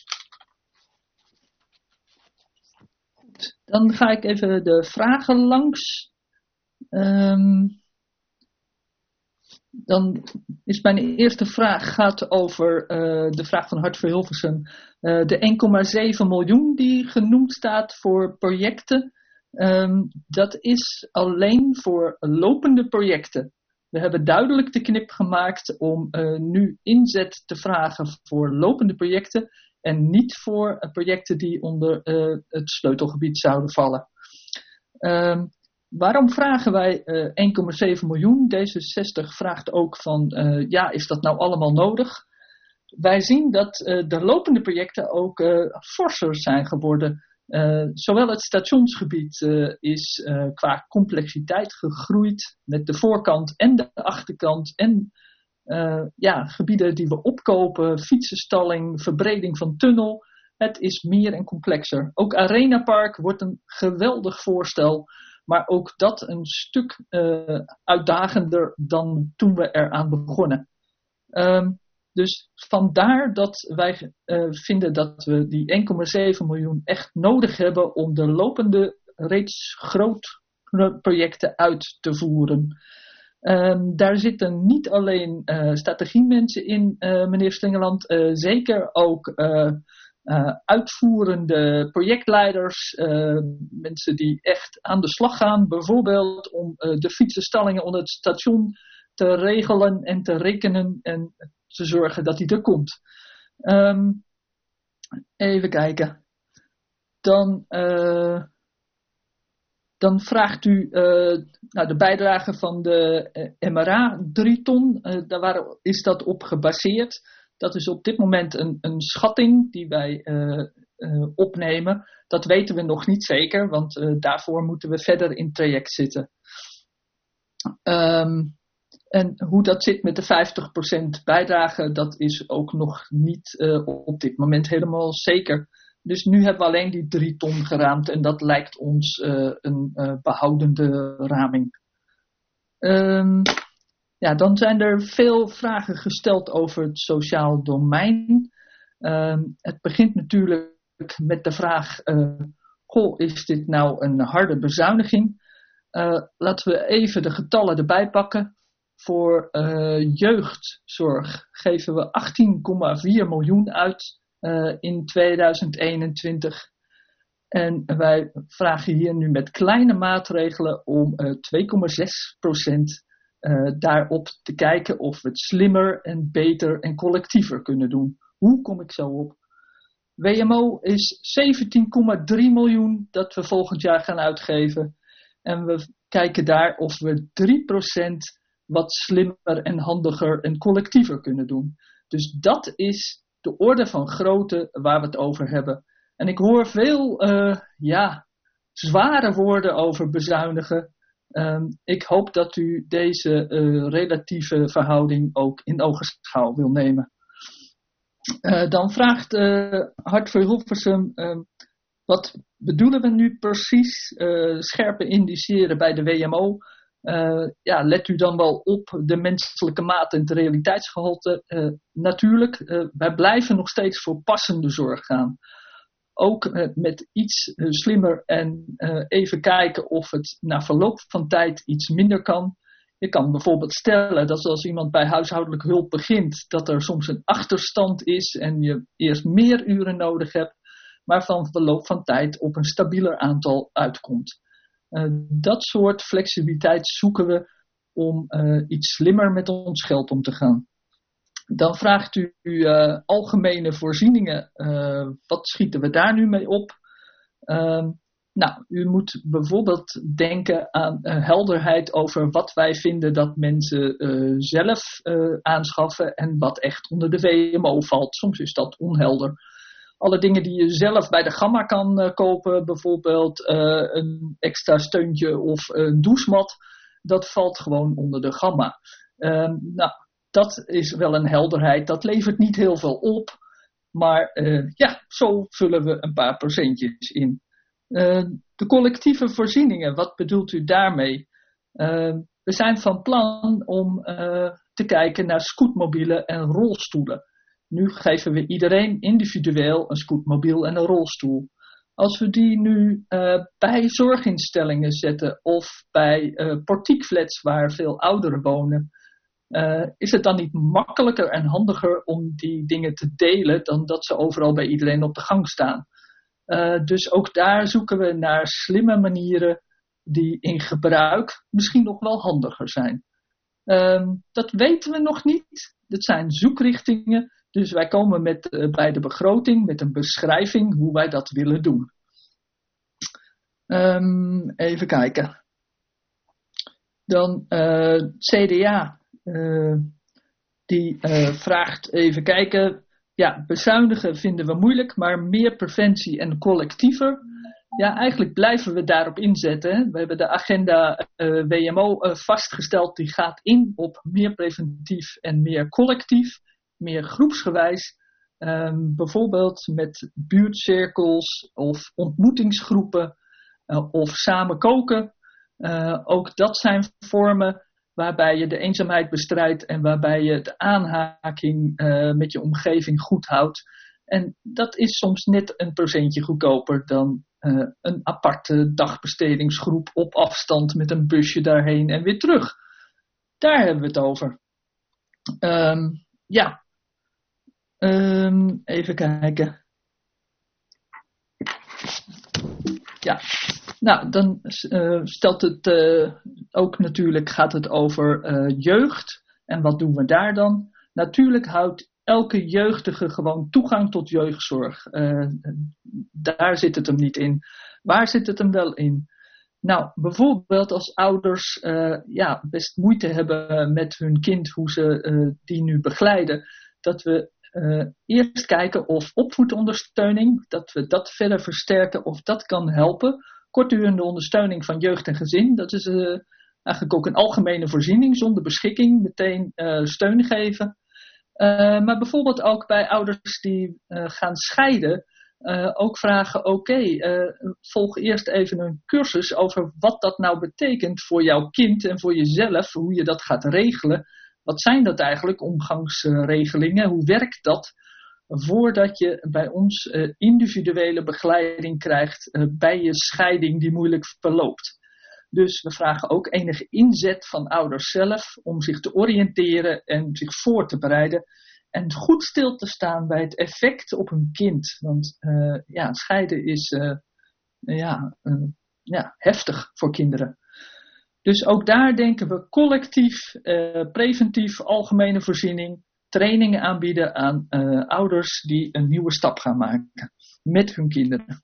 Goed, dan ga ik even de vragen langs. Um, dan is mijn eerste vraag gaat over uh, de vraag van Hart voor Hilversum. Uh, de één komma zeven miljoen die genoemd staat voor projecten. Um, dat is alleen voor lopende projecten. We hebben duidelijk de knip gemaakt om uh, nu inzet te vragen voor lopende projecten en niet voor uh, projecten die onder uh, het sleutelgebied zouden vallen. Um, waarom vragen wij uh, één komma zeven miljoen? D zesenzestig vraagt ook van, uh, ja, is dat nou allemaal nodig? Wij zien dat uh, de lopende projecten ook uh, forser zijn geworden. Uh, zowel het stationsgebied uh, is uh, qua complexiteit gegroeid met de voorkant en de achterkant en uh, ja, gebieden die we opkopen, fietsenstalling, verbreding van tunnel. Het is meer en complexer. Ook Arena Park wordt een geweldig voorstel, maar ook dat een stuk uh, uitdagender dan toen we eraan begonnen. Um, Dus vandaar dat wij uh, vinden dat we die één komma zeven miljoen echt nodig hebben om de lopende reeds groot projecten uit te voeren. Um, daar zitten niet alleen uh, strategiemensen in, uh, meneer Slingerland, uh, zeker ook uh, uh, uitvoerende projectleiders, uh, mensen die echt aan de slag gaan, bijvoorbeeld om uh, de fietsenstallingen onder het station te regelen en te rekenen en te zorgen dat die er komt. Um, even kijken. Dan, uh, dan vraagt u uh, nou, de bijdrage van de uh, M R A, drie ton. Uh, daar waren, is dat op gebaseerd. Dat is op dit moment een, een schatting die wij uh, uh, opnemen. Dat weten we nog niet zeker, want uh, daarvoor moeten we verder in traject zitten. Um, En hoe dat zit met de vijftig procent bijdrage, dat is ook nog niet uh, op dit moment helemaal zeker. Dus nu hebben we alleen die drie ton geraamd en dat lijkt ons uh, een uh, behoudende raming. Um, ja, dan zijn er veel vragen gesteld over het sociaal domein. Um, het begint natuurlijk met de vraag, uh, goh, is dit nou een harde bezuiniging? Uh, laten we even de getallen erbij pakken. Voor uh, jeugdzorg geven we achttien komma vier miljoen uit uh, in tweeduizend eenentwintig. En wij vragen hier nu met kleine maatregelen om uh, twee komma zes procent uh, daarop te kijken of we het slimmer en beter en collectiever kunnen doen. Hoe kom ik zo op? W M O is zeventien komma drie miljoen dat we volgend jaar gaan uitgeven. En we kijken daar of we drie procent wat slimmer en handiger en collectiever kunnen doen. Dus dat is de orde van grootte waar we het over hebben. En ik hoor veel uh, ja, zware woorden over bezuinigen. Um, ik hoop dat u deze uh, relatieve verhouding ook in ogenschouw wil nemen. Uh, dan vraagt uh, Hart voor Hilversum, uh, wat bedoelen we nu precies? Uh, scherper indiceren bij de W M O. Uh, ja, let u dan wel op de menselijke maat en het realiteitsgehalte. Uh, natuurlijk, uh, wij blijven nog steeds voor passende zorg gaan. Ook uh, met iets uh, slimmer en uh, even kijken of het na verloop van tijd iets minder kan. Je kan bijvoorbeeld stellen dat als iemand bij huishoudelijke hulp begint, dat er soms een achterstand is en je eerst meer uren nodig hebt, maar van verloop van tijd op een stabieler aantal uitkomt. Uh, dat soort flexibiliteit zoeken we om uh, iets slimmer met ons geld om te gaan. Dan vraagt u uh, algemene voorzieningen, uh, wat schieten we daar nu mee op? Uh, nou, u moet bijvoorbeeld denken aan uh, helderheid over wat wij vinden dat mensen uh, zelf uh, aanschaffen en wat echt onder de W M O valt. Soms is dat onhelder. Alle dingen die je zelf bij de Gamma kan uh, kopen, bijvoorbeeld uh, een extra steuntje of een douchemat, dat valt gewoon onder de Gamma. Uh, nou, dat is wel een helderheid, dat levert niet heel veel op, maar uh, ja, zo vullen we een paar procentjes in. Uh, de collectieve voorzieningen, wat bedoelt u daarmee? Uh, we zijn van plan om uh, te kijken naar scootmobielen en rolstoelen. Nu geven we iedereen individueel een scootmobiel en een rolstoel. Als we die nu uh, bij zorginstellingen zetten of bij uh, portiekflats waar veel ouderen wonen, uh, is het dan niet makkelijker en handiger om die dingen te delen dan dat ze overal bij iedereen op de gang staan? Uh, dus ook daar zoeken we naar slimme manieren die in gebruik misschien nog wel handiger zijn. Uh, dat weten we nog niet. Dat zijn zoekrichtingen. Dus wij komen met, uh, bij de begroting met een beschrijving hoe wij dat willen doen. Um, even kijken. Dan uh, C D A. Uh, die uh, vraagt even kijken. Ja, bezuinigen vinden we moeilijk, maar meer preventie en collectiever. ja, eigenlijk blijven we daarop inzetten. We hebben de agenda uh, W M O uh, vastgesteld. Die gaat in op meer preventief en meer collectief. Meer groepsgewijs. Um, bijvoorbeeld met buurtcirkels of ontmoetingsgroepen. Uh, of samen koken. Uh, ook dat zijn vormen waarbij je de eenzaamheid bestrijdt. En waarbij je de aanhaking uh, met je omgeving goed houdt. En dat is soms net een procentje goedkoper dan uh, een aparte dagbestedingsgroep op afstand met een busje daarheen en weer terug. Daar hebben we het over. Um, ja. Um, even kijken. Ja. Nou, dan uh, stelt het uh, ook natuurlijk, gaat het over uh, jeugd. En wat doen we daar dan? Natuurlijk houdt elke jeugdige gewoon toegang tot jeugdzorg. Uh, daar zit het hem niet in. Waar zit het hem wel in? Nou, bijvoorbeeld als ouders uh, ja, best moeite hebben met hun kind, hoe ze uh, die nu begeleiden. Dat we uh, eerst kijken of opvoedondersteuning, dat we dat verder versterken of dat kan helpen. Kortdurende ondersteuning van jeugd en gezin, dat is uh, eigenlijk ook een algemene voorziening zonder beschikking, meteen uh, steun geven. Uh, maar bijvoorbeeld ook bij ouders die uh, gaan scheiden, uh, ook vragen, oké, okay, uh, volg eerst even een cursus over wat dat nou betekent voor jouw kind en voor jezelf, hoe je dat gaat regelen. Wat zijn dat eigenlijk, omgangsregelingen, hoe werkt dat, voordat je bij ons uh, individuele begeleiding krijgt uh, bij je scheiding die moeilijk verloopt. Dus we vragen ook enige inzet van ouders zelf om zich te oriënteren en zich voor te bereiden. En goed stil te staan bij het effect op hun kind. Want uh, ja, scheiden is uh, ja, uh, ja, heftig voor kinderen. Dus ook daar denken we collectief, uh, preventief, algemene voorziening, trainingen aanbieden aan uh, ouders die een nieuwe stap gaan maken met hun kinderen.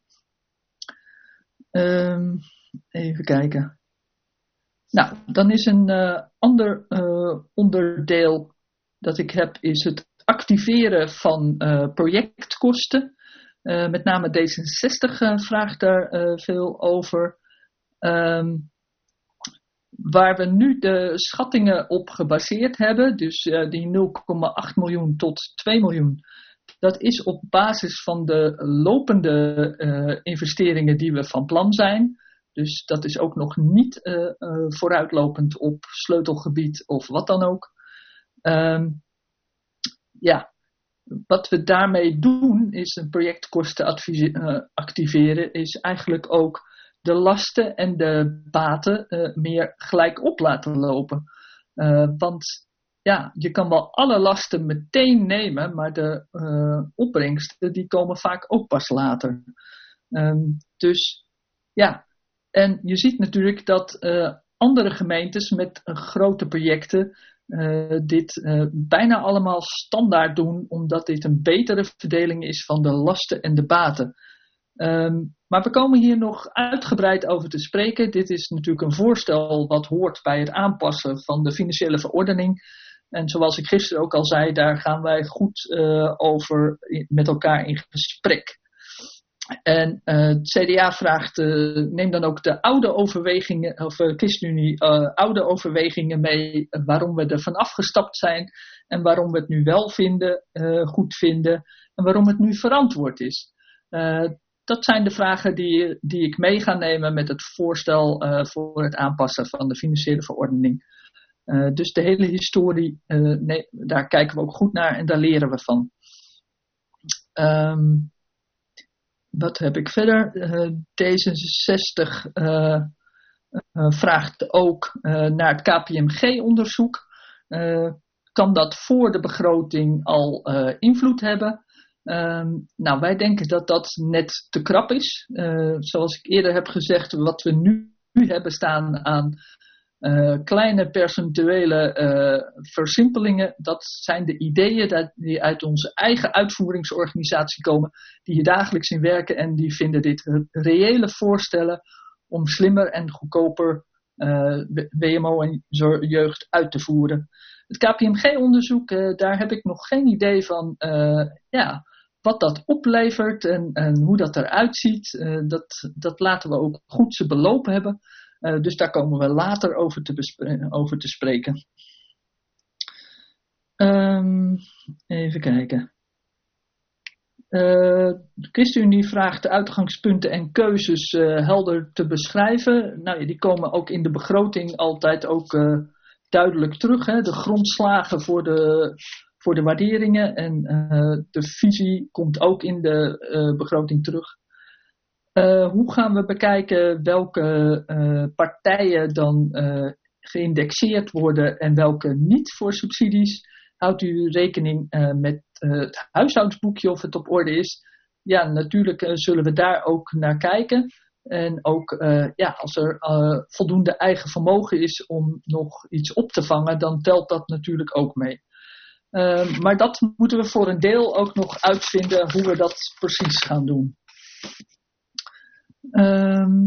Um, even kijken. Nou, dan is een uh, ander uh, onderdeel dat ik heb, is het activeren van uh, projectkosten. Uh, met name D zesenzestig uh, vraagt daar uh, veel over. Um, waar we nu de schattingen op gebaseerd hebben, dus uh, die nul komma acht miljoen tot twee miljoen, dat is op basis van de lopende uh, investeringen die we van plan zijn. Dus dat is ook nog niet uh, uh, vooruitlopend op sleutelgebied of wat dan ook. Um, ja, wat we daarmee doen is een projectkosten advise- uh, activeren, is eigenlijk ook de lasten en de baten uh, meer gelijk op laten lopen. Uh, want ja, je kan wel alle lasten meteen nemen, maar de uh, opbrengsten die komen vaak ook pas later. Um, dus ja. En je ziet natuurlijk dat uh, andere gemeentes met uh, grote projecten uh, dit uh, bijna allemaal standaard doen, omdat dit een betere verdeling is van de lasten en de baten. Um, maar we komen hier nog uitgebreid over te spreken. Dit is natuurlijk een voorstel wat hoort bij het aanpassen van de financiële verordening. En zoals ik gisteren ook al zei, daar gaan wij goed uh, over in, met elkaar in gesprek. En uh, het C D A vraagt, uh, neem dan ook de oude overwegingen, of uh, ChristenUnie, uh, oude overwegingen mee, uh, waarom we er van afgestapt zijn en waarom we het nu wel vinden, uh, goed vinden en waarom het nu verantwoord is. Uh, dat zijn de vragen die, die ik mee ga nemen met het voorstel uh, voor het aanpassen van de financiële verordening. Uh, dus de hele historie, uh, nee, daar kijken we ook goed naar en daar leren we van. Um, Wat heb ik verder? Uh, D zesenzestig uh, uh, vraagt ook uh, naar het K P M G-onderzoek. Uh, kan dat voor de begroting al uh, invloed hebben? Um, nou, wij denken dat dat net te krap is. Uh, zoals ik eerder heb gezegd, wat we nu, nu hebben staan aan uh, kleine percentuele uh, versimpelingen, dat zijn de ideeën dat, die uit onze eigen uitvoeringsorganisatie komen, die hier dagelijks in werken en die vinden dit reële voorstellen om slimmer en goedkoper uh, W M O en jeugd uit te voeren. Het K P M G-onderzoek, uh, daar heb ik nog geen idee van uh, ja, wat dat oplevert en, en hoe dat eruit ziet, uh, dat, dat laten we ook goed ze belopen hebben. Uh, dus daar komen we later over te, bespre- over te spreken. Um, even kijken. Uh, de ChristenUnie vraagt de uitgangspunten en keuzes uh, helder te beschrijven. Nou, die komen ook in de begroting altijd ook uh, duidelijk terug. Hè? De grondslagen voor de, voor de waarderingen en uh, de visie komt ook in de uh, begroting terug. Uh, hoe gaan we bekijken welke uh, partijen dan uh, geïndexeerd worden en welke niet voor subsidies? Houdt u rekening uh, met uh, het huishoudboekje of het op orde is? Ja, natuurlijk uh, zullen we daar ook naar kijken. En ook uh, ja, als er uh, voldoende eigen vermogen is om nog iets op te vangen, dan telt dat natuurlijk ook mee. Uh, maar dat moeten we voor een deel ook nog uitvinden hoe we dat precies gaan doen. Um,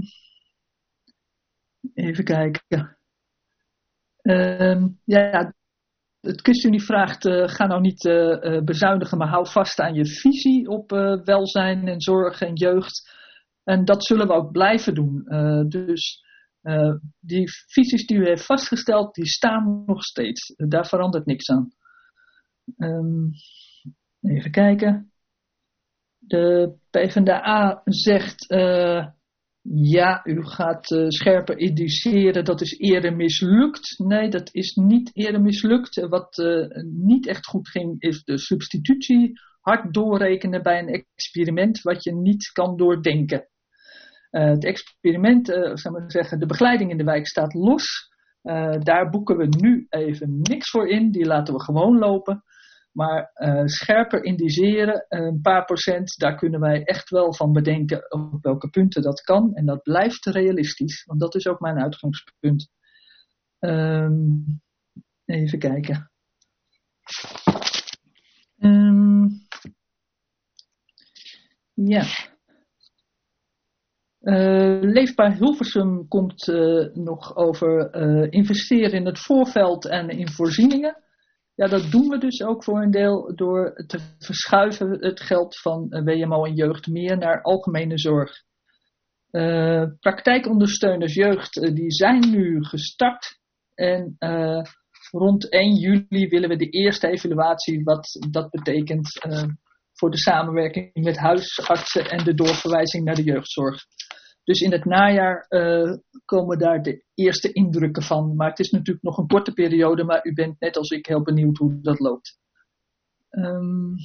even kijken. Um, ja, het ChristenUnie vraagt, uh, ga nou niet uh, uh, bezuinigen, maar hou vast aan je visie op uh, welzijn en zorg en jeugd. En dat zullen we ook blijven doen. Uh, dus uh, die visies die u heeft vastgesteld, die staan nog steeds. Uh, daar verandert niks aan. Um, even kijken. De PvdA zegt, uh, ja, u gaat uh, scherper indiceren, dat is eerder mislukt. Nee, dat is niet eerder mislukt. Wat uh, niet echt goed ging, is de substitutie hard doorrekenen bij een experiment wat je niet kan doordenken. Uh, het experiment, uh, zou ik maar zeggen, de begeleiding in de wijk staat los. Uh, daar boeken we nu even niks voor in, die laten we gewoon lopen. Maar uh, scherper indiceren, een paar procent, daar kunnen wij echt wel van bedenken op welke punten dat kan. En dat blijft realistisch, want dat is ook mijn uitgangspunt. Um, even kijken. Um, ja. Uh, Leefbaar Hilversum komt uh, nog over uh, investeren in het voorveld en in voorzieningen. Ja, dat doen we dus ook voor een deel door te verschuiven het geld van W M O en jeugd meer naar algemene zorg. Uh, praktijkondersteuners jeugd, uh, die zijn nu gestart. En uh, rond één juli willen we de eerste evaluatie wat dat betekent uh, voor de samenwerking met huisartsen en de doorverwijzing naar de jeugdzorg. Dus in het najaar uh, komen daar de eerste indrukken van. Maar het is natuurlijk nog een korte periode, maar u bent net als ik heel benieuwd hoe dat loopt. Um,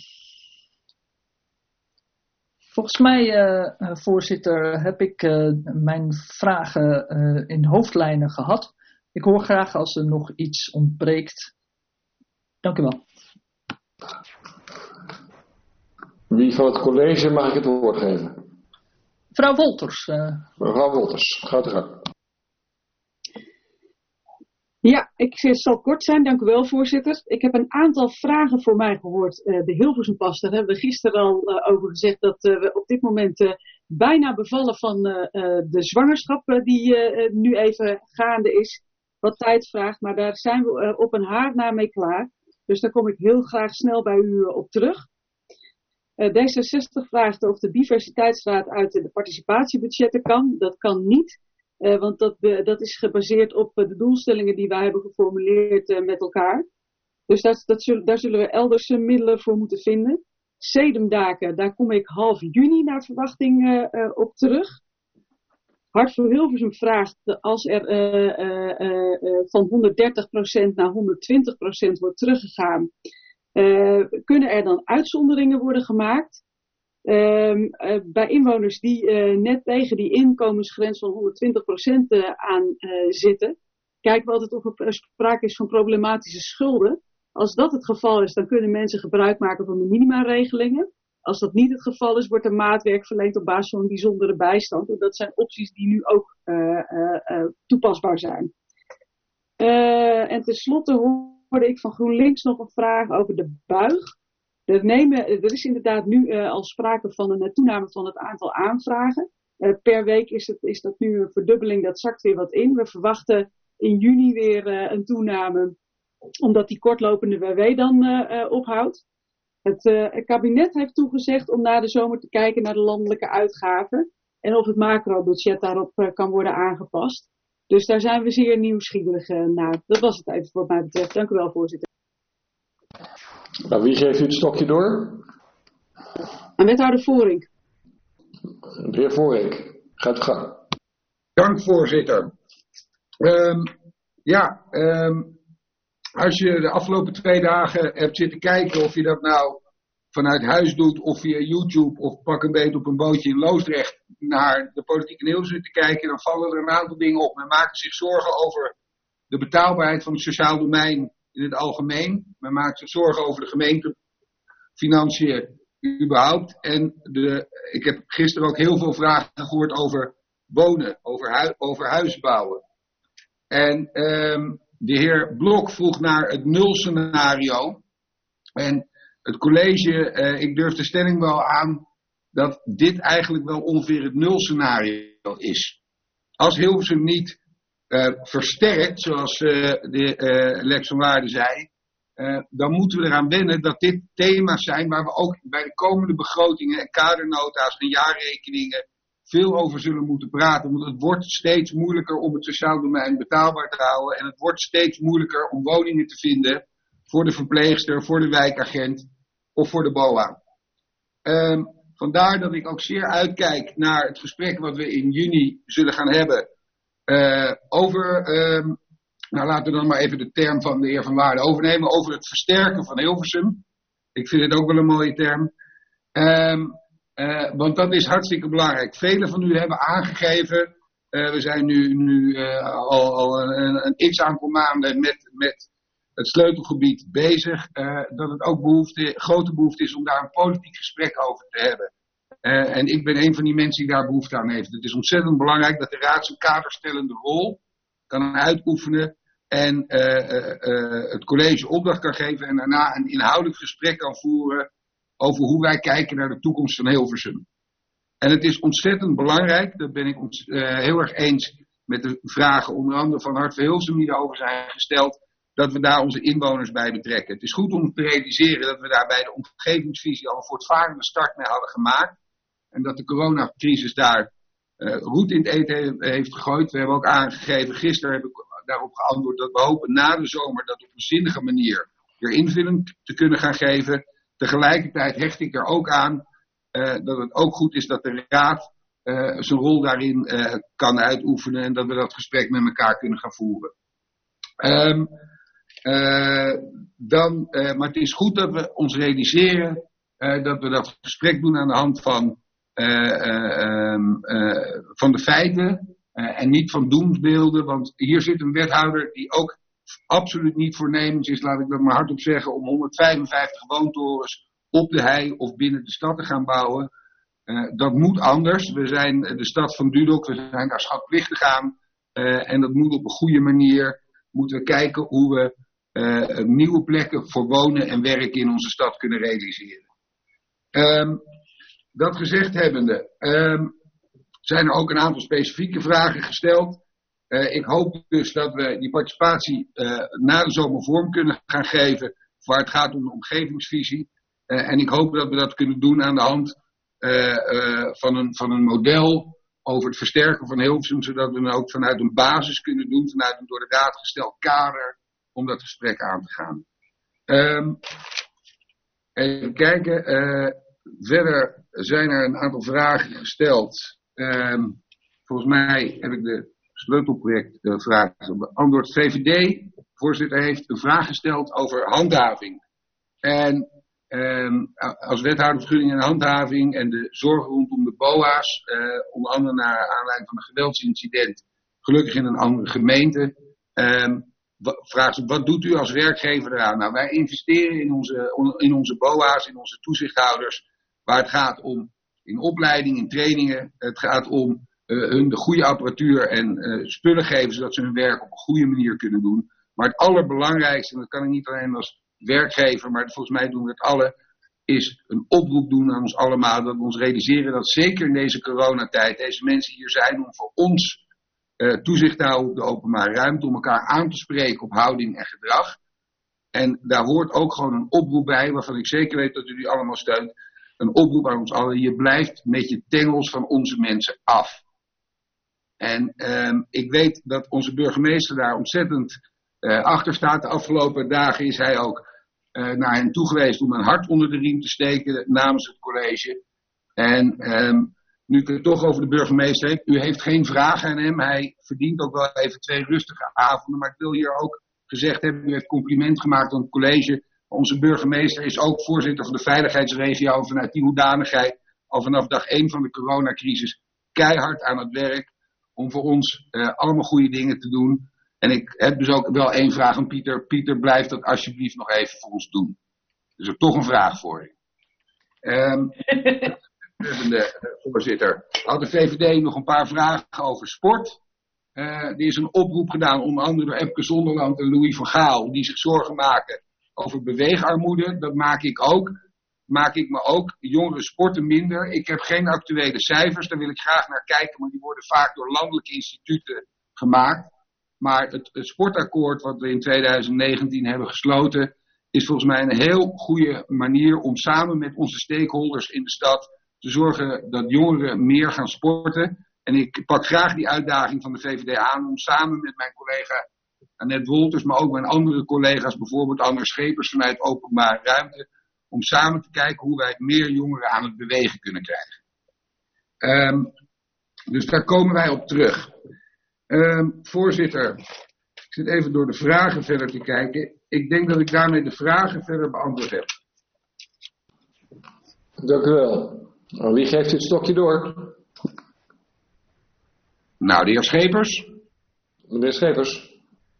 volgens mij, uh, uh, voorzitter, heb ik uh, mijn vragen uh, in hoofdlijnen gehad. Ik hoor graag als er nog iets ontbreekt. Dank u wel. Wie van het college mag ik het woord geven? Mevrouw Wolters. Uh... Mevrouw Wolters, gaat u gang. Ja, ik zal kort zijn. Dank u wel, voorzitter. Ik heb een aantal vragen voor mij gehoord. Uh, de Hilversumpas, daar hebben we gisteren al uh, over gezegd dat uh, we op dit moment uh, bijna bevallen van uh, uh, de zwangerschap uh, die uh, nu even gaande is. Wat tijd vraagt, maar daar zijn we uh, op een haar na mee klaar. Dus daar kom ik heel graag snel bij u uh, op terug. Uh, D zesenzestig vraagt of de diversiteitsraad uit de participatiebudgetten kan. Dat kan niet, uh, want dat, uh, dat is gebaseerd op uh, de doelstellingen die wij hebben geformuleerd uh, met elkaar. Dus dat, dat zullen, daar zullen we elders uh, middelen voor moeten vinden. Sedumdaken, daar kom ik half juni naar verwachting uh, uh, op terug. Hart voor Hilversum vraagt als er uh, uh, uh, uh, van honderddertig procent naar honderdtwintig procent wordt teruggegaan. Uh, kunnen er dan uitzonderingen worden gemaakt? Uh, uh, bij inwoners die uh, net tegen die inkomensgrens van honderdtwintig procent uh, aan uh, zitten, kijken we altijd of er sprake is van problematische schulden. Als dat het geval is, dan kunnen mensen gebruik maken van de minimaregelingen. Als dat niet het geval is, wordt er maatwerk verleend op basis van een bijzondere bijstand. En dat zijn opties die nu ook uh, uh, uh, toepasbaar zijn. Uh, en tenslotte hoorde ik van GroenLinks nog een vraag over de buig. Er, nemen, er is inderdaad nu uh, al sprake van een toename van het aantal aanvragen. Uh, per week is, het, is dat nu een verdubbeling, dat zakt weer wat in. We verwachten in juni weer uh, een toename, omdat die kortlopende W W dan uh, uh, ophoudt. Het, uh, het kabinet heeft toegezegd om na de zomer te kijken naar de landelijke uitgaven en of het macrobudget daarop uh, kan worden aangepast. Dus daar zijn we zeer nieuwsgierig uh, naar. Dat was het even wat mij betreft. Dank u wel, voorzitter. Nou, wie geeft u het stokje door? Aan wethouder Voering. De heer Voering, gaat u gang. Dank, voorzitter. Um, ja, um, als je de afgelopen twee dagen hebt zitten kijken of je dat nou vanuit huis doet of via YouTube of pak een beet op een bootje in Loosdrecht naar de politieke nieuws zit te kijken, dan vallen er een aantal dingen op. Men maakt zich zorgen over de betaalbaarheid van het sociaal domein in het algemeen. Men maakt zich zorgen over de gemeentefinanciën überhaupt. En de, ik heb gisteren ook heel veel vragen gehoord over wonen, over, hui, over huisbouwen. En um, de heer Blok vroeg naar het nulscenario. En het college, uh, ik durf de stelling wel aan dat dit eigenlijk wel ongeveer het nulscenario is. Als Hilversum niet uh, versterkt, zoals uh, de uh, Lex van Waarden zei, uh, dan moeten we eraan wennen dat dit thema's zijn waar we ook bij de komende begrotingen en kadernota's en jaarrekeningen veel over zullen moeten praten. Want het wordt steeds moeilijker om het sociaal domein betaalbaar te houden. En het wordt steeds moeilijker om woningen te vinden voor de verpleegster, voor de wijkagent of voor de B O A. Um, vandaar dat ik ook zeer uitkijk naar het gesprek wat we in juni zullen gaan hebben. Uh, over, um, nou laten we dan maar even de term van de heer Van Waarden overnemen. Over het versterken van Hilversum. Ik vind het ook wel een mooie term. Um, Uh, want dat is hartstikke belangrijk. Velen van u hebben aangegeven, uh, we zijn nu, nu uh, al, al een, een x aantal maanden met, met het sleutelgebied bezig, uh, dat het ook behoefte, grote behoefte is om daar een politiek gesprek over te hebben. Uh, en ik ben een van die mensen die daar behoefte aan heeft. Het is ontzettend belangrijk dat de raad zijn kaderstellende rol kan uitoefenen en uh, uh, uh, het college opdracht kan geven en daarna een inhoudelijk gesprek kan voeren over hoe wij kijken naar de toekomst van Hilversum. En het is ontzettont belangrijk, dat ben ik ont- uh, heel erg eens met de vragen onder andere van Hart voor Hilversum die daarover zijn gesteld, dat we daar onze inwoners bij betrekken. Het is goed om te realiseren dat we daar bij de omgevingsvisie al een voortvarende start mee hadden gemaakt. En dat de coronacrisis daar uh, roet in het eten heeft gegooid. We hebben ook aangegeven, gisteren heb ik daarop geantwoord, dat we hopen na de zomer dat op een zinnige manier weer invulling te kunnen gaan geven. Tegelijkertijd hecht ik er ook aan uh, dat het ook goed is dat de raad uh, zijn rol daarin uh, kan uitoefenen en dat we dat gesprek met elkaar kunnen gaan voeren. Um, uh, dan, uh, maar het is goed dat we ons realiseren uh, dat we dat gesprek doen aan de hand van, uh, uh, um, uh, van de feiten uh, en niet van doemsbeelden. Want hier zit een wethouder die ook absoluut niet voornemens is, laat ik dat maar hardop zeggen, om honderdvijfenvijftig woontorens op de hei of binnen de stad te gaan bouwen. Uh, dat moet anders. We zijn de stad van Dudok, we zijn daar schatplichtig aan. Uh, en dat moet op een goede manier. Moeten we kijken hoe we uh, nieuwe plekken voor wonen en werken in onze stad kunnen realiseren. Um, dat gezegd hebbende, um, zijn er ook een aantal specifieke vragen gesteld. Uh, ik hoop dus dat we die participatie uh, na de zomer vorm kunnen gaan geven, waar het gaat om de omgevingsvisie. Uh, en ik hoop dat we dat kunnen doen aan de hand uh, uh, van, een, van een model over het versterken van Hilversum, zodat we dan ook vanuit een basis kunnen doen, vanuit een door de raad gesteld kader, om dat gesprek aan te gaan. Um, even kijken. Uh, verder zijn er een aantal vragen gesteld. Um, volgens mij heb ik de sleutelprojectvraag beantwoord. V V D, voorzitter, heeft een vraag gesteld over handhaving. En um, als wethouder vergunning en handhaving en de zorg rondom de B O A's, uh, onder andere naar aanleiding van een geweldsincident, gelukkig in een andere gemeente, um, vraagt ze, wat doet u als werkgever eraan? Nou, wij investeren in onze, in onze B O A's, in onze toezichthouders, waar het gaat om in opleiding, in trainingen, het gaat om uh, hun de goede apparatuur en uh, spullen geven, zodat ze hun werk op een goede manier kunnen doen. Maar het allerbelangrijkste, en dat kan ik niet alleen als werkgever, maar volgens mij doen we het alle, is een oproep doen aan ons allemaal, dat we ons realiseren dat zeker in deze coronatijd deze mensen hier zijn om voor ons uh, toezicht te houden op de openbare ruimte, om elkaar aan te spreken op houding en gedrag. En daar hoort ook gewoon een oproep bij, waarvan ik zeker weet dat u die allemaal steunt. Een oproep aan ons allen. Je blijft met je tengels van onze mensen af. En um, ik weet dat onze burgemeester daar ontzettend uh, achter staat. De afgelopen dagen is hij ook uh, naar hen toe geweest om een hart onder de riem te steken namens het college. En um, nu ik het toch over de burgemeester heb, u heeft geen vragen aan hem. Hij verdient ook wel even twee rustige avonden. Maar ik wil hier ook gezegd hebben, u heeft compliment gemaakt aan het college. Onze burgemeester is ook voorzitter van de veiligheidsregio vanuit die hoedanigheid al vanaf dag één van de coronacrisis keihard aan het werk om voor ons uh, allemaal goede dingen te doen. En ik heb dus ook wel één vraag aan Pieter. Pieter, blijf dat alsjeblieft nog even voor ons doen. Dus ook toch een vraag voor je. Um, de voorzitter, had de V V D nog een paar vragen over sport. Uh, er is een oproep gedaan, onder andere door Epke Zonderland en Louis van Gaal, die zich zorgen maken over beweegarmoede. Dat maak ik ook. Maak ik me ook. Jongeren sporten minder. Ik heb geen actuele cijfers, daar wil ik graag naar kijken, maar die worden vaak door landelijke instituten gemaakt. Maar het, het sportakkoord wat we in twintig negentien hebben gesloten, is volgens mij een heel goede manier om samen met onze stakeholders in de stad te zorgen dat jongeren meer gaan sporten. En ik pak graag die uitdaging van de V V D aan om samen met mijn collega Annette Wolters, maar ook mijn andere collega's, bijvoorbeeld Anne Schepers vanuit Openbare Ruimte, om samen te kijken hoe wij meer jongeren aan het bewegen kunnen krijgen. Um, dus daar komen wij op terug. Um, voorzitter, ik zit even door de vragen verder te kijken. Ik denk dat ik daarmee de vragen verder beantwoord heb. Dank u wel. Nou, wie geeft dit stokje door? Nou, de heer Schepers. Meneer Schepers.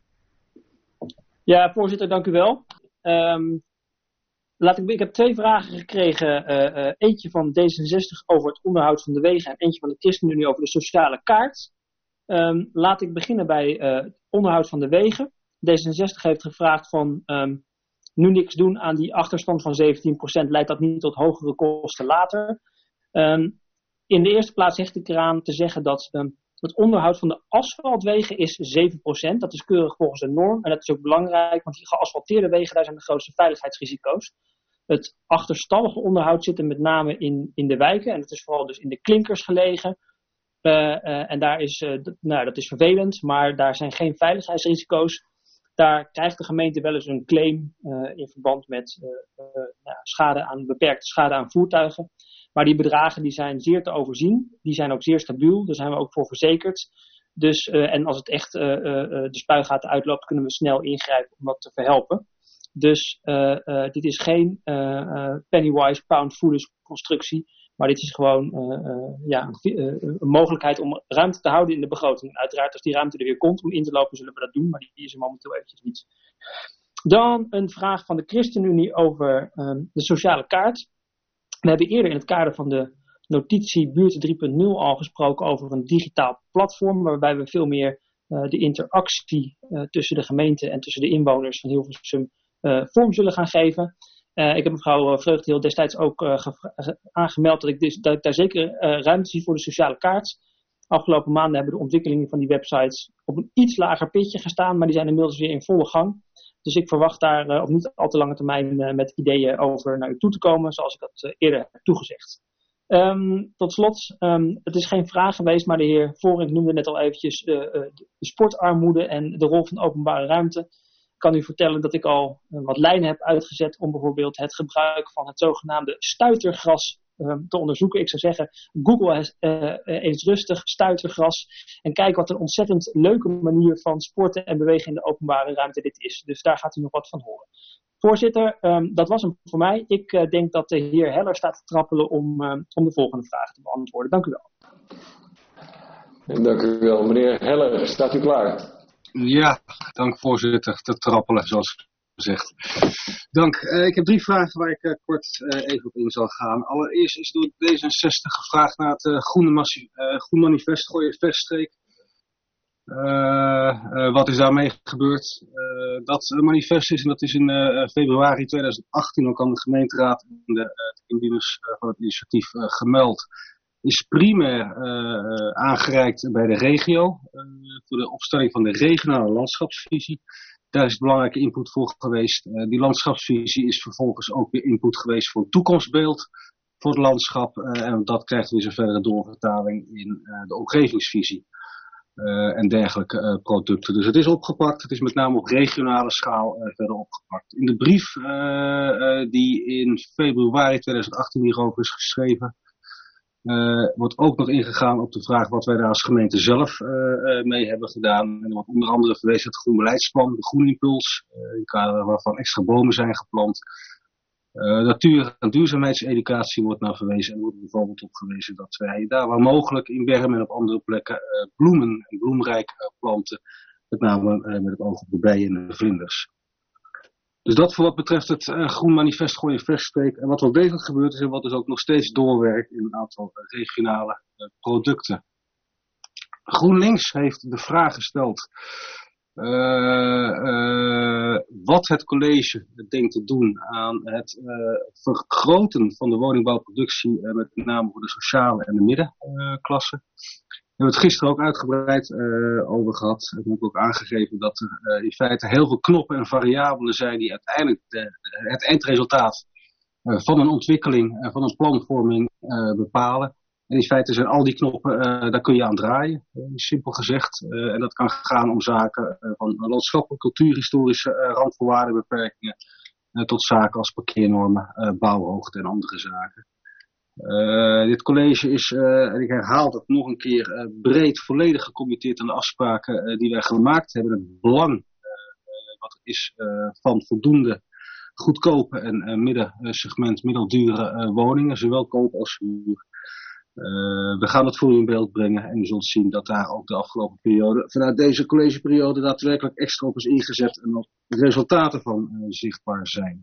Ja, voorzitter, dank u wel. Um, laat ik, ik heb twee vragen gekregen. Uh, uh, eentje van D zesenzestig over het onderhoud van de wegen en eentje van de ChristenUnie over de sociale kaart. Um, laat ik beginnen bij uh, het onderhoud van de wegen. D zesenzestig heeft gevraagd van um, nu niks doen aan die achterstand van zeventien procent. Leidt dat niet tot hogere kosten later? Um, in de eerste plaats hecht ik eraan te zeggen dat um, het onderhoud van de asfaltwegen is zeven procent. Dat is keurig volgens de norm. En dat is ook belangrijk, want die geasfalteerde wegen, daar zijn de grootste veiligheidsrisico's. Het achterstallige onderhoud zit er met name in, in de wijken. En dat is vooral dus in de klinkers gelegen. Uh, uh, en daar is, uh, d- nou, dat is vervelend, maar daar zijn geen veiligheidsrisico's. Daar krijgt de gemeente wel eens een claim uh, in verband met uh, uh, nou, schade aan, beperkte schade aan voertuigen. Maar die bedragen die zijn zeer te overzien. Die zijn ook zeer stabiel, daar zijn we ook voor verzekerd. Dus, uh, en als het echt uh, uh, de spuigaten uitloopt, kunnen we snel ingrijpen om dat te verhelpen. Dus uh, uh, dit is geen uh, uh, pennywise pound foolish constructie. Maar dit is gewoon uh, uh, ja, een, uh, een mogelijkheid om ruimte te houden in de begroting. En uiteraard als die ruimte er weer komt om in te lopen, zullen we dat doen. Maar die is er momenteel eventjes niet. Dan een vraag van de ChristenUnie over um, de sociale kaart. We hebben eerder in het kader van de notitie Buurt drie punt nul al gesproken over een digitaal platform. Waarbij we veel meer uh, de interactie uh, tussen de gemeente en tussen de inwoners van Hilversum uh, vorm zullen gaan geven. Uh, ik heb mevrouw Vreugdeheel destijds ook uh, ge- aangemeld dat ik, dis, dat ik daar zeker uh, ruimte zie voor de sociale kaart. Afgelopen maanden hebben de ontwikkelingen van die websites op een iets lager pitje gestaan, maar die zijn inmiddels weer in volle gang. Dus ik verwacht daar uh, op niet al te lange termijn uh, met ideeën over naar u toe te komen, zoals ik dat uh, eerder heb toegezegd. Um, tot slot, um, het is geen vraag geweest, maar de heer Voring noemde net al eventjes uh, uh, de sportarmoede en de rol van de openbare ruimte. Ik kan u vertellen dat ik al uh, wat lijnen heb uitgezet om bijvoorbeeld het gebruik van het zogenaamde stuitergras uh, te onderzoeken. Ik zou zeggen, Google has, uh, eens rustig stuitergras en kijk wat een ontzettend leuke manier van sporten en bewegen in de openbare ruimte dit is. Dus daar gaat u nog wat van horen. Voorzitter, um, dat was hem voor mij. Ik uh, denk dat de heer Heller staat te trappelen om, uh, om de volgende vraag te beantwoorden. Dank u wel. Dank u wel. Meneer Heller, staat u klaar? Ja, dank voorzitter. Te trappelen, zoals gezegd. Dank. Uh, ik heb drie vragen waar ik uh, kort uh, even op in zal gaan. Allereerst is door D zesenzestig gevraagd naar het uh, groene, massie, uh, groen manifest Gooien Veststreek. Uh, uh, wat is daarmee gebeurd? Uh, dat manifest is, en dat is in uh, februari tweeduizend achttien ook aan de gemeenteraad en de uh, inwoners uh, van het initiatief uh, gemeld. Is primair uh, aangereikt bij de regio uh, voor de opstelling van de regionale landschapsvisie. Daar is belangrijke input voor geweest. Uh, die landschapsvisie is vervolgens ook weer input geweest voor een toekomstbeeld voor het landschap. Uh, en dat krijgt weer zijn verdere doorvertaling in uh, de omgevingsvisie uh, en dergelijke uh, producten. Dus het is opgepakt. Het is met name op regionale schaal uh, verder opgepakt. In de brief uh, uh, die in februari tweeduizend achttien hierover is geschreven, Uh, wordt ook nog ingegaan op de vraag wat wij daar als gemeente zelf uh, uh, mee hebben gedaan. En er wordt onder andere verwezen het groen beleidsplan, de Groenimpuls, uh, in kader waarvan extra bomen zijn geplant. Uh, natuur- en duurzaamheidseducatie wordt naar verwezen. En er wordt bijvoorbeeld op gewezen dat wij daar waar mogelijk in Bergen en op andere plekken uh, bloemen en bloemrijk uh, planten. Met name uh, met het oog op de bijen en de vlinders. Dus dat voor wat betreft het uh, Groen Manifest Gooi Verspreek. En wat wel degelijk gebeurd is en wat dus ook nog steeds doorwerkt in een aantal uh, regionale uh, producten. GroenLinks heeft de vraag gesteld uh, uh, wat het college denkt te doen aan het uh, vergroten van de woningbouwproductie, uh, met name voor de sociale en de middenklasse. Uh, We hebben het gisteren ook uitgebreid uh, over gehad. Het moet ook aangegeven dat er uh, in feite heel veel knoppen en variabelen zijn die uiteindelijk de, de, het eindresultaat uh, van een ontwikkeling, uh, van een planvorming uh, bepalen. En in feite zijn al die knoppen, uh, daar kun je aan draaien, uh, simpel gezegd. Uh, en dat kan gaan om zaken uh, van landschappelijke, cultuurhistorische uh, randvoorwaardenbeperkingen uh, tot zaken als parkeernormen, uh, bouwhoogte en andere zaken. Uh, dit college is, uh, en ik herhaal dat nog een keer, uh, breed volledig gecommitteerd aan de afspraken uh, die wij gemaakt hebben. Het belang uh, wat er is uh, van voldoende goedkope en uh, middensegment, middeldure uh, woningen, zowel koop als huur. Uh, we gaan het voor u in beeld brengen en u zult zien dat daar ook de afgelopen periode, vanuit deze collegeperiode, daadwerkelijk extra op is ingezet en ook de resultaten van uh, zichtbaar zijn.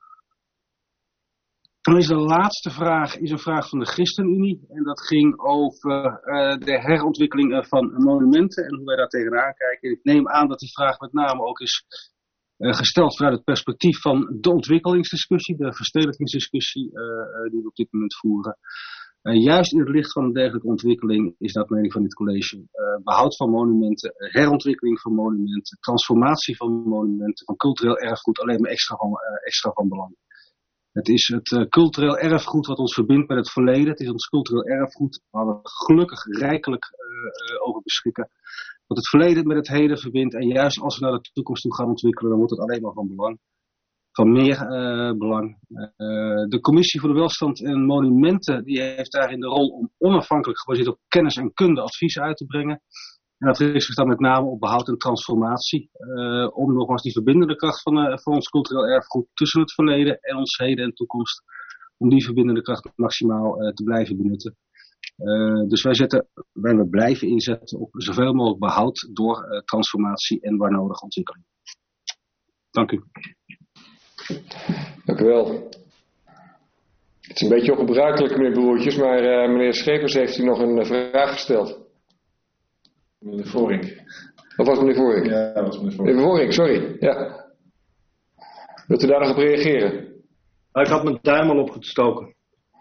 Dan is de laatste vraag is een vraag van de ChristenUnie. En dat ging over uh, de herontwikkeling uh, van monumenten en hoe wij daar tegenaan kijken. Ik neem aan dat die vraag met name ook is uh, gesteld vanuit het perspectief van de ontwikkelingsdiscussie, de verstedelijkingsdiscussie uh, uh, die we op dit moment voeren. Uh, juist in het licht van een dergelijke ontwikkeling is dat mening van dit college uh, behoud van monumenten, uh, herontwikkeling van monumenten, transformatie van monumenten, van cultureel erfgoed alleen maar extra van, uh, extra van belang. Het is het uh, cultureel erfgoed wat ons verbindt met het verleden. Het is ons cultureel erfgoed waar we gelukkig rijkelijk uh, uh, over beschikken. Wat het verleden met het heden verbindt. En juist als we naar de toekomst toe gaan ontwikkelen, dan wordt het alleen maar van belang. Van meer uh, belang. Uh, de Commissie voor de Welstand en Monumenten die heeft daarin de rol om onafhankelijk gebaseerd op kennis en kunde advies uit te brengen. En dat richt zich dan met name op behoud en transformatie. Uh, om nogmaals die verbindende kracht van, uh, van ons cultureel erfgoed tussen het verleden en ons heden en toekomst. Om die verbindende kracht maximaal uh, te blijven benutten. Uh, dus wij, zetten, wij we blijven inzetten op zoveel mogelijk behoud door uh, transformatie en waar nodig ontwikkeling. Dank u. Dank u wel. Het is een beetje ongebruikelijk, meneer Broertjes, maar uh, meneer Schepers heeft u nog een uh, vraag gesteld. Meneer Voorink. Wat was meneer Voorink? Ja, dat was meneer Voorink. Meneer Voorink, sorry. Ja. Wilt u daar nog op reageren? Ik had mijn duim al opgestoken.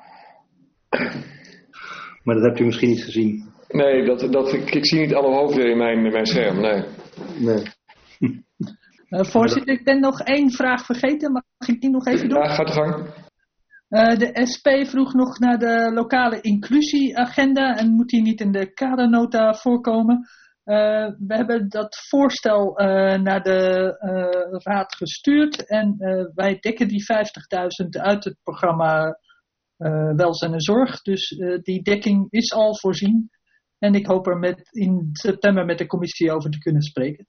Maar dat hebt u misschien niet gezien. Nee, dat, dat, ik, ik zie niet alle hoofden in mijn, in mijn scherm, nee. Nee. Uh, voorzitter, ik ben nog één vraag vergeten. Mag ik die nog even doen? Ja, gaat de gang. Uh, de S P vroeg nog naar de lokale inclusieagenda en moet die niet in de kadernota voorkomen. Uh, we hebben dat voorstel uh, naar de uh, raad gestuurd en uh, wij dekken die vijftigduizend uit het programma uh, Welzijn en Zorg. Dus uh, die dekking is al voorzien en ik hoop er met, in september met de commissie over te kunnen spreken.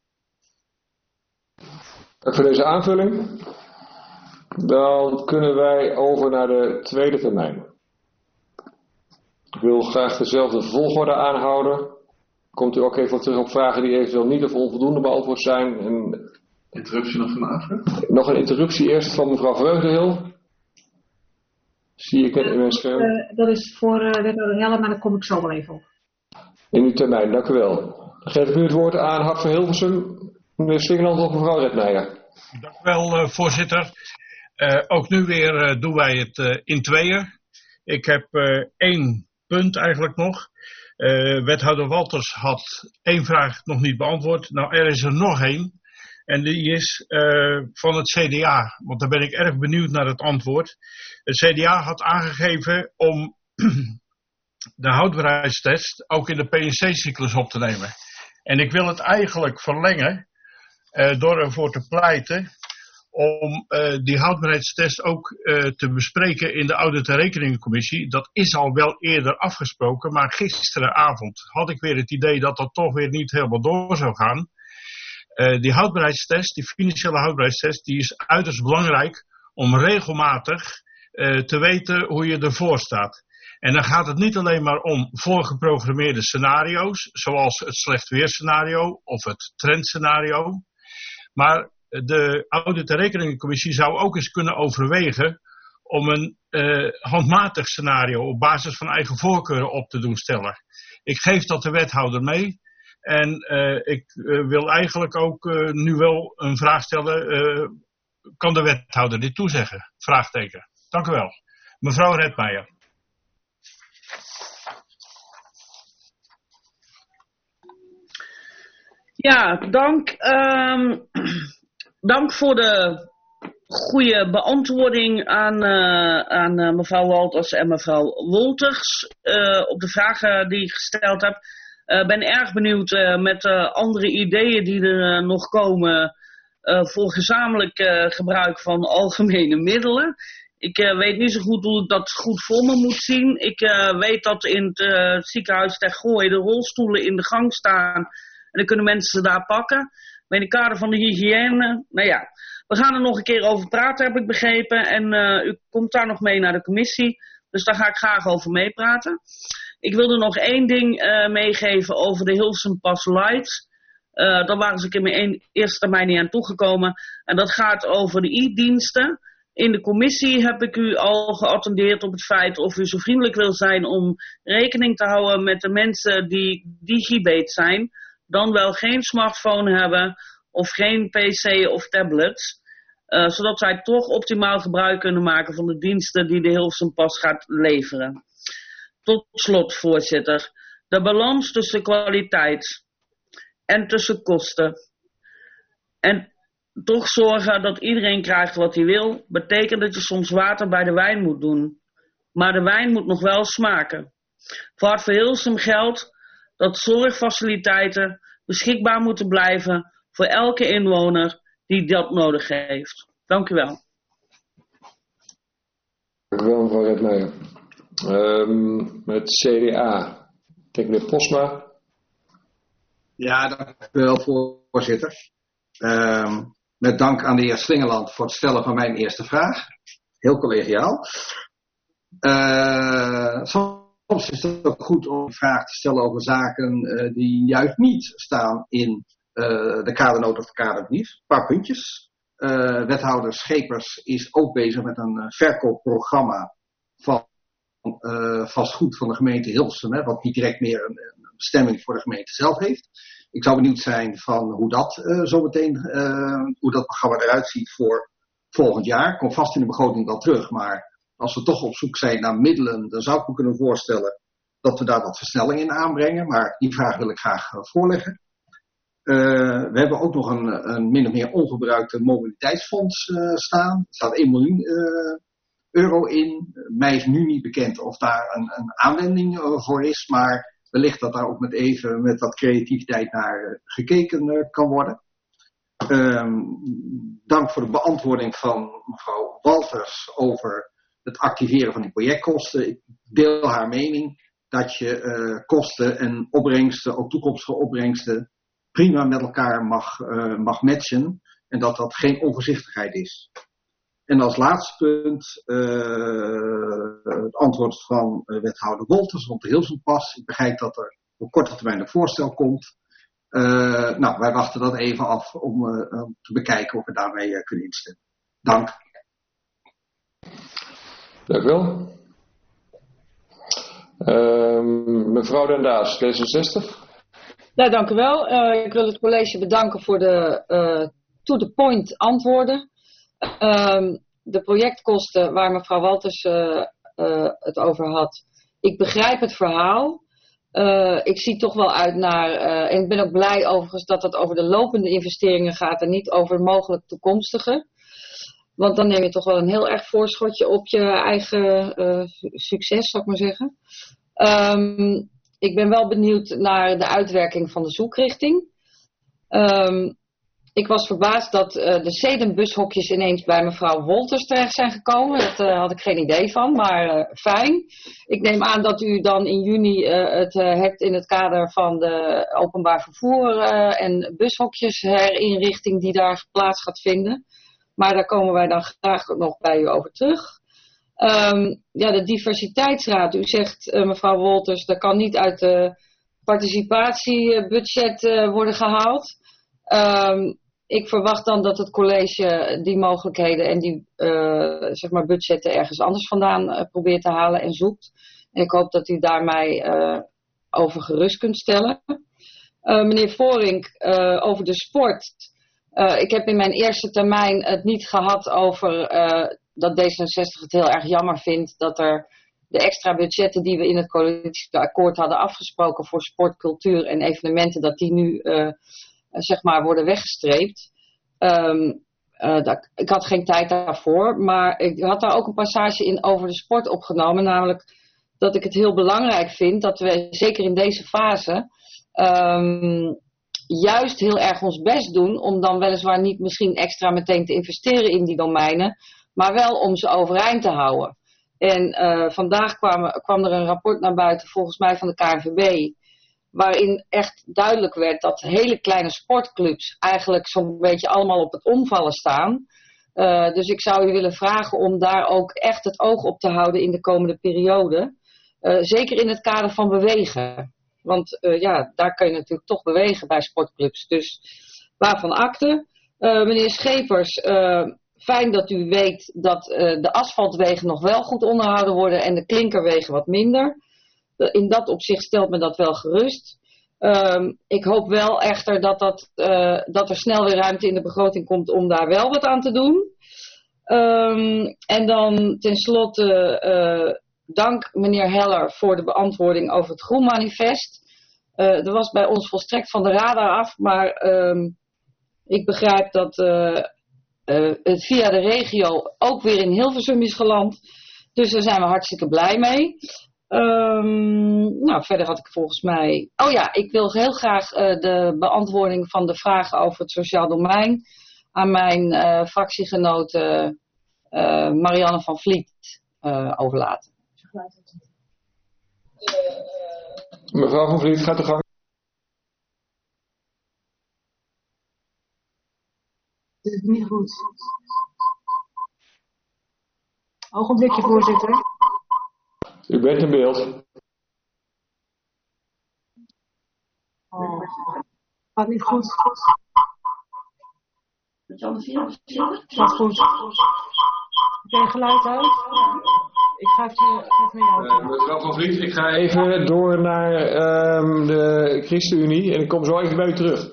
Dank voor deze aanvulling. Dan kunnen wij over naar de tweede termijn. Ik wil graag dezelfde volgorde aanhouden. Komt u ook even terug op vragen die eventueel niet of onvoldoende beantwoord zijn. En interruptie nog vanavond? Nog een interruptie eerst van mevrouw Vreugdehil. Zie ik het in mijn scherm. Uh, dat is voor uh, wethouder Helle, maar daar kom ik zo wel even op. In uw termijn, dank u wel. Dan geef ik nu het woord aan Hart van Hilversum, meneer Slingeland of mevrouw Redmeijer. Dank u wel, uh, voorzitter. Uh, ook nu weer uh, doen wij het uh, in tweeën. Ik heb uh, één punt eigenlijk nog. Uh, wethouder Walters had één vraag nog niet beantwoord. Nou, er is er nog één. En die is uh, van het C D A. Want daar ben ik erg benieuwd naar het antwoord. Het C D A had aangegeven om de houdbaarheidstest ook in de P N C-cyclus op te nemen. En ik wil het eigenlijk verlengen uh, door ervoor te pleiten om uh, die houdbaarheidstest ook uh, te bespreken in de Audit- en Rekeningencommissie. Dat is al wel eerder afgesproken, maar gisteravond had ik weer het idee dat dat toch weer niet helemaal door zou gaan. Uh, die houdbaarheidstest, die financiële houdbaarheidstest, die is uiterst belangrijk om regelmatig uh, te weten hoe je ervoor staat. En dan gaat het niet alleen maar om voorgeprogrammeerde scenario's, zoals het slecht weerscenario of het trendscenario, maar de Audit- en Rekeningencommissie zou ook eens kunnen overwegen om een uh, handmatig scenario op basis van eigen voorkeuren op te doen stellen. Ik geef dat de wethouder mee en uh, ik uh, wil eigenlijk ook uh, nu wel een vraag stellen. Uh, kan de wethouder dit toezeggen? Vraagteken. Dank u wel. Mevrouw Redmeijer. Ja, dank. Um, dank voor de goede beantwoording aan, uh, aan uh, mevrouw Walters en mevrouw Wolters uh, op de vragen die ik gesteld heb. Ik uh, ben erg benieuwd uh, met uh, andere ideeën die er uh, nog komen uh, voor gezamenlijk uh, gebruik van algemene middelen. Ik uh, weet niet zo goed hoe ik dat goed voor me moet zien. Ik uh, weet dat in het uh, ziekenhuis Ter Gooi de rolstoelen in de gang staan. En dan kunnen mensen ze daar pakken. Maar in het kader van de hygiëne, nou ja, we gaan er nog een keer over praten, heb ik begrepen. En uh, u komt daar nog mee naar de commissie. Dus daar ga ik graag over meepraten. Ik wilde nog één ding uh, meegeven over de Hilversum Pass Light. Uh, daar waren ze in mijn eerste termijn niet aan toegekomen. En dat gaat over de e-diensten. In de commissie heb ik u al geattendeerd op het feit of u zo vriendelijk wil zijn om rekening te houden met de mensen die digibet zijn. Dan wel geen smartphone hebben of geen pc of tablets. Uh, zodat zij toch optimaal gebruik kunnen maken van de diensten die de Hilversum Pas gaat leveren. Tot slot, voorzitter. De balans tussen kwaliteit en tussen kosten. En toch zorgen dat iedereen krijgt wat hij wil, betekent dat je soms water bij de wijn moet doen. Maar de wijn moet nog wel smaken. Voor Hart voor Hilversum geldt dat zorgfaciliteiten beschikbaar moeten blijven voor elke inwoner die dat nodig heeft. Dank u wel. Dank u wel, mevrouw Redmeijer. Um, het C D A. Ik denk meneer Posma. Ja, dank u wel, voorzitter. Um, met dank aan de heer Slingeland voor het stellen van mijn eerste vraag. Heel collegiaal. Uh, soms is het ook goed om een vraag te stellen over zaken uh, die juist niet staan in uh, de kadernota of de kaderbrief. Een paar puntjes. Uh, wethouder Schepers is ook bezig met een uh, verkoopprogramma van uh, vastgoed van de gemeente Hilversum, hè, wat niet direct meer een, een bestemming voor de gemeente zelf heeft. Ik zou benieuwd zijn van hoe dat uh, zo meteen, uh, hoe dat programma eruit ziet voor volgend jaar. Komt vast in de begroting wel terug, maar als we toch op zoek zijn naar middelen, dan zou ik me kunnen voorstellen dat we daar wat versnelling in aanbrengen. Maar die vraag wil ik graag uh, voorleggen. Uh, we hebben ook nog een, een min of meer ongebruikte mobiliteitsfonds uh, staan. Er staat één miljoen uh, euro in. Mij is nu niet bekend of daar een, een aanwending uh, voor is, maar wellicht dat daar ook met even met wat creativiteit naar uh, gekeken uh, kan worden. Um, dank voor de beantwoording van mevrouw Walters over het activeren van die projectkosten. Ik deel haar mening dat je uh, kosten en opbrengsten, ook toekomstige opbrengsten, prima met elkaar mag, uh, mag matchen en dat dat geen onvoorzichtigheid is. En als laatste punt uh, het antwoord van uh, wethouder Wolters rond de Hilversum Pas. Ik begrijp dat er op korte termijn een voorstel komt. Uh, nou, wij wachten dat even af om uh, te bekijken of we daarmee uh, kunnen instemmen. Dank. Dank u wel. Uh, mevrouw Den Daas, D zesenzestig. Ja, dank u wel. Uh, ik wil het college bedanken voor de uh, to-the-point antwoorden. Uh, de projectkosten waar mevrouw Walters uh, uh, het over had. Ik begrijp het verhaal. Uh, ik zie toch wel uit naar, uh, en ik ben ook blij overigens dat het over de lopende investeringen gaat en niet over mogelijk toekomstige. Want dan neem je toch wel een heel erg voorschotje op je eigen uh, succes, zou ik maar zeggen. Um, ik ben wel benieuwd naar de uitwerking van de zoekrichting. Um, ik was verbaasd dat uh, de sedenbushokjes ineens bij mevrouw Wolters terecht zijn gekomen. Daar uh, had ik geen idee van, maar uh, fijn. Ik neem aan dat u dan in juni uh, het uh, hebt in het kader van de openbaar vervoer uh, en bushokjesherinrichting die daar plaats gaat vinden. Maar daar komen wij dan graag nog bij u over terug. Um, ja, de diversiteitsraad. U zegt, uh, mevrouw Wolters, dat kan niet uit de participatiebudget uh, worden gehaald. Um, ik verwacht dan dat het college die mogelijkheden en die uh, zeg maar budgetten ergens anders vandaan uh, probeert te halen en zoekt. En ik hoop dat u daar mij uh, over gerust kunt stellen. Uh, meneer Voorink, uh, over de sport. Uh, ik heb in mijn eerste termijn het niet gehad over uh, dat D zesenzestig het heel erg jammer vindt dat er de extra budgetten die we in het coalitieakkoord hadden afgesproken voor sport, cultuur en evenementen, dat die nu uh, zeg maar worden weggestreept. Um, uh, dat, ik had geen tijd daarvoor, maar ik had daar ook een passage in over de sport opgenomen, namelijk dat ik het heel belangrijk vind dat we zeker in deze fase um, juist heel erg ons best doen om dan weliswaar niet misschien extra meteen te investeren in die domeinen, maar wel om ze overeind te houden. En uh, vandaag kwam, kwam er een rapport naar buiten, volgens mij van de K N V B, waarin echt duidelijk werd dat hele kleine sportclubs eigenlijk zo'n beetje allemaal op het omvallen staan. Uh, dus ik zou u willen vragen om daar ook echt het oog op te houden in de komende periode. Uh, zeker in het kader van bewegen. Want uh, ja, daar kun je natuurlijk toch bewegen bij sportclubs. Dus waarvan akte. Uh, meneer Schepers, uh, fijn dat u weet dat uh, de asfaltwegen nog wel goed onderhouden worden en de klinkerwegen wat minder. In dat opzicht stelt me dat wel gerust. Um, ik hoop wel echter dat, dat, uh, dat er snel weer ruimte in de begroting komt om daar wel wat aan te doen. Um, en dan tenslotte uh, dank meneer Heller voor de beantwoording over het Groenmanifest. Uh, er was bij ons volstrekt van de radar af, maar um, ik begrijp dat uh, uh, het via de regio ook weer in Hilversum is geland. Dus daar zijn we hartstikke blij mee. Um, nou, verder had ik volgens mij... Oh ja, ik wil heel graag uh, de beantwoording van de vragen over het sociaal domein aan mijn uh, fractiegenote uh, Marianne van Vliet uh, overlaten. Mevrouw van Vliet, gaat de gang. Dit is niet goed. Ogenblikje, voorzitter. U bent in beeld. Oh, gaat niet goed. Gaat goed. Oké, geluid uit. Ik ga even, even naar jou. Uh, mevrouw van Vliet, ik ga even door naar um, de ChristenUnie en ik kom zo even bij u terug.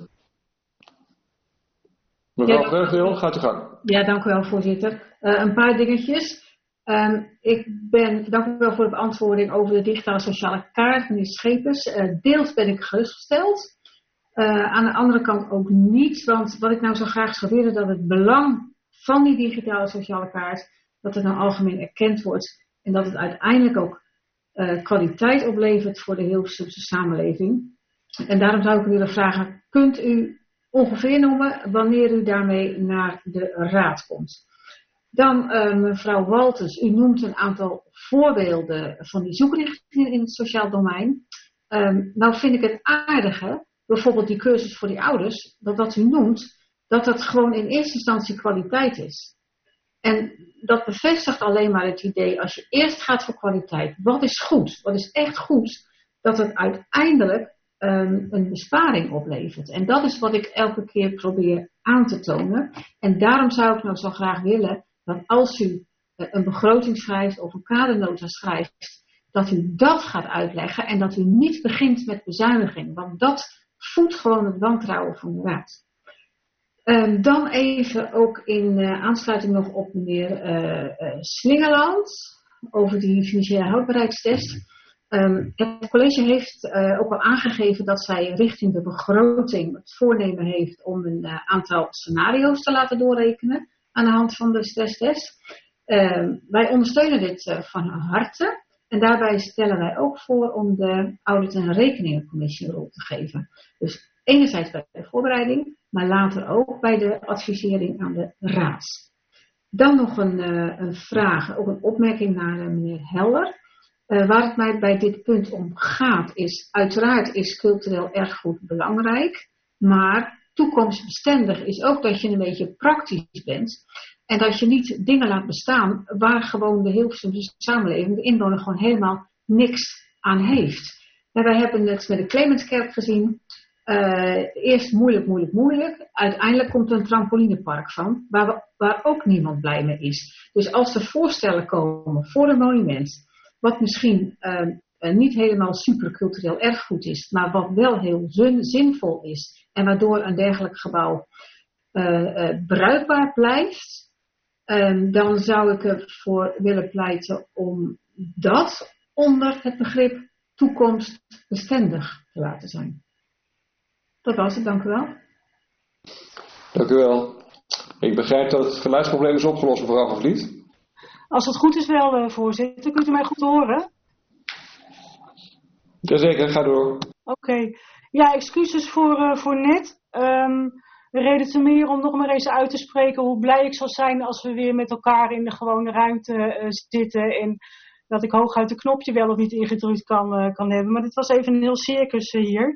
Mevrouw ja, Vreugdeel, gaat u gang. Ja, dank u wel, voorzitter. Uh, een paar dingetjes. Um, ik ben, dank u wel voor de beantwoording over de digitale sociale kaart, meneer Schepers. Uh, deels ben ik gerustgesteld. Uh, aan de andere kant ook niet, want wat ik nou zo graag zou willen, dat het belang van die digitale sociale kaart, dat het nou algemeen erkend wordt en dat het uiteindelijk ook uh, kwaliteit oplevert voor de Hilversumse samenleving. En daarom zou ik u willen vragen, kunt u ongeveer noemen wanneer u daarmee naar de raad komt? Dan uh, mevrouw Walters, u noemt een aantal voorbeelden van die zoekrichtingen in het sociaal domein. Um, nou vind ik het aardige, bijvoorbeeld die cursus voor die ouders, dat wat u noemt, dat dat gewoon in eerste instantie kwaliteit is. En dat bevestigt alleen maar het idee, als je eerst gaat voor kwaliteit, wat is goed, wat is echt goed, dat het uiteindelijk um, een besparing oplevert. En dat is wat ik elke keer probeer aan te tonen. En daarom zou ik nou zo graag willen, dat als u een begroting schrijft of een kadernota schrijft, dat u dat gaat uitleggen en dat u niet begint met bezuiniging. Want dat voedt gewoon het wantrouwen van de raad. Um, dan even ook in uh, aansluiting nog op meneer uh, uh, Slingerland over die financiële houdbaarheidstest. Um, het college heeft uh, ook al aangegeven dat zij richting de begroting het voornemen heeft om een uh, aantal scenario's te laten doorrekenen aan de hand van de stresstest. Um, wij ondersteunen dit uh, van harte en daarbij stellen wij ook voor om de audit- en rekeningencommissie een rol te geven. Dus enerzijds bij de voorbereiding, maar later ook bij de advisering aan de raad. Dan nog een, uh, een vraag, ook een opmerking naar uh, meneer Heller. Uh, waar het mij bij dit punt om gaat is, uiteraard is cultureel erfgoed belangrijk, maar toekomstbestendig is ook dat je een beetje praktisch bent en dat je niet dingen laat bestaan waar gewoon de Hilversumse samenleving, de inwoner, gewoon helemaal niks aan heeft. En wij hebben het met de Clemenskerk gezien, uh, eerst moeilijk, moeilijk, moeilijk, uiteindelijk komt er een trampolinepark van, waar, we, waar ook niemand blij mee is. Dus als er voorstellen komen voor een monument, wat misschien uh, uh, niet helemaal supercultureel erfgoed is, maar wat wel heel zin, zinvol is en waardoor een dergelijk gebouw uh, uh, bruikbaar blijft, uh, dan zou ik ervoor willen pleiten om dat onder het begrip toekomstbestendig te laten zijn. Dat was het, dank u wel. Dank u wel. Ik begrijp dat het geluidsprobleem is opgelost, mevrouw Van Vliet. Als het goed is wel, uh, voorzitter. Kunt u mij goed horen? Jazeker, ga door. Oké. Okay. Ja, excuses voor, uh, voor net. Um, reden te meer om nog maar eens uit te spreken hoe blij ik zal zijn als we weer met elkaar in de gewone ruimte uh, zitten. En dat ik hooguit een knopje wel of niet ingedrukt kan, uh, kan hebben. Maar dit was even een heel circus uh, hier.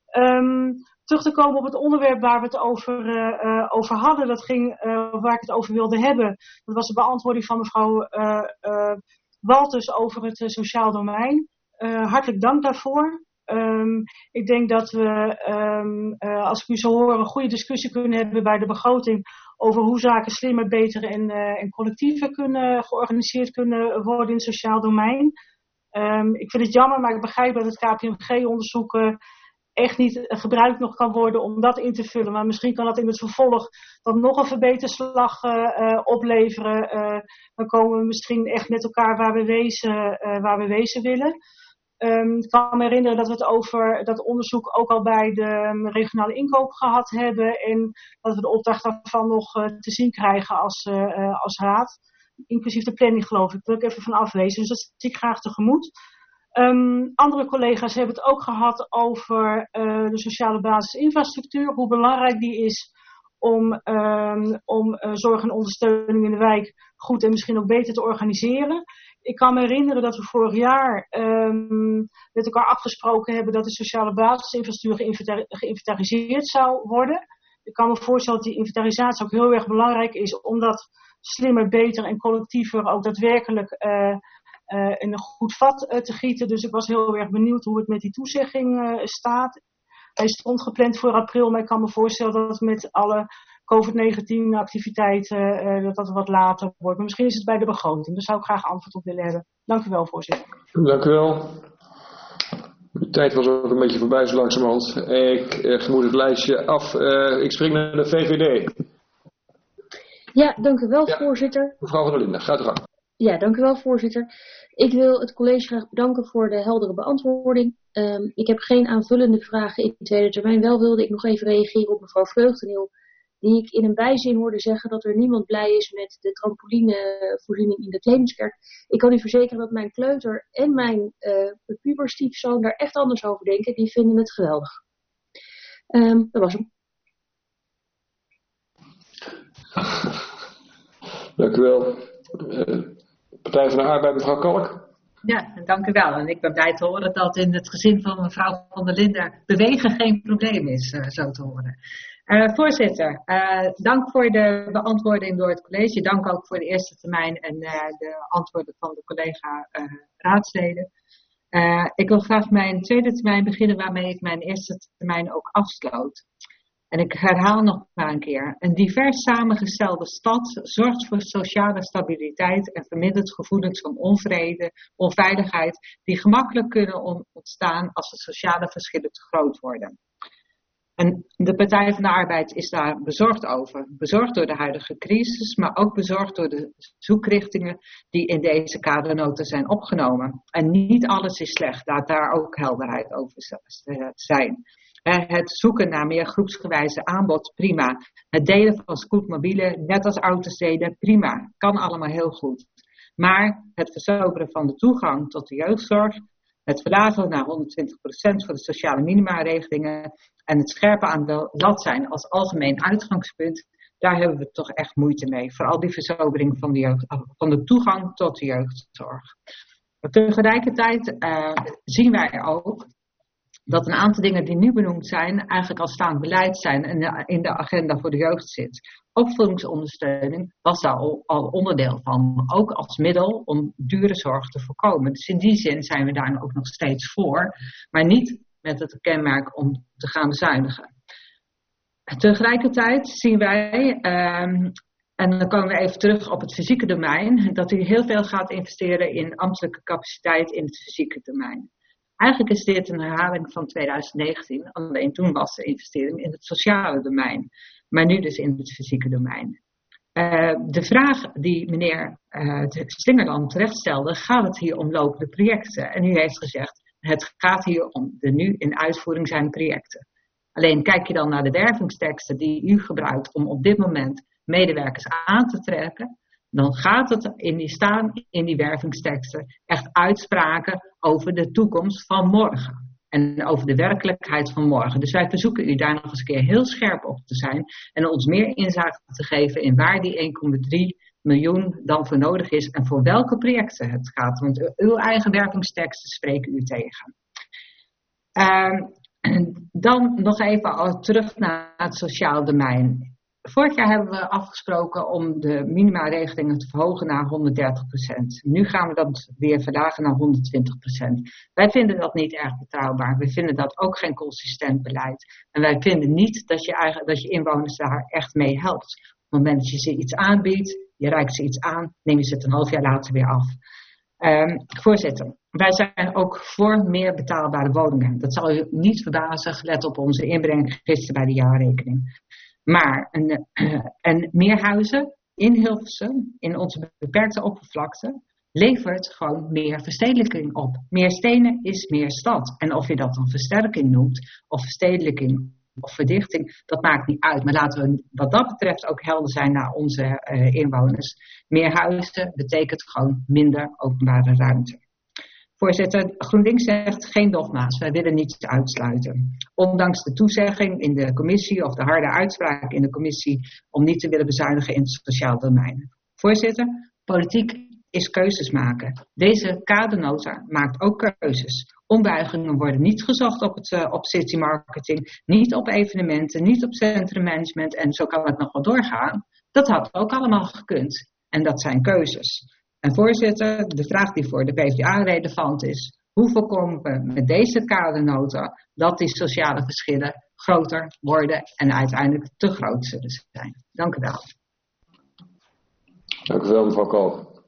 Um, terug te komen op het onderwerp waar we het over, uh, uh, over hadden. Dat ging, uh, waar ik het over wilde hebben. Dat was de beantwoording van mevrouw uh, uh, Walters over het uh, sociaal domein. Uh, hartelijk dank daarvoor. Um, ik denk dat we, um, uh, als ik u zo hoor, een goede discussie kunnen hebben bij de begroting over hoe zaken slimmer, beter en, uh, en collectiever kunnen, georganiseerd kunnen worden in het sociaal domein. Um, ik vind het jammer, maar ik begrijp dat het K P M G-onderzoek uh, echt niet gebruikt nog kan worden om dat in te vullen. Maar misschien kan dat in het vervolg dan nog een verbeterslag uh, uh, opleveren. Uh, dan komen we misschien echt met elkaar waar we wezen, uh, waar we wezen willen. Um, ik kan me herinneren dat we het over dat onderzoek ook al bij de um, regionale inkoop gehad hebben. En dat we de opdracht daarvan nog uh, te zien krijgen als, uh, uh, als raad. Inclusief de planning, geloof ik. Daar wil ik even van aflezen. Dus dat zie ik graag tegemoet. Um, andere collega's hebben het ook gehad over uh, de sociale basisinfrastructuur. Hoe belangrijk die is om, um, om uh, zorg en ondersteuning in de wijk goed en misschien ook beter te organiseren. Ik kan me herinneren dat we vorig jaar um, met elkaar afgesproken hebben dat de sociale basisinfrastructuur geïnventar- geïnventariseerd zou worden. Ik kan me voorstellen dat die inventarisatie ook heel erg belangrijk is om dat slimmer, beter en collectiever ook daadwerkelijk uh, uh, in een goed vat uh, te gieten. Dus ik was heel erg benieuwd hoe het met die toezegging uh, staat. Hij stond gepland voor april, maar ik kan me voorstellen dat het met alle covid negentien activiteiten uh, dat dat wat later wordt. Maar misschien is het bij de begroting. Daar zou ik graag antwoord op willen hebben. Dank u wel, voorzitter. Dank u wel. De tijd was ook een beetje voorbij zo langzamerhand. Ik uh, moet het lijstje af. Uh, ik spring naar de V V D. Ja, dank u wel, ja. Voorzitter. Mevrouw van der Linden, gaat u gang. Ja, dank u wel, voorzitter. Ik wil het college graag bedanken voor de heldere beantwoording. Um, ik heb geen aanvullende vragen in de tweede termijn. Wel wilde ik nog even reageren op mevrouw Vreugdeneel, die ik in een bijzin hoorde zeggen dat er niemand blij is met de trampolinevoorziening in de Clemenskerk. Ik kan u verzekeren dat mijn kleuter en mijn uh, puberstiefzoon daar echt anders over denken. Die vinden het geweldig. Um, dat was hem. Dank u wel. Uh, Partij van de Arbeid, mevrouw Kalk. Ja, dank u wel. En ik ben blij te horen dat in het gezin van mevrouw van der Linden bewegen geen probleem is, uh, zo te horen. Uh, voorzitter, uh, dank voor de beantwoording door het college. Dank ook voor de eerste termijn en uh, de antwoorden van de collega uh, raadsleden. Uh, ik wil graag mijn tweede termijn beginnen waarmee ik mijn eerste termijn ook afsloot. En ik herhaal nog maar een keer. Een divers samengestelde stad zorgt voor sociale stabiliteit en vermindert gevoelens van onvrede, onveiligheid, die gemakkelijk kunnen ontstaan als de sociale verschillen te groot worden. En de Partij van de Arbeid is daar bezorgd over. Bezorgd door de huidige crisis, maar ook bezorgd door de zoekrichtingen die in deze kadernota zijn opgenomen. En niet alles is slecht, laat daar ook helderheid over zijn. Het zoeken naar meer groepsgewijze aanbod, prima. Het delen van scootmobielen, net als auto's deden, prima. Kan allemaal heel goed. Maar het verzoberen van de toegang tot de jeugdzorg, het verlagen naar honderdtwintig procent voor de sociale minima-regelingen en het scherpen aan de lat zijn als algemeen uitgangspunt, daar hebben we toch echt moeite mee. Vooral die verzobering van de, jeugd, van de toegang tot de jeugdzorg. Tegelijkertijd uh, zien wij ook dat een aantal dingen die nu benoemd zijn, eigenlijk al staand beleid zijn en in de agenda voor de jeugd zit. Opvoedingsondersteuning was daar al, al onderdeel van, ook als middel om dure zorg te voorkomen. Dus in die zin zijn we daar ook nog steeds voor, maar niet met het kenmerk om te gaan bezuinigen. Tegelijkertijd zien wij, um, en dan komen we even terug op het fysieke domein, dat u heel veel gaat investeren in ambtelijke capaciteit in het fysieke domein. Eigenlijk is dit een herhaling van tweeduizend negentien, alleen toen was de investering in het sociale domein, maar nu dus in het fysieke domein. Uh, de vraag die meneer uh, Slingerland terecht stelde, gaat het hier om lopende projecten? En u heeft gezegd, het gaat hier om de nu in uitvoering zijn projecten. Alleen kijk je dan naar de wervingsteksten die u gebruikt om op dit moment medewerkers aan te trekken, dan gaat het in die staan in die wervingsteksten echt uitspraken over de toekomst van morgen. En over de werkelijkheid van morgen. Dus wij verzoeken u daar nog eens een keer heel scherp op te zijn. En ons meer inzicht te geven in waar die één komma drie miljoen dan voor nodig is. En voor welke projecten het gaat. Want uw eigen wervingsteksten spreken u tegen. Uh, dan nog even terug naar het sociaal domein. Vorig jaar hebben we afgesproken om de minimaregelingen te verhogen naar honderddertig procent. Nu gaan we dat weer verlagen naar honderdtwintig procent. Wij vinden dat niet erg betrouwbaar. We vinden dat ook geen consistent beleid. En wij vinden niet dat je, eigen, dat je inwoners daar echt mee helpt. Op het moment dat je ze iets aanbiedt, je reikt ze iets aan, neem je ze het een half jaar later weer af. Um, voorzitter, wij zijn ook voor meer betaalbare woningen. Dat zal u niet verbazen, gelet op onze inbreng gisteren bij de jaarrekening. Maar een, uh, en meer huizen in Hilversum, in onze beperkte oppervlakte, levert gewoon meer verstedelijking op. Meer stenen is meer stad. En of je dat dan versterking noemt, of verstedelijking of verdichting, dat maakt niet uit. Maar laten we wat dat betreft ook helder zijn naar onze uh, inwoners. Meer huizen betekent gewoon minder openbare ruimte. Voorzitter, GroenLinks zegt geen dogma's. Wij willen niets uitsluiten. Ondanks de toezegging in de commissie of de harde uitspraak in de commissie om niet te willen bezuinigen in het sociaal domein. Voorzitter, politiek is keuzes maken. Deze kadernota maakt ook keuzes. Ombuigingen worden niet gezocht op, het, uh, op city marketing, niet op evenementen, niet op centrummanagement en zo kan het nog wel doorgaan. Dat had ook allemaal gekund. En dat zijn keuzes. En voorzitter, de vraag die voor de P v d A relevant is, hoe voorkomen we met deze kadernota dat die sociale verschillen groter worden en uiteindelijk te groot zullen zijn? Dank u wel. Dank u wel, mevrouw Kool.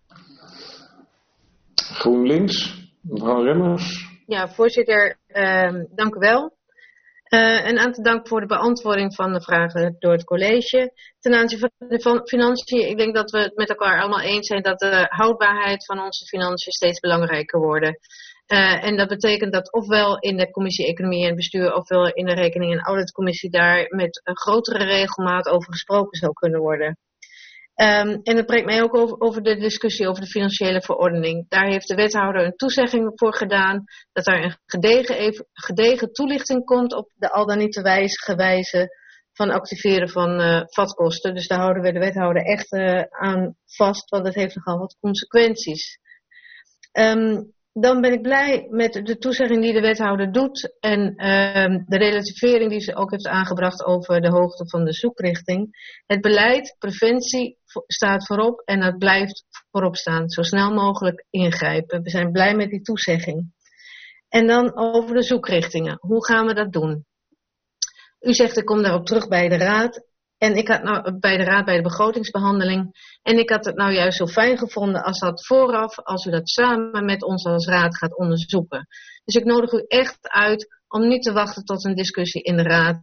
GroenLinks, mevrouw Remmers. Ja, voorzitter, uh, dank u wel. Uh, een aantal dank voor de beantwoording van de vragen door het college. Ten aanzien van de financiën, ik denk dat we het met elkaar allemaal eens zijn dat de houdbaarheid van onze financiën steeds belangrijker worden. Uh, en dat betekent dat ofwel in de commissie Economie en Bestuur, ofwel in de Rekening- en Auditcommissie daar met een grotere regelmaat over gesproken zou kunnen worden. Um, en dat brengt mij ook over, over de discussie over de financiële verordening. Daar heeft de wethouder een toezegging voor gedaan dat er een gedegen, even, gedegen toelichting komt op de al dan niet te wijzige wijze van activeren van uh, vatkosten. Dus daar houden we de wethouder echt uh, aan vast, want dat heeft nogal wat consequenties. Um, Dan ben ik blij met de toezegging die de wethouder doet en uh, de relativering die ze ook heeft aangebracht over de hoogte van de zoekrichting. Het beleid, preventie staat voorop en dat blijft voorop staan. Zo snel mogelijk ingrijpen. We zijn blij met die toezegging. En dan over de zoekrichtingen. Hoe gaan we dat doen? U zegt ik kom daarop terug bij de raad. En ik had nou bij de raad bij de begrotingsbehandeling. En ik had het nou juist zo fijn gevonden als dat vooraf, als u dat samen met ons als raad gaat onderzoeken. Dus ik nodig u echt uit om niet te wachten tot een discussie in de raad.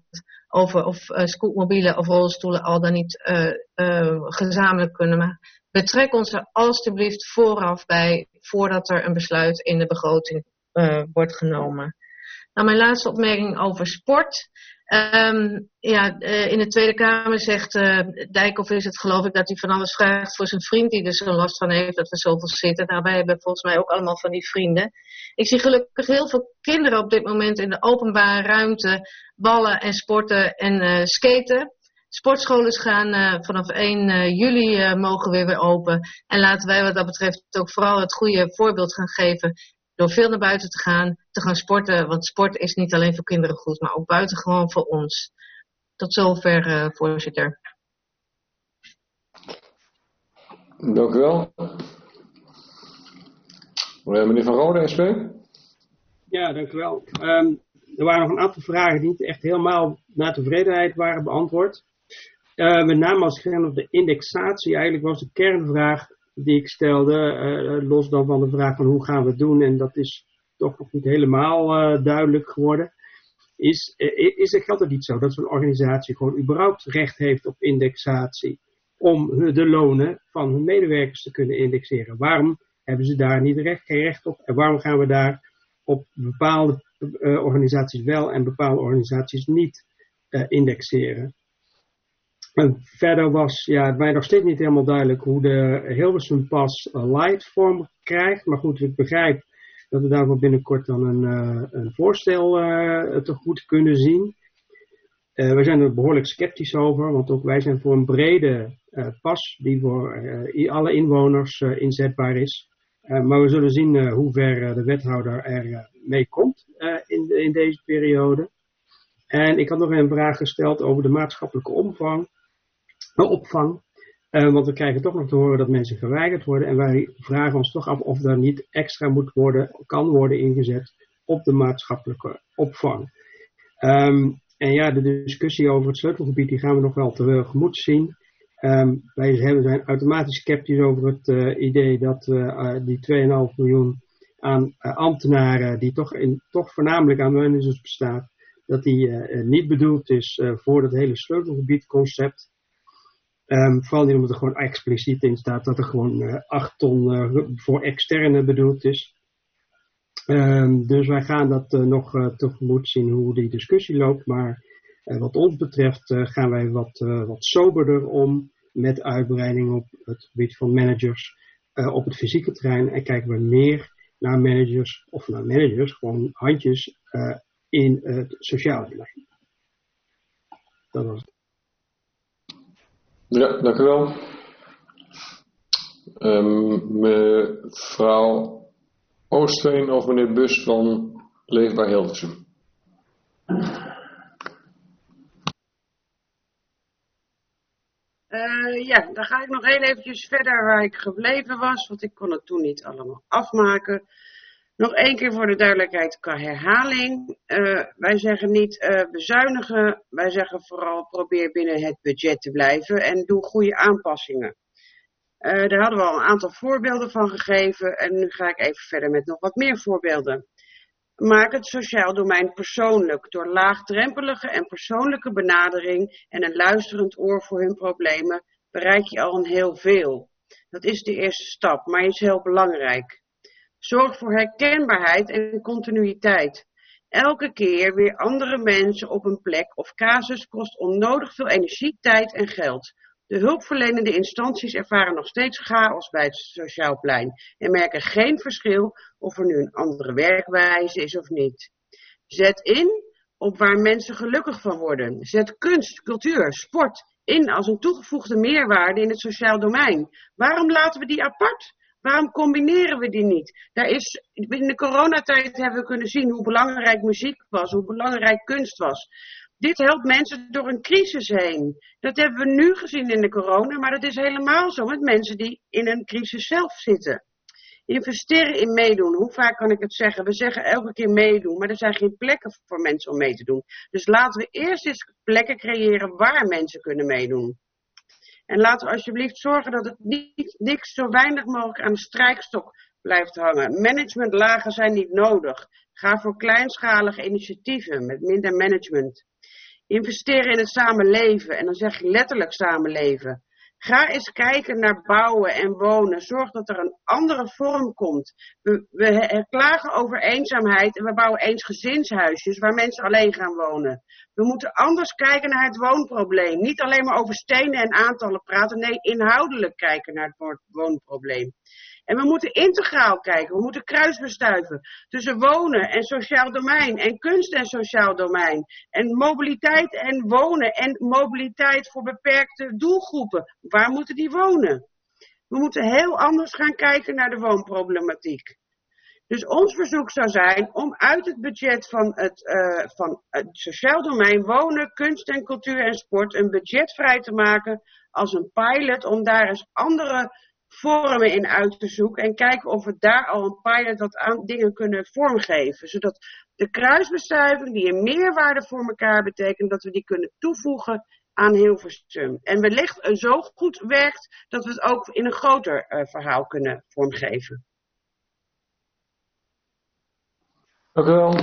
over of uh, scootmobielen of rolstoelen al dan niet uh, uh, gezamenlijk kunnen. Maar betrek ons er alstublieft vooraf bij, voordat er een besluit in de begroting uh, wordt genomen. Nou, mijn laatste opmerking over sport. Um, ja, uh, in de Tweede Kamer zegt uh, Dijkhoff, is het geloof ik, dat hij van alles vraagt voor zijn vriend die er zo last van heeft dat we zoveel zitten. Nou, wij hebben volgens mij ook allemaal van die vrienden. Ik zie gelukkig heel veel kinderen op dit moment in de openbare ruimte ballen en sporten en uh, skaten. Sportscholen gaan uh, vanaf één juli uh, mogen weer weer open. En laten wij wat dat betreft ook vooral het goede voorbeeld gaan geven door veel naar buiten te gaan, te gaan sporten. Want sport is niet alleen voor kinderen goed, maar ook buitengewoon voor ons. Tot zover, uh, voorzitter. Dank u wel. Meneer Van Rode, S P. Ja, dank u wel. Um, er waren nog een aantal vragen die niet echt helemaal naar tevredenheid waren beantwoord. Uh, met name als het ging op de indexatie. Eigenlijk was de kernvraag die ik stelde, uh, los dan van de vraag van hoe gaan we het doen, en dat is toch nog niet helemaal uh, duidelijk geworden, is, uh, is het, geldt het niet zo dat zo'n organisatie gewoon überhaupt recht heeft op indexatie om de lonen van hun medewerkers te kunnen indexeren? Waarom hebben ze daar niet recht, geen recht op, en waarom gaan we daar op bepaalde uh, organisaties wel en bepaalde organisaties niet uh, indexeren? En verder was ja, mij nog steeds niet helemaal duidelijk hoe de Hilversum Pas Light vorm krijgt. Maar goed, ik begrijp dat we daarvoor binnenkort dan een, uh, een voorstel uh, tegemoet kunnen zien. Uh, wij zijn er behoorlijk sceptisch over, want ook wij zijn voor een brede uh, pas die voor uh, alle inwoners uh, inzetbaar is. Uh, maar we zullen zien uh, hoe ver uh, de wethouder er uh, mee komt uh, in, de, in deze periode. En ik had nog een vraag gesteld over de maatschappelijke omvang. opvang. Uh, want we krijgen toch nog te horen dat mensen geweigerd worden. En wij vragen ons toch af of er niet extra moet worden, kan worden ingezet op de maatschappelijke opvang. Um, en ja, de discussie over het sleutelgebied, die gaan we nog wel tegemoet zien. Um, wij zijn automatisch sceptisch over het uh, idee dat uh, uh, die twee komma vijf miljoen aan uh, ambtenaren, die toch, in, toch voornamelijk aan managers bestaat, dat die uh, niet bedoeld is uh, voor het hele sleutelgebiedconcept. Um, vooral niet omdat er gewoon expliciet in staat dat er gewoon uh, acht ton uh, voor externe bedoeld is. Um, dus wij gaan dat uh, nog uh, tegemoet zien hoe die discussie loopt. Maar uh, wat ons betreft uh, gaan wij wat, uh, wat soberder om met uitbreiding op het gebied van managers uh, op het fysieke terrein. En kijken we meer naar managers, of naar managers, gewoon handjes uh, in uh, het sociale beleid. Dat was het. Ja, dank u wel. Um, mevrouw Oostveen of meneer Bus van Leefbaar Hilversum. Uh, ja, dan ga ik nog heel eventjes verder waar ik gebleven was, want ik kon het toen niet allemaal afmaken. Nog één keer voor de duidelijkheid qua herhaling. Uh, wij zeggen niet uh, bezuinigen, wij zeggen vooral probeer binnen het budget te blijven en doe goede aanpassingen. Uh, daar hadden we al een aantal voorbeelden van gegeven en nu ga ik even verder met nog wat meer voorbeelden. Maak het sociaal domein persoonlijk door laagdrempelige en persoonlijke benadering en een luisterend oor voor hun problemen bereik je al een heel veel. Dat is de eerste stap, maar is heel belangrijk. Zorg voor herkenbaarheid en continuïteit. Elke keer weer andere mensen op een plek of casus kost onnodig veel energie, tijd en geld. De hulpverlenende instanties ervaren nog steeds chaos bij het sociaal plein en merken geen verschil of er nu een andere werkwijze is of niet. Zet in op waar mensen gelukkig van worden. Zet kunst, cultuur, sport in als een toegevoegde meerwaarde in het sociaal domein. Waarom laten we die apart? Waarom combineren we die niet? Daar is, in de coronatijd hebben we kunnen zien hoe belangrijk muziek was, hoe belangrijk kunst was. Dit helpt mensen door een crisis heen. Dat hebben we nu gezien in de corona, maar dat is helemaal zo met mensen die in een crisis zelf zitten. Investeren in meedoen. Hoe vaak kan ik het zeggen? We zeggen elke keer meedoen, maar er zijn geen plekken voor mensen om mee te doen. Dus laten we eerst eens plekken creëren waar mensen kunnen meedoen. En laten we alsjeblieft zorgen dat het niet, niks zo weinig mogelijk aan de strijkstok blijft hangen. Managementlagen zijn niet nodig. Ga voor kleinschalige initiatieven met minder management. Investeren in het samenleven. En dan zeg ik letterlijk samenleven. Ga eens kijken naar bouwen en wonen. Zorg dat er een andere vorm komt. We, we klagen over eenzaamheid en we bouwen eensgezinshuisjes waar mensen alleen gaan wonen. We moeten anders kijken naar het woonprobleem. Niet alleen maar over stenen en aantallen praten. Nee, inhoudelijk kijken naar het woonprobleem. En we moeten integraal kijken. We moeten kruisbestuiven tussen wonen en sociaal domein. En kunst en sociaal domein. En mobiliteit en wonen. En mobiliteit voor beperkte doelgroepen. Waar moeten die wonen? We moeten heel anders gaan kijken naar de woonproblematiek. Dus ons verzoek zou zijn om uit het budget van het, uh, van het sociaal domein wonen, kunst en cultuur en sport een budget vrij te maken als een pilot om daar eens andere vormen in uit te zoeken en kijken of we daar al een pilot wat aan dingen kunnen vormgeven. Zodat de kruisbestuiving die een meerwaarde voor elkaar betekent, dat we die kunnen toevoegen aan Hilversum. En wellicht zo goed werkt dat we het ook in een groter uh, verhaal kunnen vormgeven. Dank u wel.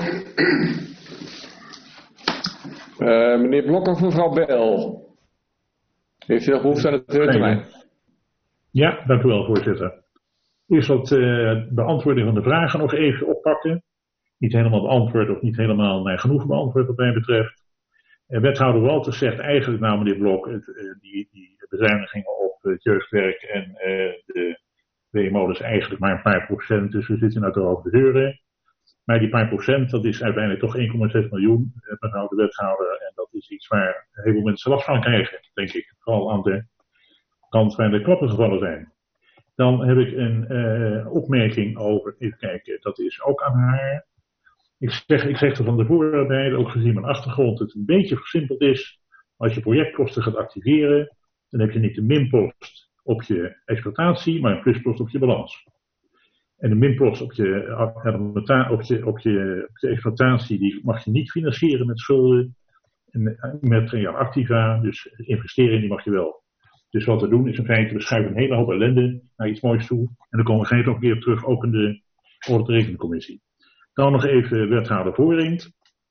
Uh, meneer Blok of mevrouw Bel? Heeft u nog behoefte aan het termijn? Ja, dank u wel, voorzitter. Eerst wat uh, beantwoording van de vragen nog even oppakken. Niet helemaal beantwoord of niet helemaal naar genoeg beantwoord wat mij betreft. Uh, wethouder Walters zegt eigenlijk nou meneer Blok, het, uh, die, die bezuinigingen op het jeugdwerk en uh, de W M O is eigenlijk maar een paar procent, dus we zitten nou over de zeuren. Maar die paar procent, dat is uiteindelijk toch één komma zes miljoen, uh, mevrouw de wethouder, en dat is iets waar heel veel mensen last van krijgen, denk ik. Vooral aan de kant waar de klappen gevallen zijn. Dan heb ik een uh, opmerking over, even kijken, dat is ook aan haar. Ik zeg, ik zeg er van tevoren bij, ook gezien mijn achtergrond, het een beetje versimpeld is. Als je projectkosten gaat activeren, dan heb je niet de minpost op je exploitatie, maar een pluspost op je balans. En de minpost op je, op je, op je, op je exploitatie, die mag je niet financieren met schulden, en met jouw activa, dus investeren die mag je wel. Dus wat we doen is in feite, we schuiven een hele hoop ellende naar iets moois toe. En dan komen we ook weer terug, ook in de Audit- en Rekeningscommissie. Dan nog even wethouder Voorringt.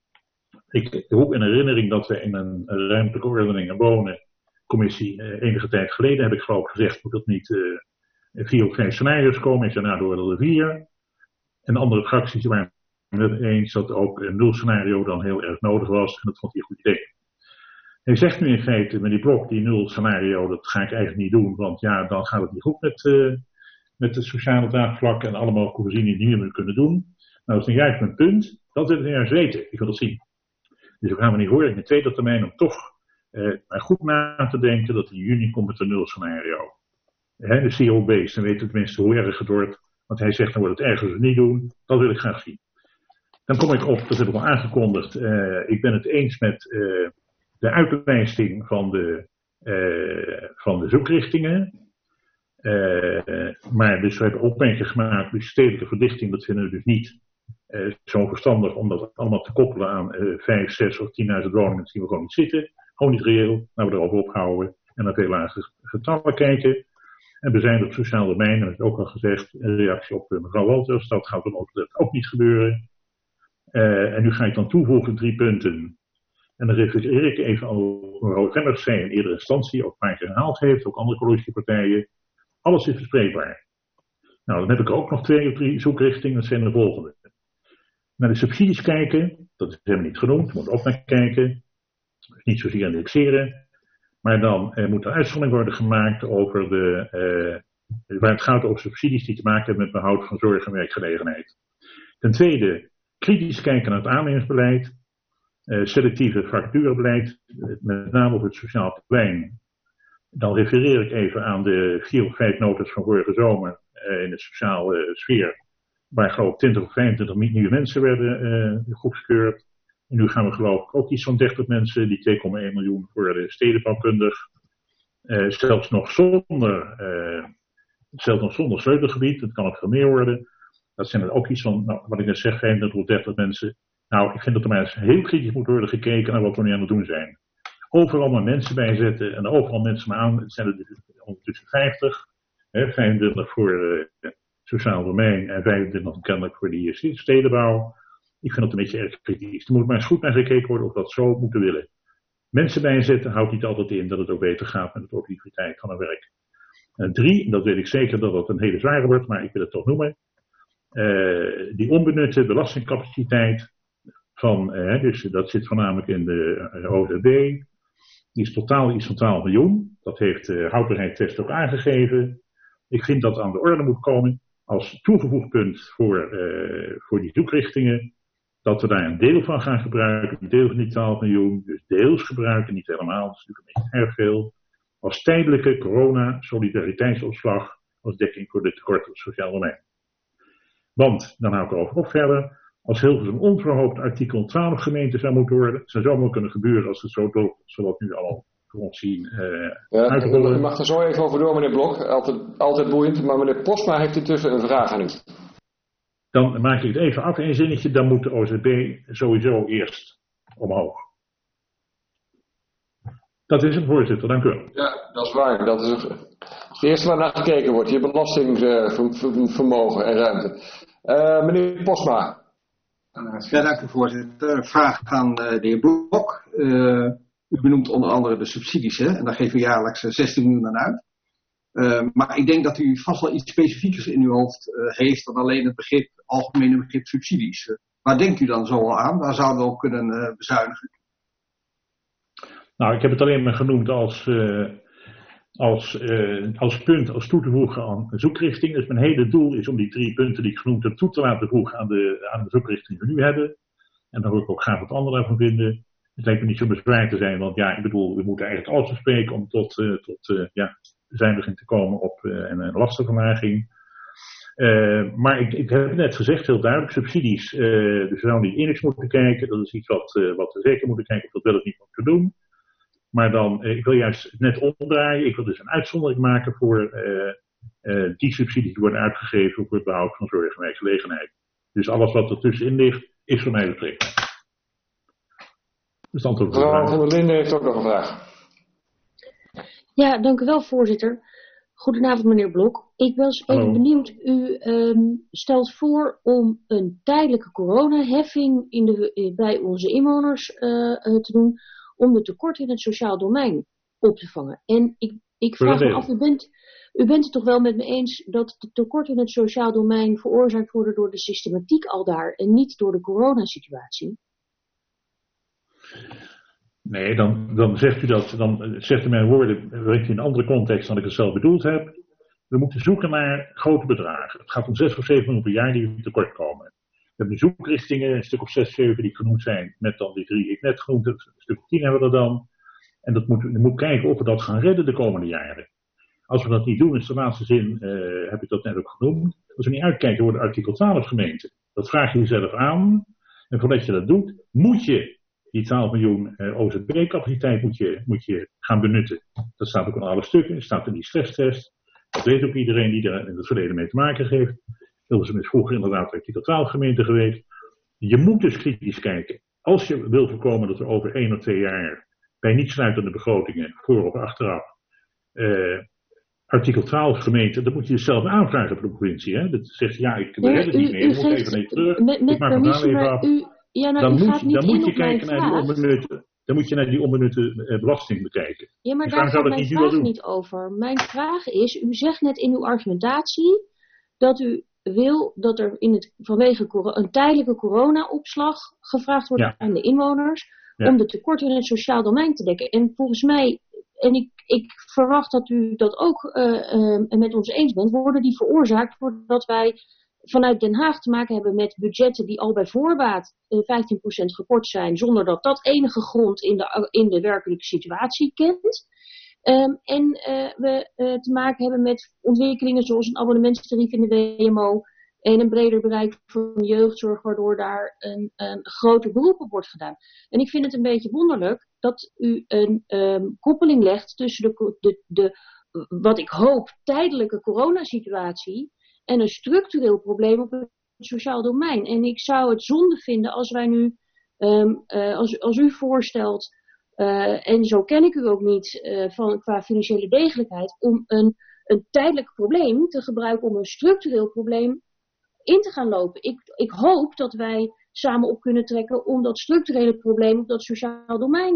Ik roep in herinnering dat we in een ruimtelijke ordening en wonen commissie uh, enige tijd geleden, heb ik geloof ik gezegd, moet dat niet uh, vier of vijf scenario's komen. Ik zei nou door de vier. En andere fracties waren het eens dat ook een nul scenario dan heel erg nodig was. En dat vond hij een goed idee. Hij zegt nu in feite, met die Blok, die nul scenario, dat ga ik eigenlijk niet doen, want ja, dan gaat het niet goed met, uh, met het sociale draagvlak en alle mogelijke voorzieningen die we nu kunnen doen. Nou, dat is nu juist mijn punt, dat wil ik juist weten, ik wil dat zien. Dus we gaan we niet horen in de tweede termijn om toch uh, maar goed na te denken dat in juni komt met een nul scenario. He, de C O-based, dan weten we tenminste hoe erg het wordt, want hij zegt dan wordt het erg als we het niet doen, dat wil ik graag zien. Dan kom ik op, dat heb ik al aangekondigd, uh, ik ben het eens met uh, de uitlijsting van de, uh, van de zoekrichtingen. Uh, maar dus we hebben opmerkingen gemaakt, dus stedelijke verdichting, dat vinden we dus niet uh, zo verstandig om dat allemaal te koppelen aan uh, vijf, zes of tienduizend woningen, dat zien we gewoon niet zitten. Gewoon niet reëel, nou we erover ophouden en naar veel lagere getallen kijken. En we zijn op het sociaal domein, dat heb ik ook al gezegd, een reactie op uh, mevrouw Walters, dat gaat dan ook, ook niet gebeuren. Uh, en nu ga ik dan toevoegen drie punten. En dan refereer ik even aan wat mevrouw Remmers zei in eerdere instantie, ook een paar keer herhaald heeft, ook andere coalitiepartijen. Alles is bespreekbaar. Nou, dan heb ik ook nog twee of drie zoekrichtingen, dat zijn de volgende. Naar de subsidies kijken, dat is helemaal niet genoemd, daar moet ook naar kijken. Niet zozeer indexeren, maar dan eh, moet er uitzondering worden gemaakt over de, eh, waar het gaat over subsidies die te maken hebben met behoud van zorg en werkgelegenheid. Ten tweede, kritisch kijken naar het aannemingsbeleid. Uh, selectieve vacaturebeleid, met name op het sociaal plein. Dan refereer ik even aan de vier of vijf notas van vorige zomer uh, in de sociale uh, sfeer, waar geloof ik twintig of vijfentwintig nieuwe mensen werden uh, goedgekeurd. En nu gaan we geloof ik ook iets van dertig mensen, die twee komma één miljoen voor de stedenbouwkundig. Uh, zelfs nog zonder, uh, zelfs nog zonder sleutelgebied, dat kan ook veel meer worden. Dat zijn er ook iets van, nou, wat ik net zeg, vijfentwintig tot dertig mensen. Nou, ik vind dat er maar eens heel kritisch moet worden gekeken naar wat we nu aan het doen zijn. Overal maar mensen bijzetten en overal mensen maar aan. Het zijn er dus ondertussen vijftig. Hè, vijfentwintig voor uh, het sociaal domein en vijfentwintig kennelijk voor die stedenbouw. Ik vind dat een beetje erg kritisch. Er moet maar eens goed naar gekeken worden of we dat zo moeten willen. mensen bijzetten houdt niet altijd in dat het ook beter gaat met de productiviteit van het werk. En drie, dat weet ik zeker dat dat een hele zware wordt, maar ik wil het toch noemen. Uh, die onbenutte belastingcapaciteit van, uh, dus dat zit voornamelijk in de uh, O Z B, die is totaal iets van twaalf miljoen. Dat heeft de uh, houdbaarheidstest ook aangegeven. Ik vind dat aan de orde moet komen als toegevoegd punt voor, uh, voor die zoekrichtingen. Dat we daar een deel van gaan gebruiken, een deel van die twaalf miljoen, dus deels gebruiken, niet helemaal, dat is natuurlijk een beetje erg veel. Als tijdelijke corona-solidariteitsopslag als dekking voor de tekorten op het sociaal domein. Want, dan hou ik erover op verder, als Hilversum onverhoopt artikel twaalf gemeente zou moeten worden, zou zo wel kunnen gebeuren als het zo dood, zoals we nu al voor ons zien uh, ja, uitrollen. U mag er zo even over door, meneer Blok, altijd, altijd boeiend, maar meneer Postma heeft intussen een vraag aan u. Dan maak ik het even af in een zinnetje, dan moet de O Z B sowieso eerst omhoog. Dat is het, voorzitter, dank u wel. Ja, dat is waar. Dat is het eerste waar naar gekeken wordt, je belastingsvermogen en ruimte. Uh, meneer Postma. Ja, dank u voorzitter. Een vraag aan uh, de heer Blok. Uh, u benoemt onder andere de subsidies, hè? En daar geven we jaarlijks zestien miljoen aan uit. Uh, maar ik denk dat u vast wel iets specifiekers in uw hoofd uh, heeft dan alleen het begrip, algemene begrip subsidies. Uh, waar denkt u dan zo al aan? Waar zouden we op kunnen uh, bezuinigen? Nou, ik heb het alleen maar genoemd als, uh, als, uh, als punt, als toe te voegen aan een zoekrichting. Dus mijn hele doel is om die drie punten die ik genoemd heb toe te laten voegen aan de, aan de zoekrichting die we nu hebben. En dan wil ik ook graag wat anderen daarvan vinden. Het lijkt me niet zo bezwaar te zijn, want ja, ik bedoel, we moeten eigenlijk alles bespreken om tot, uh, tot uh, ja, bezuiniging te komen op uh, een, een lastenverlaging. Uh, maar ik, ik heb net gezegd, heel duidelijk, subsidies. Uh, dus we zouden die index moeten kijken. Dat is iets wat, uh, wat we zeker moeten kijken of dat wel of niet moeten doen. Maar dan, uh, ik wil juist net omdraaien. Ik wil dus een uitzondering maken voor uh, uh, die subsidies die worden uitgegeven voor het behoud van zorg en werkgelegenheid. Dus alles wat ertussenin ligt, is voor mij beschikbaar. Dus antwoord op de vraag. Mevrouw van der Linden heeft ook nog een vraag. Ja, dank u wel, voorzitter. Goedenavond, meneer Blok. Ik was even Hallo. benieuwd. U um, stelt voor om een tijdelijke coronaheffing in de, bij onze inwoners uh, uh, te doen, om de tekorten in het sociaal domein op te vangen. En ik, ik vraag me af, u bent, u bent het toch wel met me eens dat de tekorten in het sociaal domein veroorzaakt worden door de systematiek al daar en niet door de coronasituatie? Nee, dan, dan zegt u dat, dan zegt u mijn woorden, brengt u in een andere context dan ik het zelf bedoeld heb. We moeten zoeken naar grote bedragen. Het gaat om zes of zeven miljoen per jaar die tekort komen. We hebben zoekrichtingen, een stuk of zes, zeven die genoemd zijn, met dan die drie die ik net genoemd heb. Een stuk of tien hebben we er dan. En dat moet, we moeten kijken of we dat gaan redden de komende jaren. Als we dat niet doen, is de laatste zin, uh, heb ik dat net ook genoemd. Als we niet uitkijken, worden artikel twaalf gemeenten. Dat vraag je jezelf aan. En voordat je dat doet, moet je die twaalf miljoen uh, O Z B-capaciteit moet je, moet je gaan benutten. Dat staat ook in alle stukken, dat staat in die stresstest. Dat weet ook iedereen die er in het verleden mee te maken heeft. Hilversum is vroeger inderdaad artikel twaalf gemeente geweest. Je moet dus kritisch kijken. Als je wil voorkomen dat er over één of twee jaar bij niet sluitende begrotingen, voor of achteraf, uh, artikel twaalf gemeente, dan moet je jezelf aanvragen voor de provincie. Hè? Dat zegt, ja, ik red het niet meer, ik moet even even terug. Met, met ik maak het even af. U, ja, nou, dan u moet, gaat niet dan moet je in kijken naar die onbenutte, dan moet je naar die onbenutte uh, belasting bekijken. Ja, maar dus daar gaat mijn niet vraag niet over. Mijn vraag is, u zegt net in uw argumentatie dat u wil dat er in het, vanwege een tijdelijke corona-opslag gevraagd wordt ja. aan de inwoners ja. om de tekorten in het sociaal domein te dekken. En volgens mij, en ik, ik verwacht dat u dat ook uh, uh, met ons eens bent, worden die veroorzaakt doordat wij vanuit Den Haag te maken hebben met budgetten die al bij voorbaat uh, vijftien procent gekort zijn, zonder dat dat enige grond in de, in de werkelijke situatie kent. Um, en uh, we uh, te maken hebben met ontwikkelingen zoals een abonnementstarief in de W M O en een breder bereik van jeugdzorg, waardoor daar een, een groter beroep op wordt gedaan. En ik vind het een beetje wonderlijk dat u een um, koppeling legt tussen de, de, de, wat ik hoop, tijdelijke coronasituatie en een structureel probleem op het sociaal domein. En ik zou het zonde vinden als wij nu, um, uh, als, als u voorstelt, Uh, en zo ken ik u ook niet uh, van, qua financiële degelijkheid, om een, een tijdelijk probleem te gebruiken om een structureel probleem in te gaan lopen. Ik, ik hoop dat wij samen op kunnen trekken om dat structurele probleem op dat sociaal domein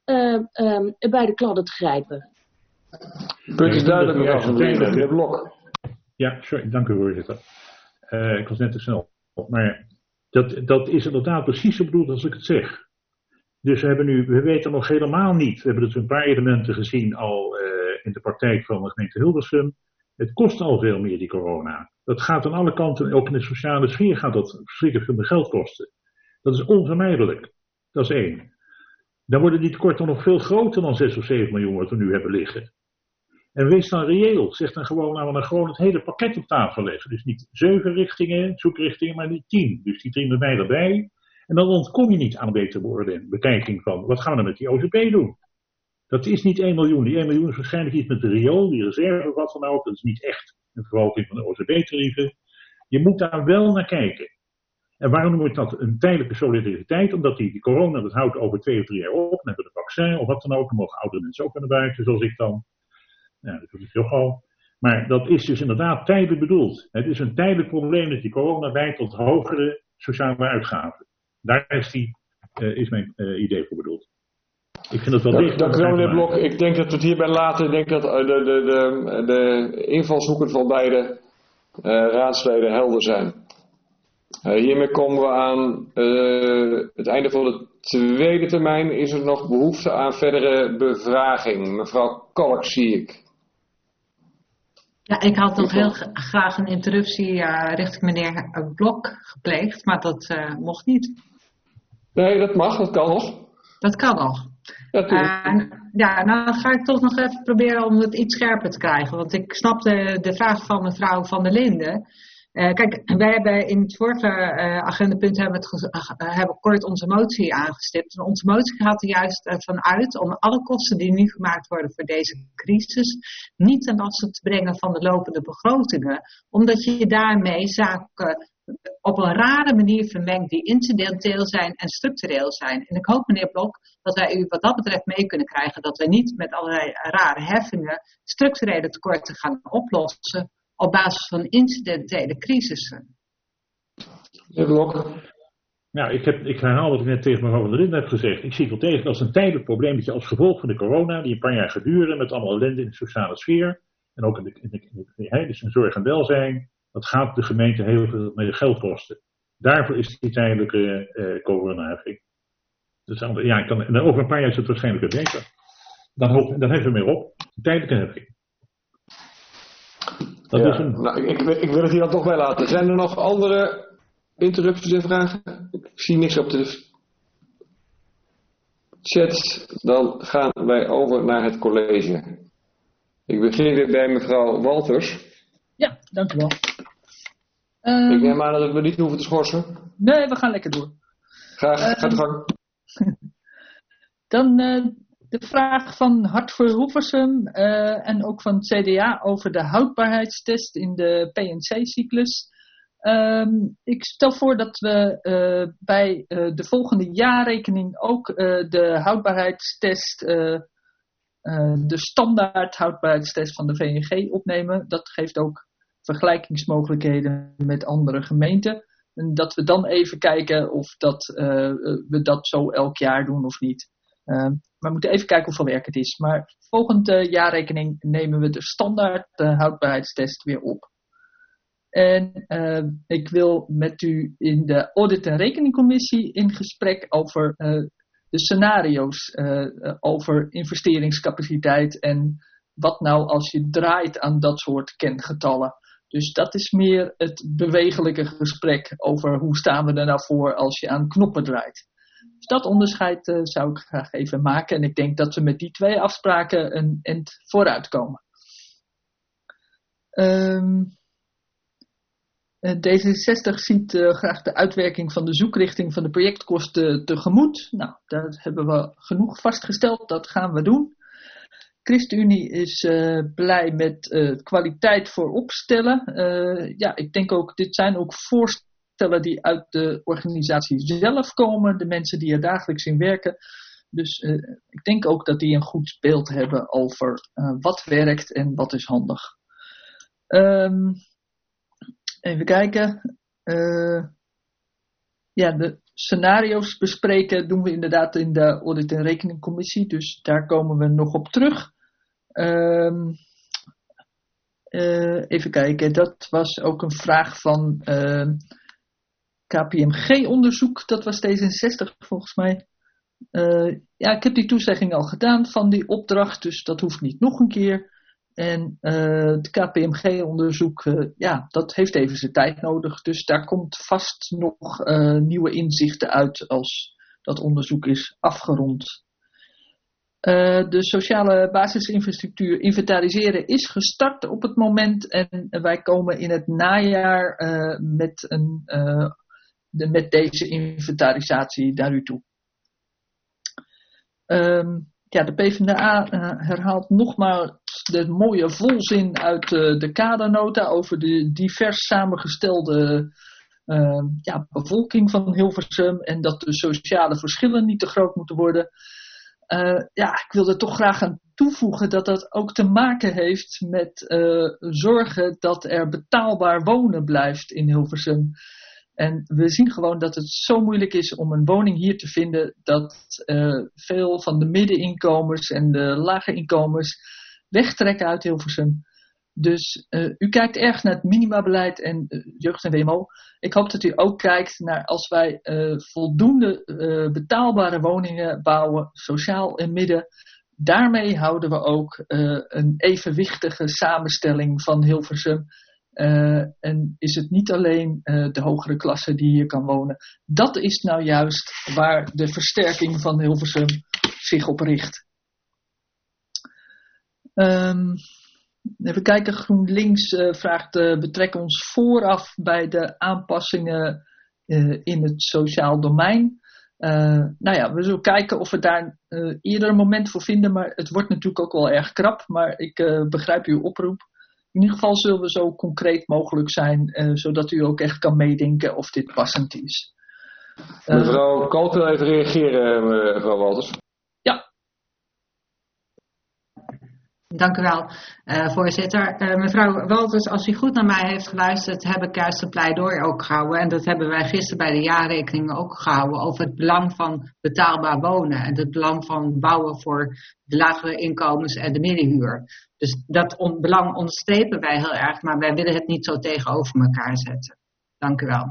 uh, um, bij de kladden te grijpen. Punt is duidelijk, mevrouw van der Linden. Meneer Blok. Ja, sorry, dank u voorzitter. Uh, ik was net te snel. Maar dat, dat is inderdaad precies zo bedoeld als ik het zeg. Dus we hebben nu, we weten nog helemaal niet. We hebben dus een paar elementen gezien al uh, in de praktijk van de gemeente Hilversum. Het kost al veel meer, die corona. Dat gaat aan alle kanten, ook in de sociale sfeer gaat dat verschrikkelijk veel geld kosten. Dat is onvermijdelijk. Dat is één. Dan worden die tekorten nog veel groter dan zes of zeven miljoen wat we nu hebben liggen. En wees dan reëel. Zeg dan gewoon, nou, we dan gewoon het hele pakket op tafel leggen. Dus niet zeven richtingen, zoekrichtingen, maar niet tien. Dus die drie erbij erbij. En dan ontkom je niet aan een betere beoordeling, bekijking van, wat gaan we dan met die O Z B doen? Dat is niet één miljoen. Die één miljoen is waarschijnlijk iets met de riool, die reserve of wat dan ook. Dat is niet echt een verhoging van de O Z B-tarieven. Je moet daar wel naar kijken. En waarom noem ik dat een tijdelijke solidariteit? Omdat die, die corona, dat houdt over twee of drie jaar op. Dan hebben we de vaccin of wat dan ook. Dan mogen oudere mensen ook naar buiten, zoals ik dan. Ja, dat doe ik toch al. Maar dat is dus inderdaad tijdelijk bedoeld. Het is een tijdelijk probleem dat die corona leidt tot hogere sociale uitgaven. Daar is, die, uh, is mijn uh, idee voor bedoeld. Ik vind het wel degelijk. Dank u wel, meneer Blok. Ik denk dat we het hierbij laten. Ik denk dat de, de, de, de invalshoeken van beide uh, raadsleden helder zijn. Uh, hiermee komen we aan uh, het einde van de tweede termijn. Is er nog behoefte aan verdere bevraging? Mevrouw Kalk, zie ik. Ja, ik had nog heel graag een interruptie uh, richting meneer Blok gepleegd, maar dat uh, mocht niet. Nee, dat mag, dat kan nog. Dat kan nog. Ja, uh, ja, nou dan ga ik toch nog even proberen om het iets scherper te krijgen. Want ik snap de, de vraag van mevrouw Van der Linden. Uh, kijk, wij hebben in het vorige uh, agendapunt hebben, het uh, hebben kort onze motie aangestipt. En onze motie gaat er juist uh, van uit om alle kosten die nu gemaakt worden voor deze crisis niet ten laste te brengen van de lopende begrotingen. Omdat je daarmee zaken op een rare manier vermengt die incidenteel zijn en structureel zijn. En ik hoop, meneer Blok, dat wij u wat dat betreft mee kunnen krijgen dat wij niet met allerlei rare heffingen structurele tekorten gaan oplossen op basis van incidentele crisissen. Meneer Blok. Nou, ik, heb, ik herhaal wat ik net tegen mevrouw Van der Linden heb gezegd. Ik zie het wel tegen als een tijdelijk probleempje als gevolg van de corona, die een paar jaar gaat duren met allemaal ellende in de sociale sfeer. En ook in de, in de, in de, in de, dus in zorg en welzijn. Dat gaat de gemeente heel veel meer geld kosten. Daarvoor is die tijdelijke uh, corona-heffing. Dus, ja, ik kan, en over een paar jaar is het waarschijnlijk weer beter. Dan, hoop, dan heffen we meer op. Een tijdelijke heffing. Dat ja, is een... nou, ik, ik, ik wil het hier dan toch bij laten. Zijn er nog andere interrupties en vragen? Ik zie niks op de chat. Dan gaan wij over naar het college. Ik begin weer bij mevrouw Walters. Ja, dank u wel. Um, ik neem aan dat we niet hoeven te schorsen. Nee, we gaan lekker door. Graag, um, ga de gang. Dan uh, de vraag van Hart voor Hilversum uh, en ook van het C D A over de houdbaarheidstest in de P en C-cyclus. Um, ik stel voor dat we uh, bij uh, de volgende jaarrekening ook uh, de houdbaarheidstest, uh, uh, de standaard houdbaarheidstest van de V N G opnemen. Dat geeft ook vergelijkingsmogelijkheden met andere gemeenten. En dat we dan even kijken of dat, uh, we dat zo elk jaar doen of niet. Uh, maar we moeten even kijken hoeveel werk het is. Maar volgende jaarrekening nemen we de standaard uh, houdbaarheidstest weer op. En uh, ik wil met u in de audit- en rekeningcommissie in gesprek over uh, de scenario's, uh, uh, over investeringscapaciteit en wat nou als je draait aan dat soort kengetallen. Dus dat is meer het bewegelijke gesprek over hoe staan we er nou voor als je aan knoppen draait. Dus dat onderscheid uh, zou ik graag even maken. En ik denk dat we met die twee afspraken een eind vooruit komen. Um, D zesenzestig ziet uh, graag de uitwerking van de zoekrichting van de projectkosten tegemoet. Nou, daar hebben we genoeg vastgesteld. Dat gaan we doen. ChristenUnie is uh, blij met uh, kwaliteit voor opstellen. Uh, ja, ik denk ook, dit zijn ook voorstellen die uit de organisatie zelf komen. De mensen die er dagelijks in werken. Dus uh, ik denk ook dat die een goed beeld hebben over uh, wat werkt en wat is handig. Um, even kijken. Uh, ja, de scenario's bespreken doen we inderdaad in de Audit- en Rekeningcommissie. Dus daar komen we nog op terug. Um, uh, even kijken, dat was ook een vraag van uh, K P M G-onderzoek. Dat was D zesenzestig volgens mij. Uh, ja, ik heb die toezegging al gedaan van die opdracht, dus dat hoeft niet nog een keer. En uh, het K P M G-onderzoek, uh, ja, dat heeft even zijn tijd nodig. Dus daar komt vast nog uh, nieuwe inzichten uit als dat onderzoek is afgerond. Uh, de sociale basisinfrastructuur inventariseren is gestart op het moment. En wij komen in het najaar uh, met, een, uh, de, met deze inventarisatie naar u toe. Um, ja, de PvdA uh, herhaalt nogmaals de mooie volzin uit uh, de kadernota over de divers samengestelde uh, ja, bevolking van Hilversum en dat de sociale verschillen niet te groot moeten worden. Uh, ja, ik wil er toch graag aan toevoegen dat dat ook te maken heeft met uh, zorgen dat er betaalbaar wonen blijft in Hilversum. En we zien gewoon dat het zo moeilijk is om een woning hier te vinden dat uh, veel van de middeninkomens en de lage inkomens wegtrekken uit Hilversum. Dus uh, u kijkt erg naar het minimabeleid en uh, jeugd en W M O. Ik hoop dat u ook kijkt naar als wij uh, voldoende uh, betaalbare woningen bouwen, sociaal en midden. Daarmee houden we ook uh, een evenwichtige samenstelling van Hilversum. Uh, en is het niet alleen uh, de hogere klasse die hier kan wonen. Dat is nou juist waar de versterking van Hilversum zich op richt. Um, even kijken, GroenLinks uh, vraagt, uh, betrek ons vooraf bij de aanpassingen uh, in het sociaal domein. Uh, nou ja, we zullen kijken of we daar uh, eerder een moment voor vinden, maar het wordt natuurlijk ook wel erg krap, maar ik uh, begrijp uw oproep. In ieder geval zullen we zo concreet mogelijk zijn, uh, zodat u ook echt kan meedenken of dit passend is. Uh, mevrouw Kalk wil even reageren, mevrouw Walters. Ja. Dank u wel, uh, voorzitter. Uh, mevrouw Walters, als u goed naar mij heeft geluisterd, heb ik juist een pleidooi ook gehouden. En dat hebben wij gisteren bij de jaarrekeningen ook gehouden over het belang van betaalbaar wonen. En het belang van bouwen voor de lagere inkomens en de middenhuur. Dus dat on- belang onderstrepen wij heel erg, maar wij willen het niet zo tegenover elkaar zetten. Dank u wel.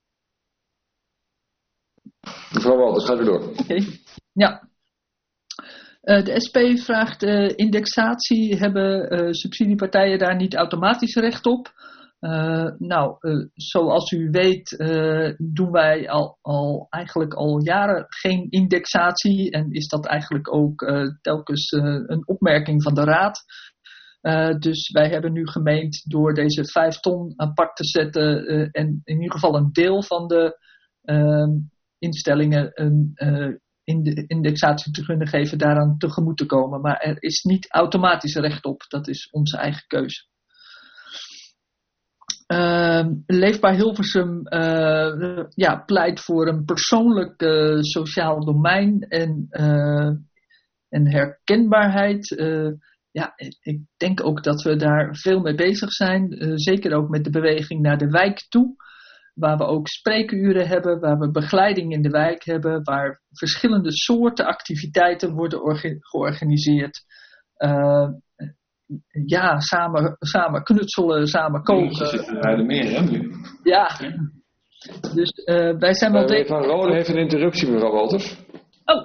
Mevrouw Walters, gaat u door. Oké, okay. Ja. Uh, de S P vraagt uh, indexatie. Hebben uh, subsidiepartijen daar niet automatisch recht op? Uh, nou, uh, zoals u weet uh, doen wij al, al eigenlijk al jaren geen indexatie. En is dat eigenlijk ook uh, telkens uh, een opmerking van de Raad. Uh, dus wij hebben nu gemeend door deze vijf ton apart te zetten uh, en in ieder geval een deel van de uh, instellingen een uh, in de indexatie te kunnen geven, daaraan tegemoet te komen. Maar er is niet automatisch recht op. Dat is onze eigen keuze. Uh, Leefbaar Hilversum uh, ja, pleit voor een persoonlijk uh, sociaal domein en, uh, en herkenbaarheid. Uh, ja, ik denk ook dat we daar veel mee bezig zijn. Uh, zeker ook met de beweging naar de wijk toe. Waar we ook spreekuren hebben, waar we begeleiding in de wijk hebben, waar verschillende soorten activiteiten worden orga- georganiseerd. Uh, ja, samen, samen knutselen, samen koken. Je zit bij de meer, hè, nu? Ja, dus uh, wij zijn wel... Uh, meneer Van Rooyen heeft een interruptie, mevrouw Walters. Oh.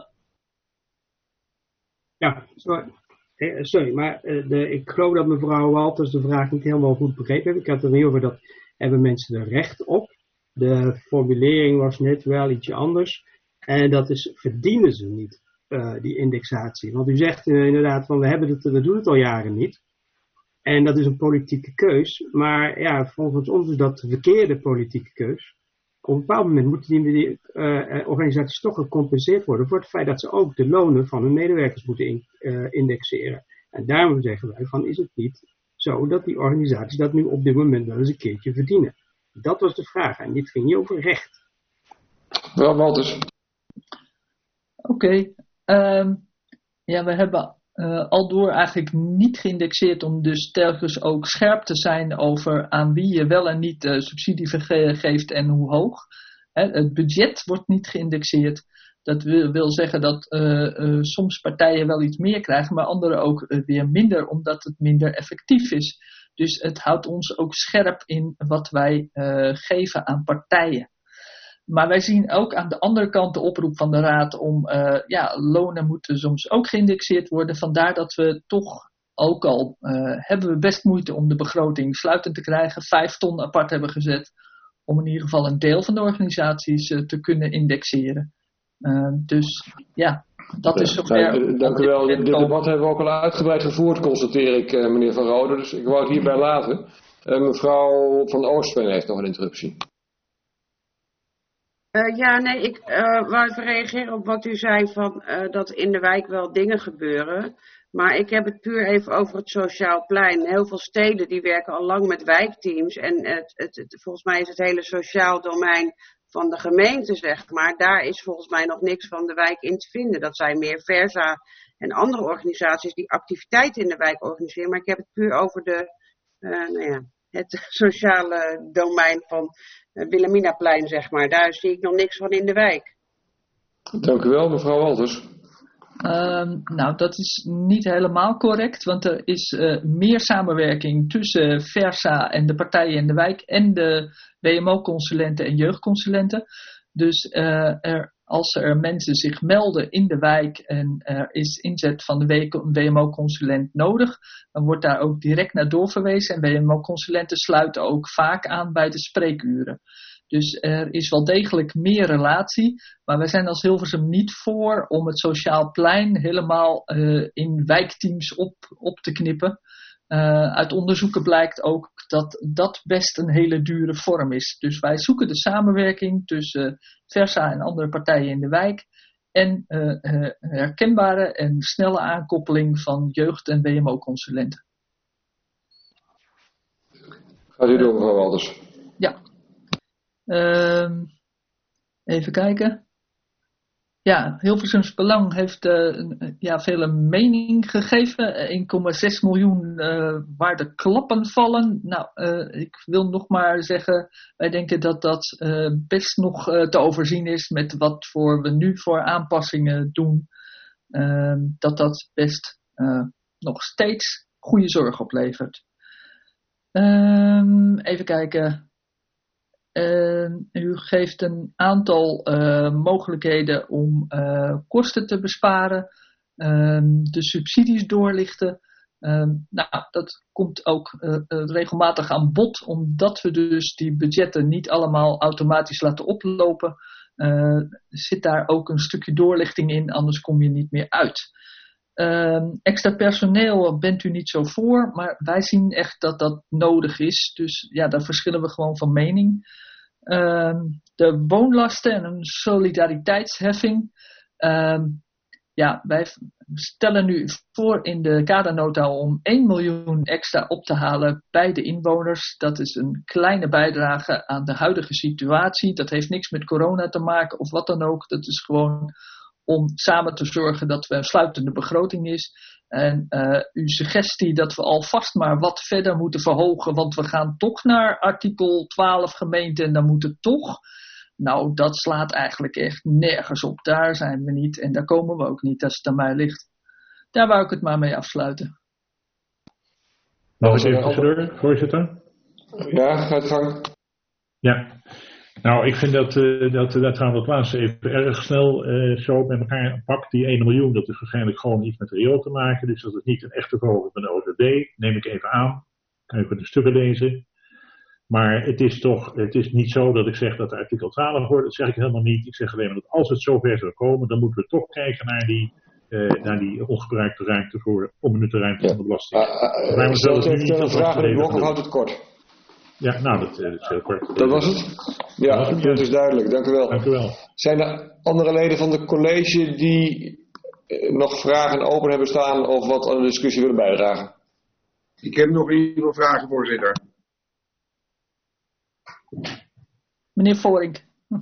Ja, sorry. Eh, sorry, maar uh, de, ik geloof dat mevrouw Walters de vraag niet helemaal goed begrepen heeft. Ik had het er niet over dat hebben mensen er recht op. De formulering was net wel ietsje anders. En dat is, verdienen ze niet, uh, die indexatie. Want u zegt uh, inderdaad van we, hebben het, we doen het al jaren niet. En dat is een politieke keus. Maar ja, volgens ons is dat de verkeerde politieke keus. Op een bepaald moment moeten die, die uh, organisaties toch gecompenseerd worden voor het feit dat ze ook de lonen van hun medewerkers moeten in, uh, indexeren. En daarom zeggen wij van is het niet zo dat die organisaties dat nu op dit moment wel eens een keertje verdienen. Dat was de vraag en dit ging niet over recht. Mevrouw Walters. Oké. Okay. Um, ja, we hebben uh, aldoor eigenlijk niet geïndexeerd om dus telkens ook scherp te zijn over aan wie je wel en niet uh, subsidie vergeeft en hoe hoog. Hè, het budget wordt niet geïndexeerd. Dat wil, wil zeggen dat uh, uh, soms partijen wel iets meer krijgen, maar anderen ook uh, weer minder, omdat het minder effectief is. Dus het houdt ons ook scherp in wat wij uh, geven aan partijen. Maar wij zien ook aan de andere kant de oproep van de Raad om, uh, ja, lonen moeten soms ook geïndexeerd worden. Vandaar dat we toch, ook al uh, hebben we best moeite om de begroting sluitend te krijgen, vijf ton apart hebben gezet om in ieder geval een deel van de organisaties uh, te kunnen indexeren. Uh, dus ja, dat is zover. Ja, dank u wel. Dit debat hebben we ook al uitgebreid gevoerd, constateer ik, uh, meneer Van Rode. Dus ik wou het hierbij laten. Uh, mevrouw Van Oostven heeft nog een interruptie. Uh, ja, nee, ik uh, wou even reageren op wat u zei van uh, dat in de wijk wel dingen gebeuren. Maar ik heb het puur even over het sociaal plein. Heel veel steden die werken al lang met wijkteams. En het, het, het, volgens mij is het hele sociaal domein van de gemeente, zeg maar. Daar is volgens mij nog niks van de wijk in te vinden. Dat zijn meer Versa en andere organisaties die activiteiten in de wijk organiseren. Maar ik heb het puur over de, uh, nou ja, het sociale domein van uh, Wilhelminaplein, zeg maar. Daar zie ik nog niks van in de wijk. Dank u wel, mevrouw Walters. Um, nou, dat is niet helemaal correct, want er is uh, meer samenwerking tussen Versa en de partijen in de wijk en de W M O-consulenten en jeugdconsulenten. Dus uh, er, als er mensen zich melden in de wijk en er is inzet van de W M O-consulent nodig, dan wordt daar ook direct naar doorverwezen en W M O-consulenten sluiten ook vaak aan bij de spreekuren. Dus er is wel degelijk meer relatie, maar wij zijn als Hilversum niet voor om het sociaal plein helemaal uh, in wijkteams op, op te knippen. Uh, uit onderzoeken blijkt ook dat dat best een hele dure vorm is. Dus wij zoeken de samenwerking tussen uh, Versa en andere partijen in de wijk en uh, uh, herkenbare en snelle aankoppeling van jeugd- en W M O-consulenten. Gaat u door, mevrouw Walters. Ja. Uh, even kijken. Ja, Hilversums Belang heeft uh, ja, vele mening gegeven. één komma zes miljoen uh, waar de klappen vallen. Nou, uh, ik wil nog maar zeggen, wij denken dat dat uh, best nog uh, te overzien is met wat voor we nu voor aanpassingen doen. Uh, dat dat best uh, nog steeds goede zorg oplevert. Uh, even kijken. Uh, u geeft een aantal uh, mogelijkheden om uh, kosten te besparen, uh, de subsidies doorlichten. Uh, nou, dat komt ook uh, uh, regelmatig aan bod, omdat we dus die budgetten niet allemaal automatisch laten oplopen. Uh, zit daar ook een stukje doorlichting in, anders kom je niet meer uit. Uh, extra personeel bent u niet zo voor, maar wij zien echt dat dat nodig is. Dus ja, daar verschillen we gewoon van mening. Uh, de woonlasten en een solidariteitsheffing. Uh, ja, wij stellen nu voor in de kadernota om één miljoen extra op te halen bij de inwoners. Dat is een kleine bijdrage aan de huidige situatie. Dat heeft niks met corona te maken of wat dan ook. Dat is gewoon om samen te zorgen dat we een sluitende begroting is. En uh, uw suggestie dat we alvast maar wat verder moeten verhogen, want we gaan toch naar artikel twaalf gemeente en dan moet het toch. Nou, dat slaat eigenlijk echt nergens op. Daar zijn we niet en daar komen we ook niet als het aan mij ligt. Daar wou ik het maar mee afsluiten. Mag ik even tussendoor, voorzitter? Ja, ga het gang. Ja. Nou, ik vind dat, uh, dat, dat gaan we het laatste even erg snel uh, zo met elkaar pakt. Die één miljoen, dat is waarschijnlijk gewoon iets met riool te maken. Dus dat is niet een echte verhoging van de O Z B. Neem ik even aan. Kan je voor de stukken lezen. Maar het is toch, het is niet zo dat ik zeg dat artikel twaalf wordt. Dat zeg ik helemaal niet. Ik zeg alleen maar dat als het zover zou komen, dan moeten we toch kijken naar die, uh, naar die ongebruikte ruimte voor onbenutte ruimte van de belasting. Uh, uh, uh, Stelt u heeft een vraag in het blok of houdt het kort? Ja, nou, dat, dat is heel kort. Dat was het? Ja, dat, dat is duidelijk. Dank u wel. Dank u wel. Zijn er andere leden van de college die nog vragen open hebben staan of wat aan de discussie willen bijdragen? Ik heb nog in ieder geval vragen, voorzitter. Meneer Voorink.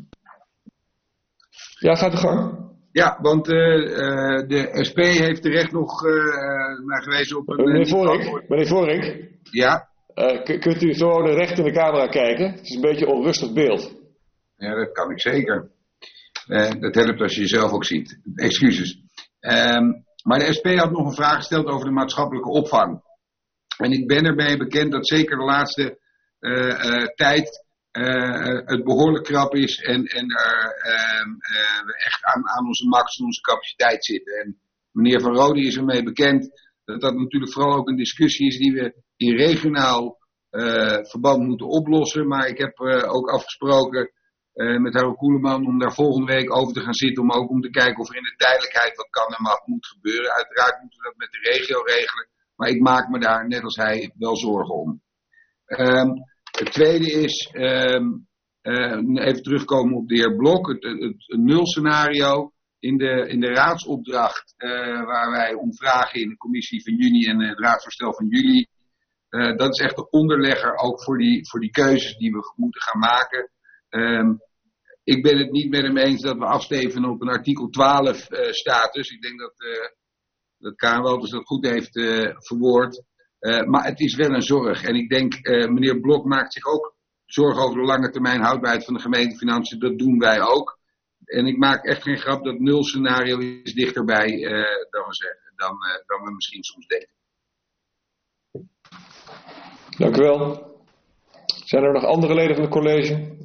Ja, gaat de gang. Ja, want uh, uh, de S P heeft terecht nog uh, naar gewezen op een... Meneer Voorink, meneer Voorink. Ja? Uh, k- kunt u zo recht in de camera kijken? Het is een beetje een onrustig beeld. Ja, dat kan ik zeker. Uh, dat helpt als je jezelf ook ziet. Excuses. Um, maar de S P had nog een vraag gesteld over de maatschappelijke opvang. En ik ben ermee bekend dat zeker de laatste uh, uh, tijd uh, het behoorlijk krap is en, en er uh, uh, echt aan, aan onze max, onze capaciteit zitten. En meneer Van Rode is ermee bekend dat dat natuurlijk vooral ook een discussie is die we in regionaal uh, verband moeten oplossen. Maar ik heb uh, ook afgesproken uh, met Harold Koeleman om daar volgende week over te gaan zitten. Om ook om te kijken of er in de tijdelijkheid wat kan en mag moet gebeuren. Uiteraard moeten we dat met de regio regelen. Maar ik maak me daar, net als hij, wel zorgen om. Um, het tweede is, um, uh, even terugkomen op de heer Blok, het, het, het nulscenario. In de, in de raadsopdracht uh, waar wij om vragen in de commissie van juni en het raadsvoorstel van juli. Uh, dat is echt de onderlegger ook voor die, voor die keuzes die we moeten gaan maken. Um, ik ben het niet met hem eens dat we afsteven op een artikel twaalf uh, status. Ik denk dat, uh, dat Karen Wolters dat goed heeft uh, verwoord. Uh, maar het is wel een zorg. En ik denk, uh, meneer Blok maakt zich ook zorgen over de lange termijn houdbaarheid van de gemeentefinanciën. Dat doen wij ook. En ik maak echt geen grap, dat nul scenario is dichterbij uh, dan, we zeggen, dan, uh, dan we misschien soms denken. Dank u wel. Zijn er nog andere leden van het college?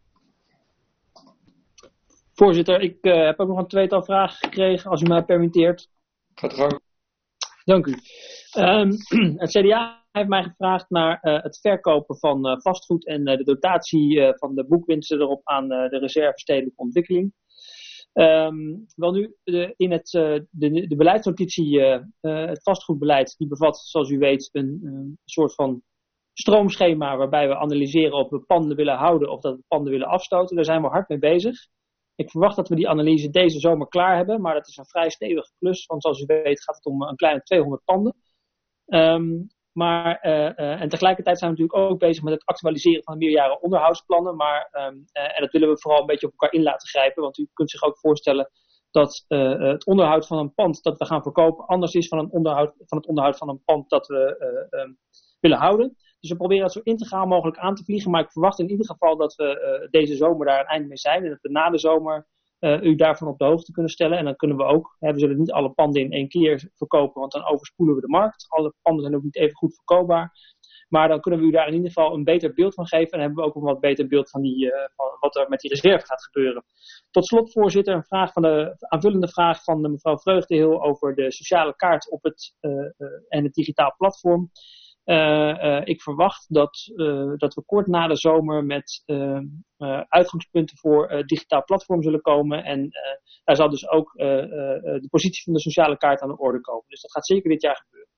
Voorzitter, ik uh, heb ook nog een tweetal vragen gekregen, als u mij permitteert. Gaat gang. Dank u. Um, het C D A heeft mij gevraagd naar uh, het verkopen van uh, vastgoed en uh, de dotatie uh, van de boekwinsten erop aan uh, de reserve stedelijke ontwikkeling. Um, wel nu, de, in het, uh, de, de beleidsnotitie, uh, uh, het vastgoedbeleid, die bevat, zoals u weet, een, een soort van stroomschema waarbij we analyseren of we panden willen houden of dat we panden willen afstoten. Daar zijn we hard mee bezig. Ik verwacht dat we die analyse deze zomer klaar hebben, maar dat is een vrij stevige klus, want zoals u weet gaat het om een kleine tweehonderd panden. Um, maar, uh, uh, en tegelijkertijd zijn we natuurlijk ook bezig met het actualiseren van de meerjaren onderhoudsplannen. Maar, um, uh, en dat willen we vooral een beetje op elkaar in laten grijpen. Want u kunt zich ook voorstellen dat uh, het onderhoud van een pand dat we gaan verkopen anders is van, een onderhoud, van het onderhoud van een pand dat we uh, um, willen houden. Dus we proberen dat zo integraal mogelijk aan te vliegen. Maar ik verwacht in ieder geval dat we uh, deze zomer daar een eind mee zijn. En dat we na de zomer uh, u daarvan op de hoogte kunnen stellen. En dan kunnen we ook, hè, we zullen niet alle panden in één keer verkopen, want dan overspoelen we de markt. Alle panden zijn ook niet even goed verkoopbaar. Maar dan kunnen we u daar in ieder geval een beter beeld van geven. En hebben we ook een wat beter beeld van, die, uh, van wat er met die reserve gaat gebeuren. Tot slot, voorzitter, een vraag van de aanvullende vraag van de mevrouw Vreugdehil over de sociale kaart op het, uh, uh, en het digitaal platform. Uh, uh, ik verwacht dat, uh, dat we kort na de zomer met uh, uh, uitgangspunten voor uh, digitaal platform zullen komen. En uh, daar zal dus ook uh, uh, de positie van de sociale kaart aan de orde komen. Dus dat gaat zeker dit jaar gebeuren.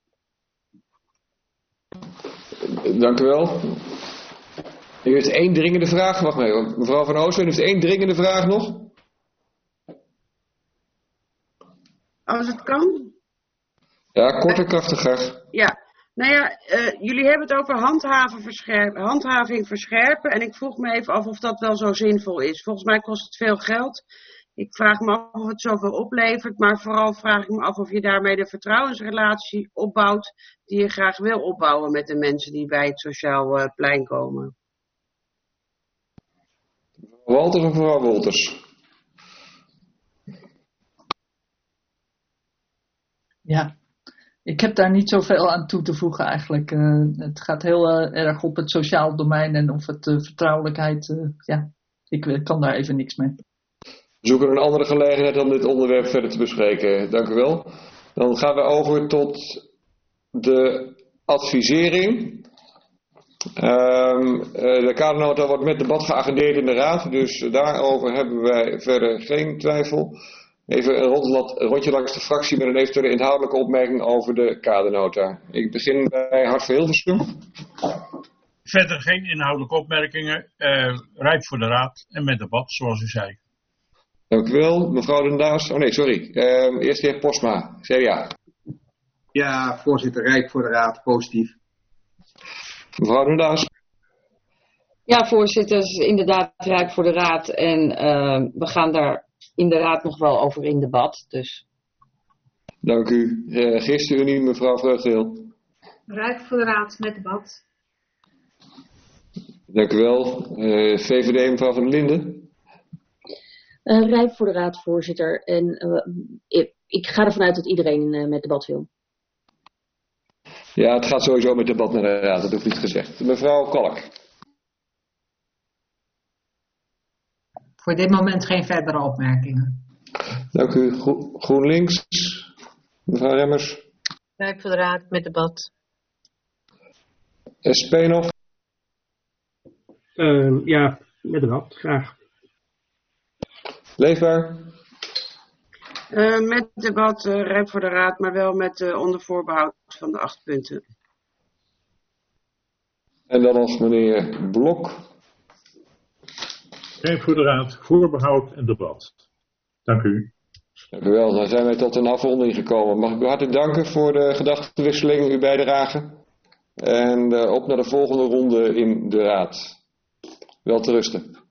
Dank u wel. Er is één dringende vraag. Wacht maar even. Mevrouw Van Oostveen heeft één dringende vraag nog. Als het kan. Ja, kort en krachtig graag. Ja. Nou ja, uh, jullie hebben het over handhaven verscherpen, handhaving verscherpen. En ik vroeg me even af of dat wel zo zinvol is. Volgens mij kost het veel geld. Ik vraag me af of het zoveel oplevert. Maar vooral vraag ik me af of je daarmee de vertrouwensrelatie opbouwt die je graag wil opbouwen met de mensen die bij het sociaal uh, plein komen. Walters of mevrouw Wolters? Ja. Ik heb daar niet zoveel aan toe te voegen eigenlijk. Uh, het gaat heel uh, erg op het sociaal domein en of het uh, vertrouwelijkheid. Uh, ja, ik uh, kan daar even niks mee. We zoeken een andere gelegenheid om dit onderwerp verder te bespreken. Dank u wel. Dan gaan we over tot de advisering. Um, uh, de kadernota wordt met debat geagendeerd in de raad. Dus daarover hebben wij verder geen twijfel. Even een rondje, een rondje langs de fractie met een eventuele inhoudelijke opmerking over de kadernota. Ik begin bij Hart van Hilversum. Verder geen inhoudelijke opmerkingen. Uh, rijp voor de raad en met debat, zoals u zei. Dank u wel. Mevrouw Den Daas. Oh nee, sorry. Uh, eerst de heer Postma, C D A. Ja, voorzitter, rijp voor de raad. Positief. Mevrouw Den Daas. Ja, voorzitter, het is inderdaad rijp voor de raad. En uh, we gaan daar in de raad nog wel over in debat. Dus. Dank u. Uh, GistenUnie, mevrouw Vreugdehil. Rijp voor de raad met debat. Dank u wel. Uh, V V D, mevrouw Van der Linden. Uh, rijp voor de raad, voorzitter. En uh, ik, ik ga ervan uit dat iedereen uh, met debat wil. Ja, het gaat sowieso met debat naar de raad, dat hoeft niet gezegd. Mevrouw Kalk. Voor dit moment geen verdere opmerkingen. Dank u. Gro- GroenLinks. Mevrouw Remmers. Rijp voor de raad met debat. S P nog. Uh, ja, met debat, graag. Leefbaar. Uh, met debat, uh, rijp voor de raad, maar wel met uh, onder voorbehoud van de acht punten. En dan nog meneer Blok. Rijp voor de raad, voorbehoud en debat. Dank u. Dank u wel. Dan zijn wij tot een afronding gekomen. Mag ik u hartelijk danken voor de gedachtenwisseling, uw bijdrage. En uh, op naar de volgende ronde in de raad. Wel te rusten.